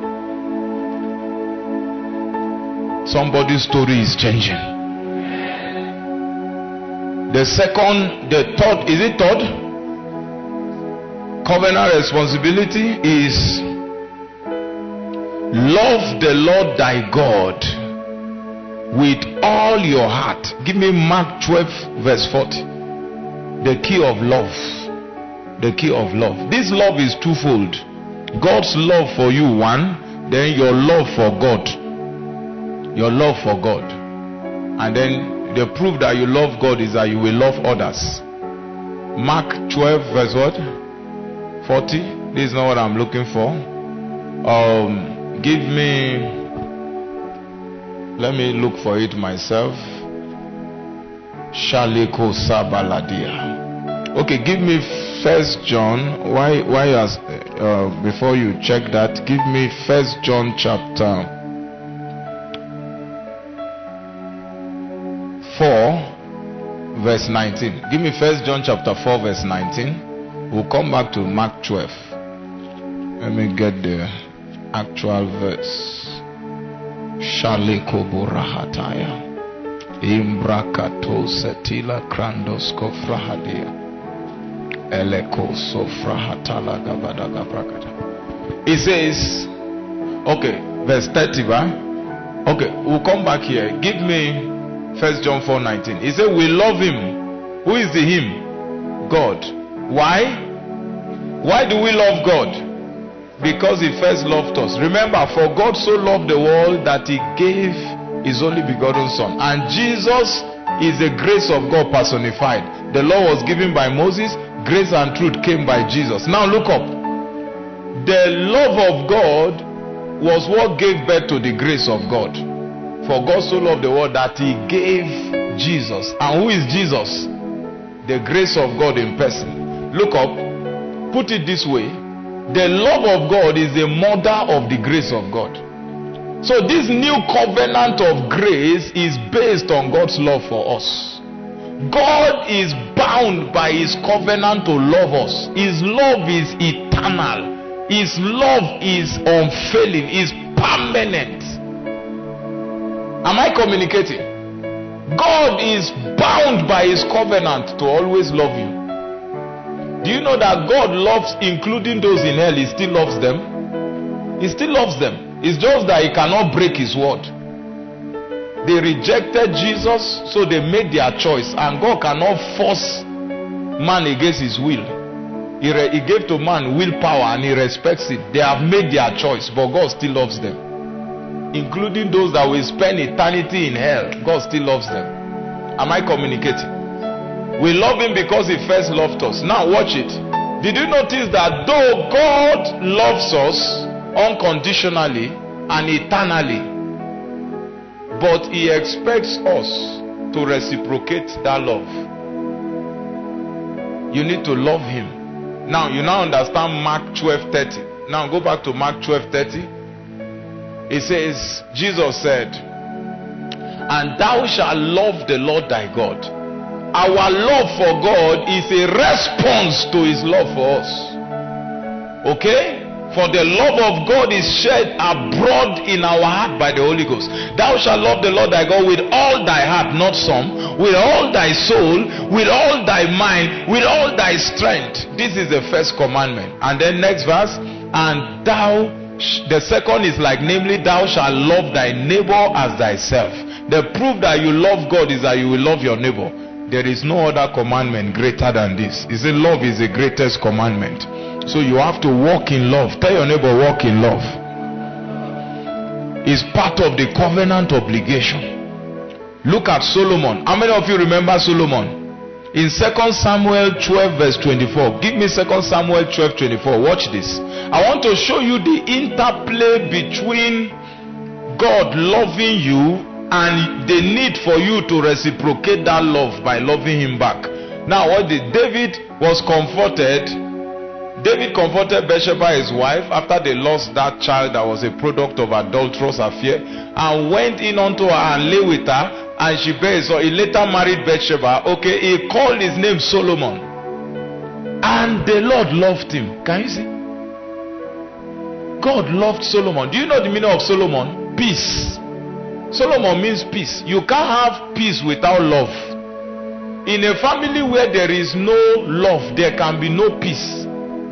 Somebody's story is changing. The third, is it third? Covenant responsibility is love the Lord thy God with all your heart. Give me Mark 12 verse 40. The key of love. The key of love. This love is twofold. God's love for you, one. Then your love for God. Your love for God. And then the proof that you love God is that you will love others. Mark 12 verse what? 40. This is not what I'm looking for. Give me, let me look for it myself. Shaliko Sabaladia. Okay, give me 1 John. Why before you check that, give me 1 John chapter 4 verse 19. Give me 1 John chapter 4 verse 19. We'll come back to Mark 12. Let me get the actual verse. Shaliko Burahataya. Imbrakato setila krandos kofrahadia. Eleko sofrahatala gabadaga brakata. It says, okay, verse 30, right? Okay, we'll come back here. Give me 1 John 4:19. He said, we love him. Who is the him? God. Why? Why do we love God? Because he first loved us. Remember, for God so loved the world that he gave his only begotten son. And Jesus is the grace of God personified. The law was given by Moses. Grace and truth came by Jesus. Now look up. The love of God was what gave birth to the grace of God. For God so loved the world that he gave Jesus. And who is Jesus? The grace of God in person. Look up. Put it this way. The love of God is the mother of the grace of God. So this new covenant of grace is based on God's love for us. God is bound by his covenant to love us. His love is eternal. His love is unfailing, is permanent. Am I communicating? God is bound by his covenant to always love you. Do you know that God loves, including those in hell, he still loves them? He still loves them. It's just that he cannot break his word. They rejected Jesus, so they made their choice, and God cannot force man against his will. He gave to man willpower and he respects it. They have made their choice, but God still loves them. Including those that will spend eternity in hell, God still loves them. Am I communicating? We love him because he first loved us. Now watch it. Did you notice that though God loves us unconditionally and eternally, but he expects us to reciprocate that love? You need to love him. Now you now understand Mark 12:30. Now go back to Mark 12:30. It says, Jesus said, and thou shalt love the Lord thy God Our love for God is a response to his love for us. Okay? For the love of God is shed abroad in our heart by the Holy Ghost. Thou shalt love the Lord thy God with all thy heart, not some, with all thy soul, with all thy mind, with all thy strength. This is the first commandment. And then next verse, and thou, the second is like, namely, thou shalt love thy neighbor as thyself. The proof that you love God is that you will love your neighbor. There is no other commandment greater than this. He said love is the greatest commandment. So you have to walk in love. Tell your neighbor, walk in love. It's part of the covenant obligation. Look at Solomon. How many of you remember Solomon? In 2 Samuel 12 verse 24. Give me 2 Samuel 12 24. Watch this. I want to show you the interplay between God loving you and the need for you to reciprocate that love by loving him back. Now what did David was comforted? David comforted Bathsheba, his wife, after they lost that child that was a product of adulterous affair, and went in unto her and lay with her, and she bare. So he later married Bathsheba. Okay, he called his name Solomon, and the Lord loved him. Can you see? God loved Solomon. Do you know the meaning of Solomon? Peace. Solomon means peace. You can't have peace without love. In a family where there is no love, there can be no peace.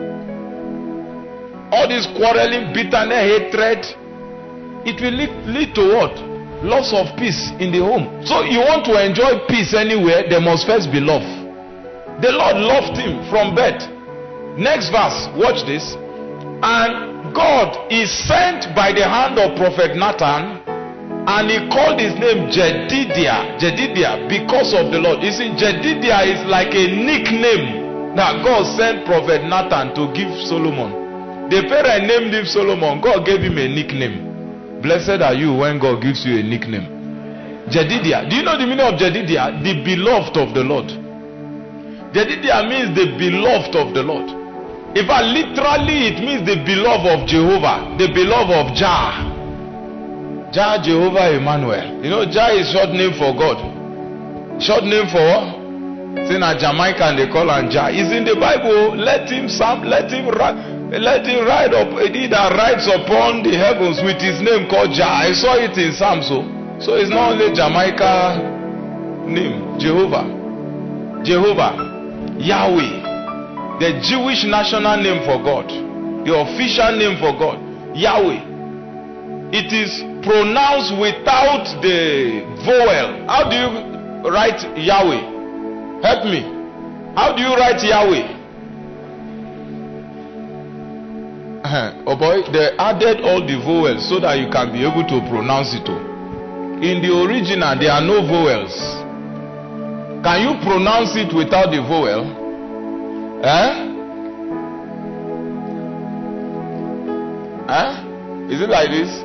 All this quarreling, bitterness, hatred, it will lead to what? Loss of peace in the home. So you want to enjoy peace anywhere, there must first be love. The Lord loved him from birth. Next verse, watch this. And God is sent by the hand of prophet Nathan, and he called his name Jedidiah because of the Lord. You see, Jedidiah is like a nickname that God sent prophet Nathan to give Solomon. The parent named him Solomon. God gave him a nickname. Blessed are you when God gives you a nickname. Jedidiah. Do you know the meaning of Jedidiah? The beloved of the Lord. Jedidiah means the beloved of the Lord. In fact, literally it means the beloved of Jehovah. The beloved of Jah. Jah Jehovah Emmanuel. You know, Jah is short name for God. Short name for what? Say na Jamaican they call him Jah. It's in the Bible. Let him ride up. He that rides upon the heavens with his name called Jah. I saw it in Psalms. So it's not only Jamaica name. Jehovah. Yahweh. The Jewish national name for God. The official name for God. Yahweh. It is pronounced without the vowel. How do you write Yahweh? Help me. How do you write Yahweh? Oh boy, they added all the vowels so that you can be able to pronounce it. In the original, there are no vowels. Can you pronounce it without the vowel? Is it like this?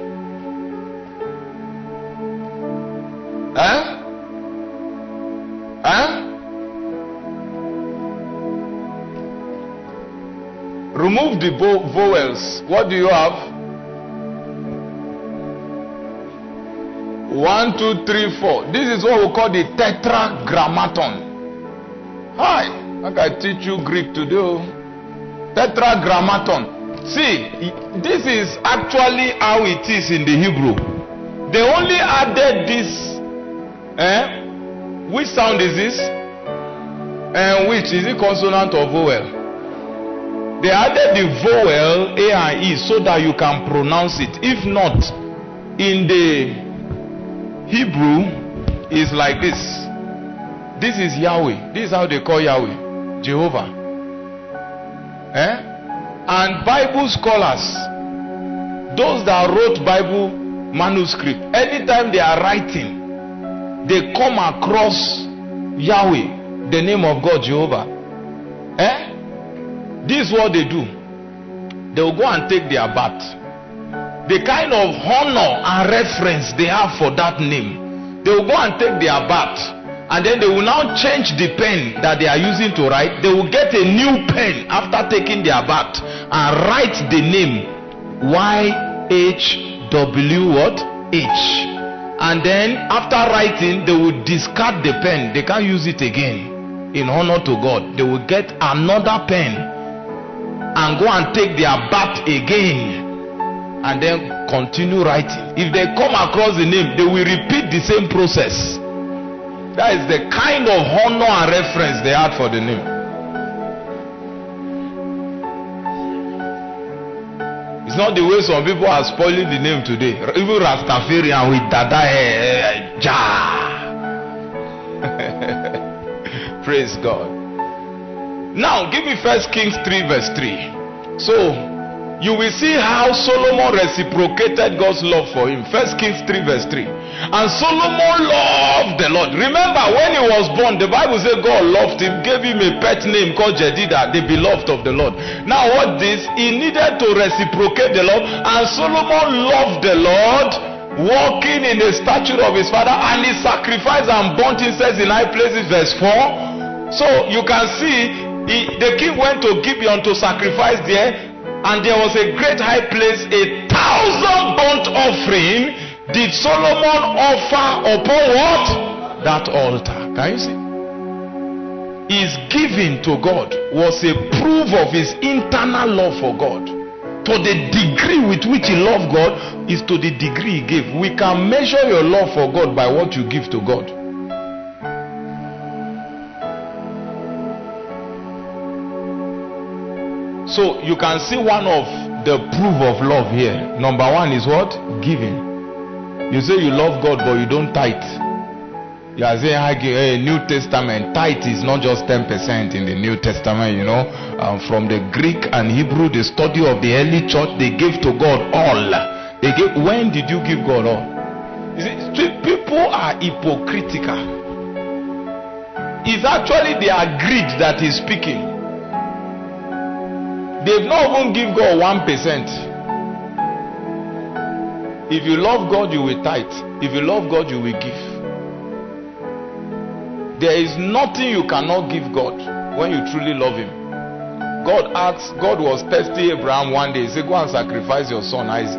Remove the vowels. What do you have? 1, 2, 3, 4. This is what we call the tetragrammaton. Hi, I can teach you Greek today. Tetragrammaton. See, this is actually how it is in the Hebrew. They only added this. Which sound is this? And which is it, consonant or vowel? They added the vowel A and E so that you can pronounce it. If not, in the Hebrew, it's like this. This is Yahweh. This is how they call Yahweh. Jehovah. And Bible scholars, those that wrote Bible manuscript, anytime they are writing, they come across Yahweh, the name of God, Jehovah. This is what they do. They will go and take their bath. The kind of honor and reference they have for that name, they will go and take their bath, and then they will now change the pen that they are using to write. They will get a new pen after taking their bath and write the name YHWH. And then after writing, they will discard the pen. They can't use it again in honor to God. They will get another pen and go and take their bath again and then continue writing. If they come across the name, they will repeat the same process. That is the kind of honor and reference they had for the name. It's not the way some people are spoiling the name today. Even Rastafarian with Dada Praise God. Now give me 1 Kings 3 verse 3. So you will see how Solomon reciprocated God's love for him. 1 Kings 3 verse 3. And Solomon loved the Lord. Remember when he was born, the Bible said God loved him, gave him a pet name called Jedida, the beloved of the Lord. Now what this? He needed to reciprocate the love, and Solomon loved the Lord, walking in the statute of his father, and he sacrificed and burnt incense in high places, verse 4. So you can see the king went to Gibeon to sacrifice there. And there was a great high place, 1,000 burnt offering did Solomon offer upon what? That altar. Can you see? His giving to God was a proof of his internal love for God. To the degree with which he loved God is to the degree he gave. We can measure your love for God by what you give to God. So you can see one of the proof of love here. Number one is what? Giving. You say you love God but you don't tithe. You are saying hey, New Testament, tithe is not just 10% in the New Testament, you know. From the Greek and Hebrew, the study of the early church, they gave to God all. They gave. When did you give God all? You see, people are hypocritical. It's actually their greed that is speaking. They've not even give God 1%. If you love God, you will tithe. If you love God, you will give. There is nothing you cannot give God when you truly love him. God was testing Abraham one day. He said, go and sacrifice your son Isaac,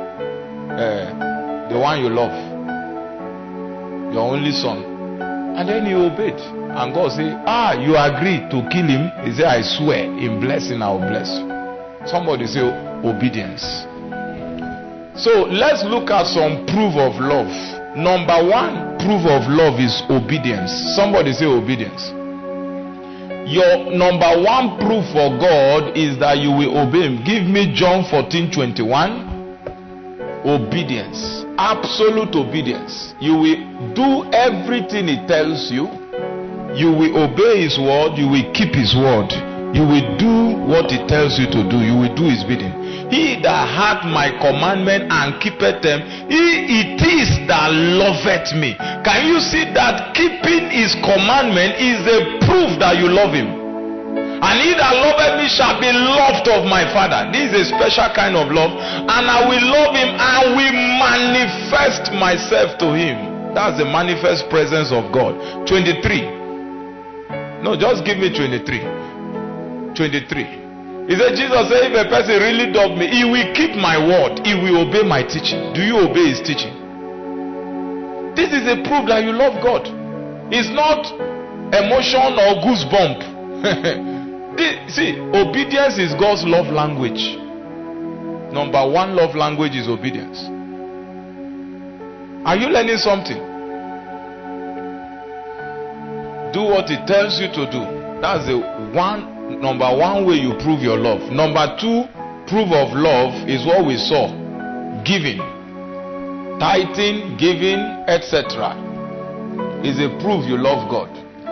the one you love, your only son. And then he obeyed. And God said, you agreed to kill him. He said, I swear, in blessing I will bless you. Somebody say obedience. So let's look at some proof of love. Number one proof of love is obedience. Somebody say obedience. Your number one proof for God is that you will obey him. Give me John 14:21. Obedience. Absolute obedience. You will do everything he tells you. You will obey his word. You will keep his word. You will do what he tells you to do. You will do his bidding. He that hath my commandment and keepeth them, he it is that loveth me. Can you see that keeping his commandment is a proof that you love him? And he that loveth me shall be loved of my Father. This is a special kind of love. And I will love him and will manifest myself to him. That's the manifest presence of God. 23. No, just give me 23. 23. He said, Jesus said, if a person really does me, he will keep my word. He will obey my teaching. Do you obey his teaching? This is a proof that you love God. It's not emotion or goosebump. See, obedience is God's love language. Number one love language is obedience. Are you learning something? Do what it tells you to do. That's the number one way you prove your love. Number two proof of love is what we saw. Giving. Tithing, giving, etc. is a proof you love God.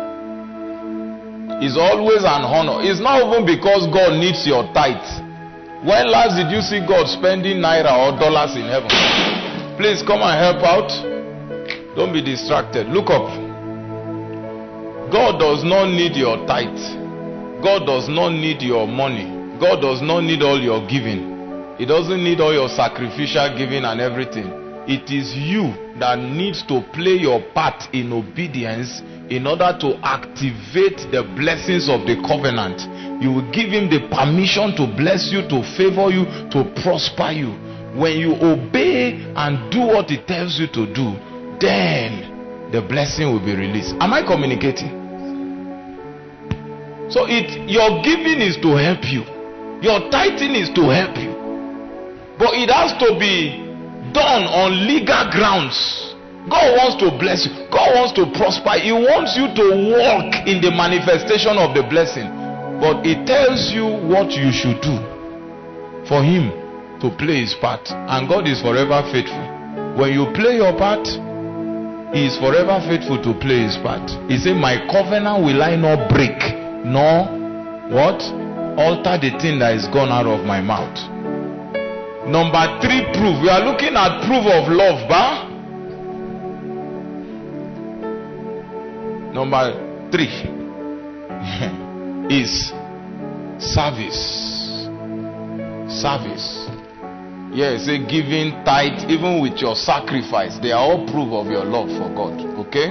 It's always an honor. It's not even because God needs your tithe. When last did you see God spending naira or dollars in heaven? Please come and help out. Don't be distracted. Look up. God does not need your tithe. God does not need your money. God does not need all your giving. He doesn't need all your sacrificial giving and everything. It is you that needs to play your part in obedience in order to activate the blessings of the covenant. You will give him the permission to bless you, to favor you, to prosper you. When you obey and do what he tells you to do, then the blessing will be released. Am I communicating? So your giving is to help you. Your tithing is to help you. But it has to be done on legal grounds. God wants to bless you. God wants to prosper. He wants you to walk in the manifestation of the blessing. But it tells you what you should do for him to play his part. And God is forever faithful. When you play your part, he is forever faithful to play his part. He said, my covenant will I not break, nor what? Alter the thing that is gone out of my mouth. Number 3, proof. We are looking at proof of love, bah? Number 3 is service. Service. Yes, say giving, tithe, even with your sacrifice, they are all proof of your love for God. Okay?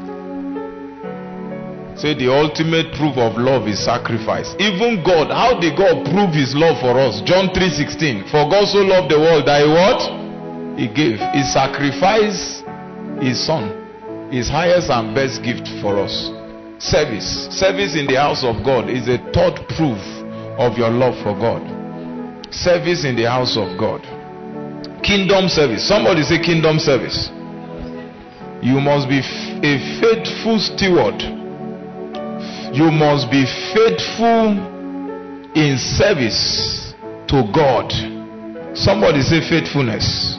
Say the ultimate proof of love is sacrifice. Even God, how did God prove his love for us? John 3:16. For God so loved the world that he what? He gave. He sacrificed his son. His highest and best gift for us. Service. Service in the house of God is a third proof of your love for God. Service in the house of God. Kingdom service. Somebody say kingdom service. You must be a faithful steward. You must be faithful in service to God. Somebody say faithfulness.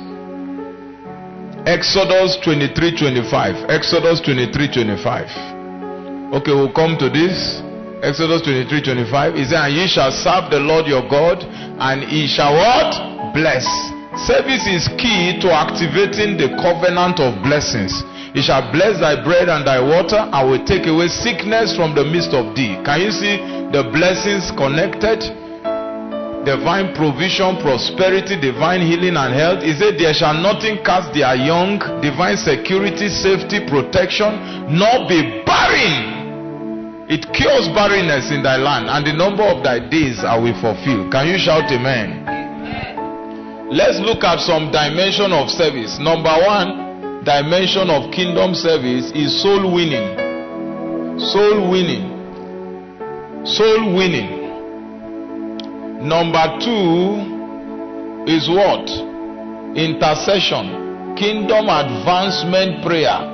Exodus 23:25. Exodus 23:25. Okay, we'll come to this. Exodus 23:25. It says, and ye shall serve the Lord your God, and he shall what? Bless. Service is key to activating the covenant of blessings. He shall bless thy bread and thy water, and will take away sickness from the midst of thee. Can you see the blessings connected? Divine provision, prosperity, divine healing and health. He said, there shall nothing cast their young. Divine security, safety, protection, nor be barren. It cures barrenness in thy land, and the number of thy days are we fulfilled. Can you shout amen? Let's look at some dimension of service. Number 1 dimension of kingdom service is soul winning. Soul winning. Soul winning. Number 2 is what? Intercession. Kingdom advancement prayer.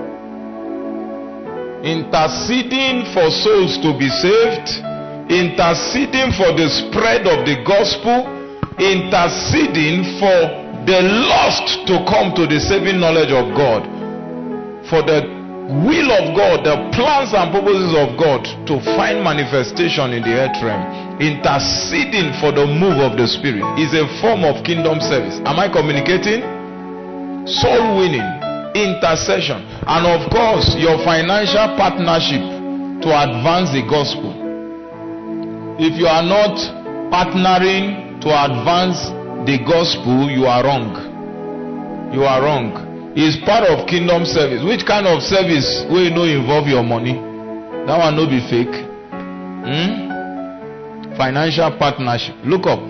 Interceding for souls to be saved. Interceding for the spread of the gospel. Interceding for the lost to come to the saving knowledge of God. For the will of God, the plans and purposes of God to find manifestation in the earth realm. Interceding for the move of the Spirit is a form of kingdom service. Am I communicating? Soul winning, intercession, and of course your financial partnership to advance the gospel. If you are not partnering to advance the gospel, you are wrong. You are wrong. Is part of kingdom service. Which kind of service will you know involve your money? That one no be fake. Financial partnership. Look up.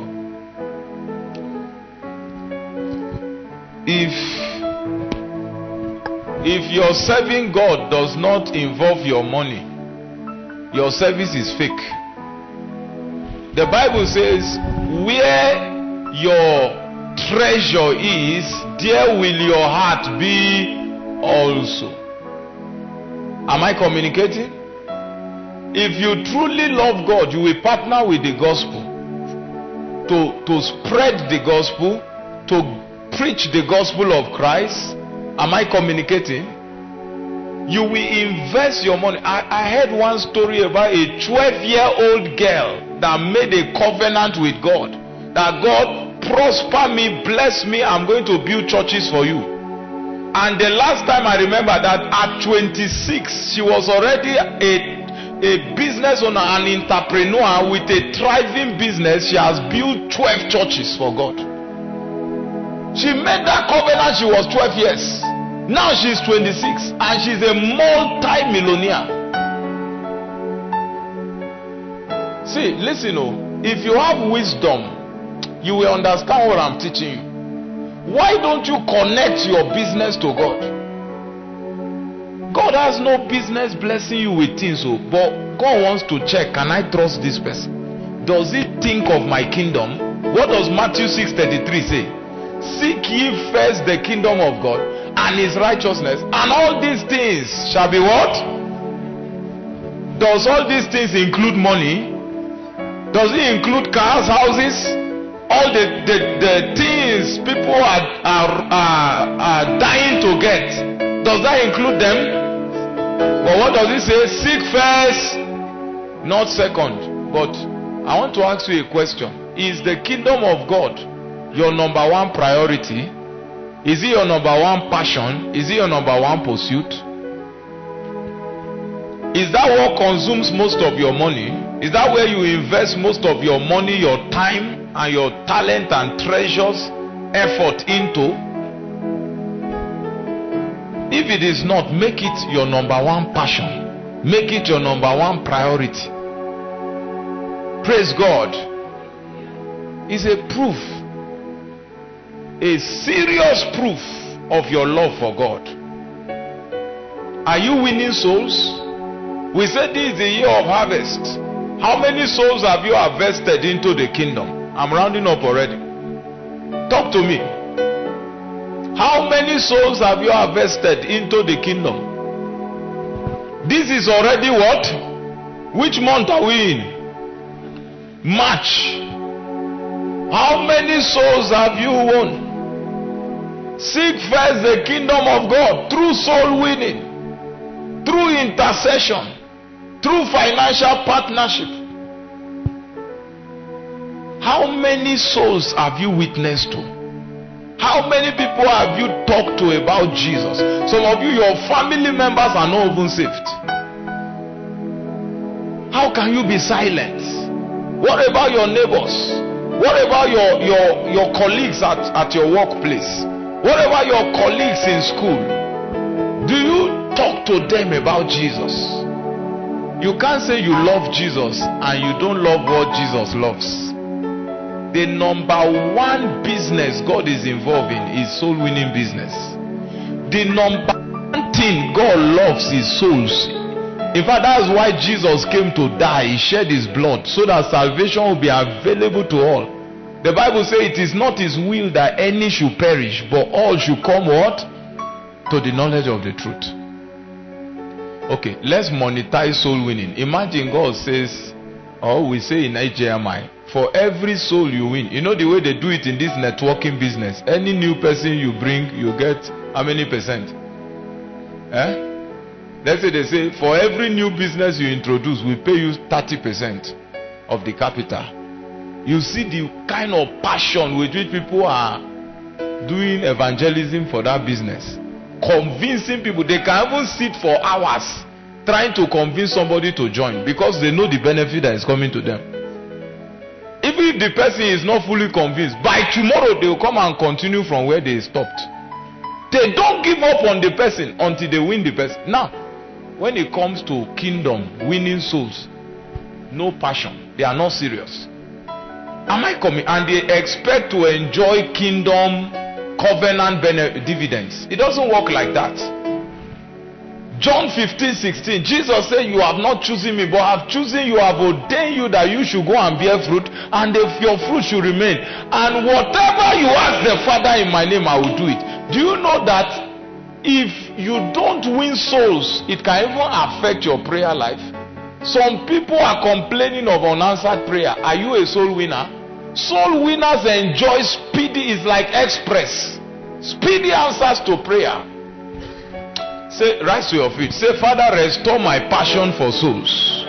If your serving God does not involve your money, your service is fake. The Bible says, where your treasure is, there will your heart be also. Am I communicating? If you truly love God, you will partner with the gospel to spread the gospel, to preach the gospel of Christ. Am I communicating? You will invest your money. I heard one story about a 12-year-old girl that made a covenant with God, that God, prosper me, bless me, I'm going to build churches for you. And the last time I remember that at 26 she was already a business owner, an entrepreneur with a thriving business. She has built 12 churches for God. She made that covenant. She was 12 years. Now she's 26 and she's a multi-millionaire. See, listen, if you have wisdom, you will understand what I'm teaching you. Why don't you connect your business to God? God has no business blessing you with things, but God wants to check, can I trust this person? Does he think of my kingdom? What does Matthew 6:33 say? Seek ye first the kingdom of God and his righteousness, and all these things shall be what? Does all these things include money? Does it include cars, houses? All the things people are dying to get, does that include them? But what does it say? Seek first, not second. But I want to ask you a question. Is the kingdom of God your number one priority? Is it your number one passion? Is it your number one pursuit? Is that what consumes most of your money? Is that where you invest most of your money, your time, and your talent and treasures, effort into? If it is not, make it your number one passion. Make it your number one priority. Praise God. It's a proof, a serious proof of your love for God. Are you winning souls? We said this is the year of harvest. How many souls have you harvested into the kingdom? I'm rounding up already. Talk to me. How many souls have you harvested into the kingdom? This is already what? Which month are we in? March. How many souls have you won? Seek first the kingdom of God through soul winning, through intercession, through financial partnership. How many souls have you witnessed to? How many people have you talked to about Jesus? Some of you, your family members are not even saved. How can you be silent? What about your neighbors? What about your colleagues at your workplace? What about your colleagues in school? Do you talk to them about Jesus? You can't say you love Jesus and you don't love what Jesus loves. The number one business God is involved in is soul winning business. The number one thing God loves is souls. In fact, that's why Jesus came to die. He shed his blood so that salvation will be available to all. The Bible says it is not his will that any should perish, but all should come what? To the knowledge of the truth. Okay, let's monetize soul winning. Imagine God says, or we say in HJMI, for every soul you win. You know the way they do it in this networking business. Any new person you bring, you get how many percent? Let's say they say, for every new business you introduce, we pay you 30% of the capital. You see the kind of passion with which people are doing evangelism for that business. Convincing people. They can even sit for hours trying to convince somebody to join because they know the benefit that is coming to them. Even if the person is not fully convinced, by tomorrow they will come and continue from where they stopped. They don't give up on the person until they win the person. Now, when it comes to kingdom, winning souls, no passion. They are not serious. Am I coming? And they expect to enjoy kingdom covenant dividends. It doesn't work like that. John 15:16, Jesus said, you have not chosen me, but I have chosen you, I have ordained you that you should go and bear fruit, and if your fruit should remain. And whatever you ask the Father in my name, I will do it. Do you know that if you don't win souls, it can even affect your prayer life? Some people are complaining of unanswered prayer. Are you a soul winner? Soul winners enjoy speedy, is like express, speedy answers to prayer. Say, rise to your feet. Say, Father, restore my passion for souls.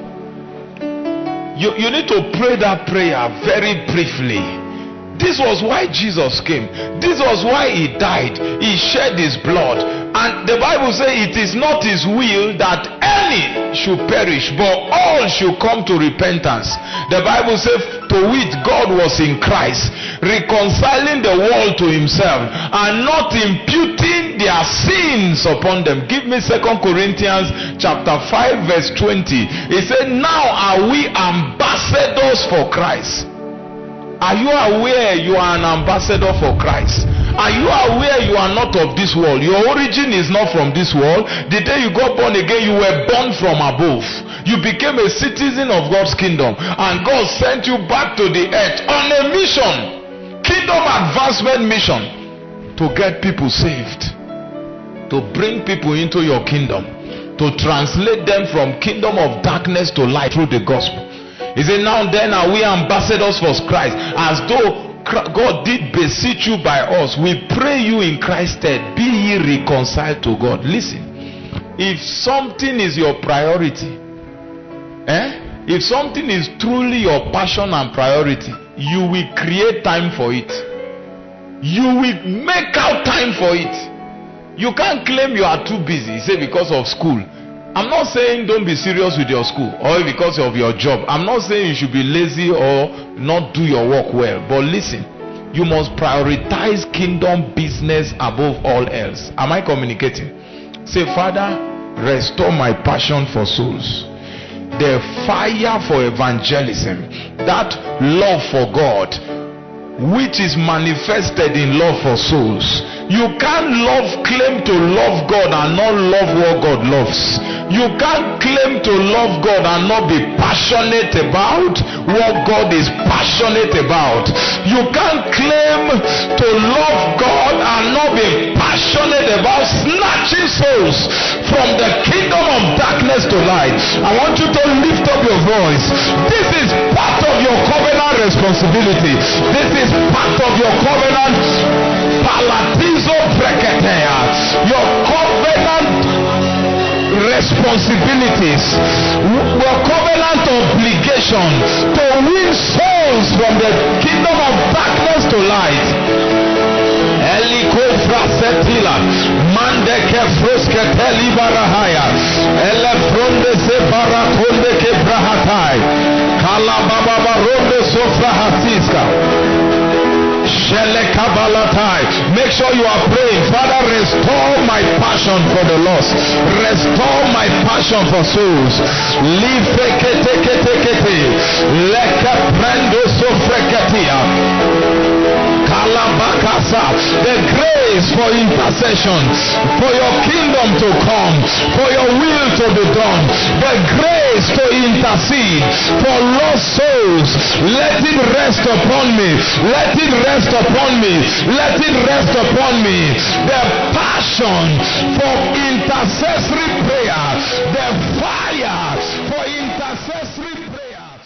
You need to pray that prayer very briefly. This was why Jesus came. This was why he died. He shed his blood. And the Bible says it is not his will that any should perish, but all should come to repentance. The Bible says, to which God was in Christ, reconciling the world to himself, and not imputing their sins upon them. Give me 2 Corinthians chapter 5 verse 20. It said, now are we ambassadors for Christ. Are you aware you are an ambassador for Christ? Are you aware you are not of this world? Your origin is not from this world. The day you got born again, you were born from above. You became a citizen of God's kingdom, and God sent you back to the earth on a mission, kingdom advancement mission, to get people saved, to bring people into your kingdom, to translate them from kingdom of darkness to light through the gospel. He said, now then are we ambassadors for Christ, as though God did beseech you by us. We pray you in Christ's stead, be ye reconciled to God. Listen, if something is your priority, if something is truly your passion and priority, you will create time for it. You will make out time for it. You can't claim you are too busy, say because of school. I'm not saying don't be serious with your school or because of your job. I'm not saying you should be lazy or not do your work well. But listen, you must prioritize kingdom business above all else. Am I communicating? Say, Father, restore my passion for souls, the fire for evangelism, that love for God which is manifested in love for souls. You can't claim to love God and not love what God loves. You can't claim to love God and not be passionate about what God is passionate about. You can't claim to love God and not be passionate about snatching souls from the kingdom of darkness to light. I want you to lift up your voice. This is part of your covenant responsibility. This is part of your covenant palatizo breketea, your covenant responsibilities, your covenant obligation to win souls from the kingdom of darkness to light. Eliko frasetila mande ke fruske telibarahaya elefronde se barakonde ke brahatai kala baba baronde sofrahatiska. Make sure you are praying, Father, restore my passion for the lost, restore my passion for souls. The grace for intercession, for your kingdom to come, for your will to be done, the grace to intercede for lost souls. Let it rest upon me. Let it rest upon me. Let it rest upon me. The passion for intercessory prayer, the fire for intercessory prayer.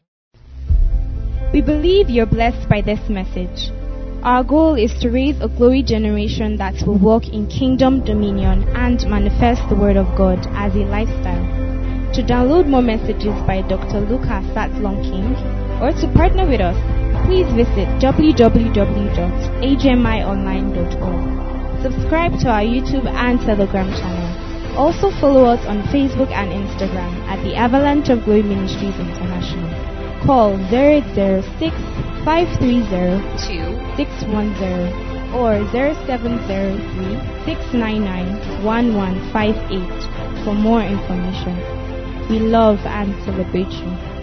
We believe you're blessed by this message. Our goal is to raise a glory generation that will walk in kingdom dominion and manifest the word of God as a lifestyle. To download more messages by Dr. Lucas Satlon King or to partner with us, please visit www.hmionline.org. Subscribe to our YouTube and Telegram channel. Also follow us on Facebook and Instagram at the Avalanche of Glory Ministries International. Call 0806-530-2610 or 0703-699-1158 for more information. We love and celebrate you.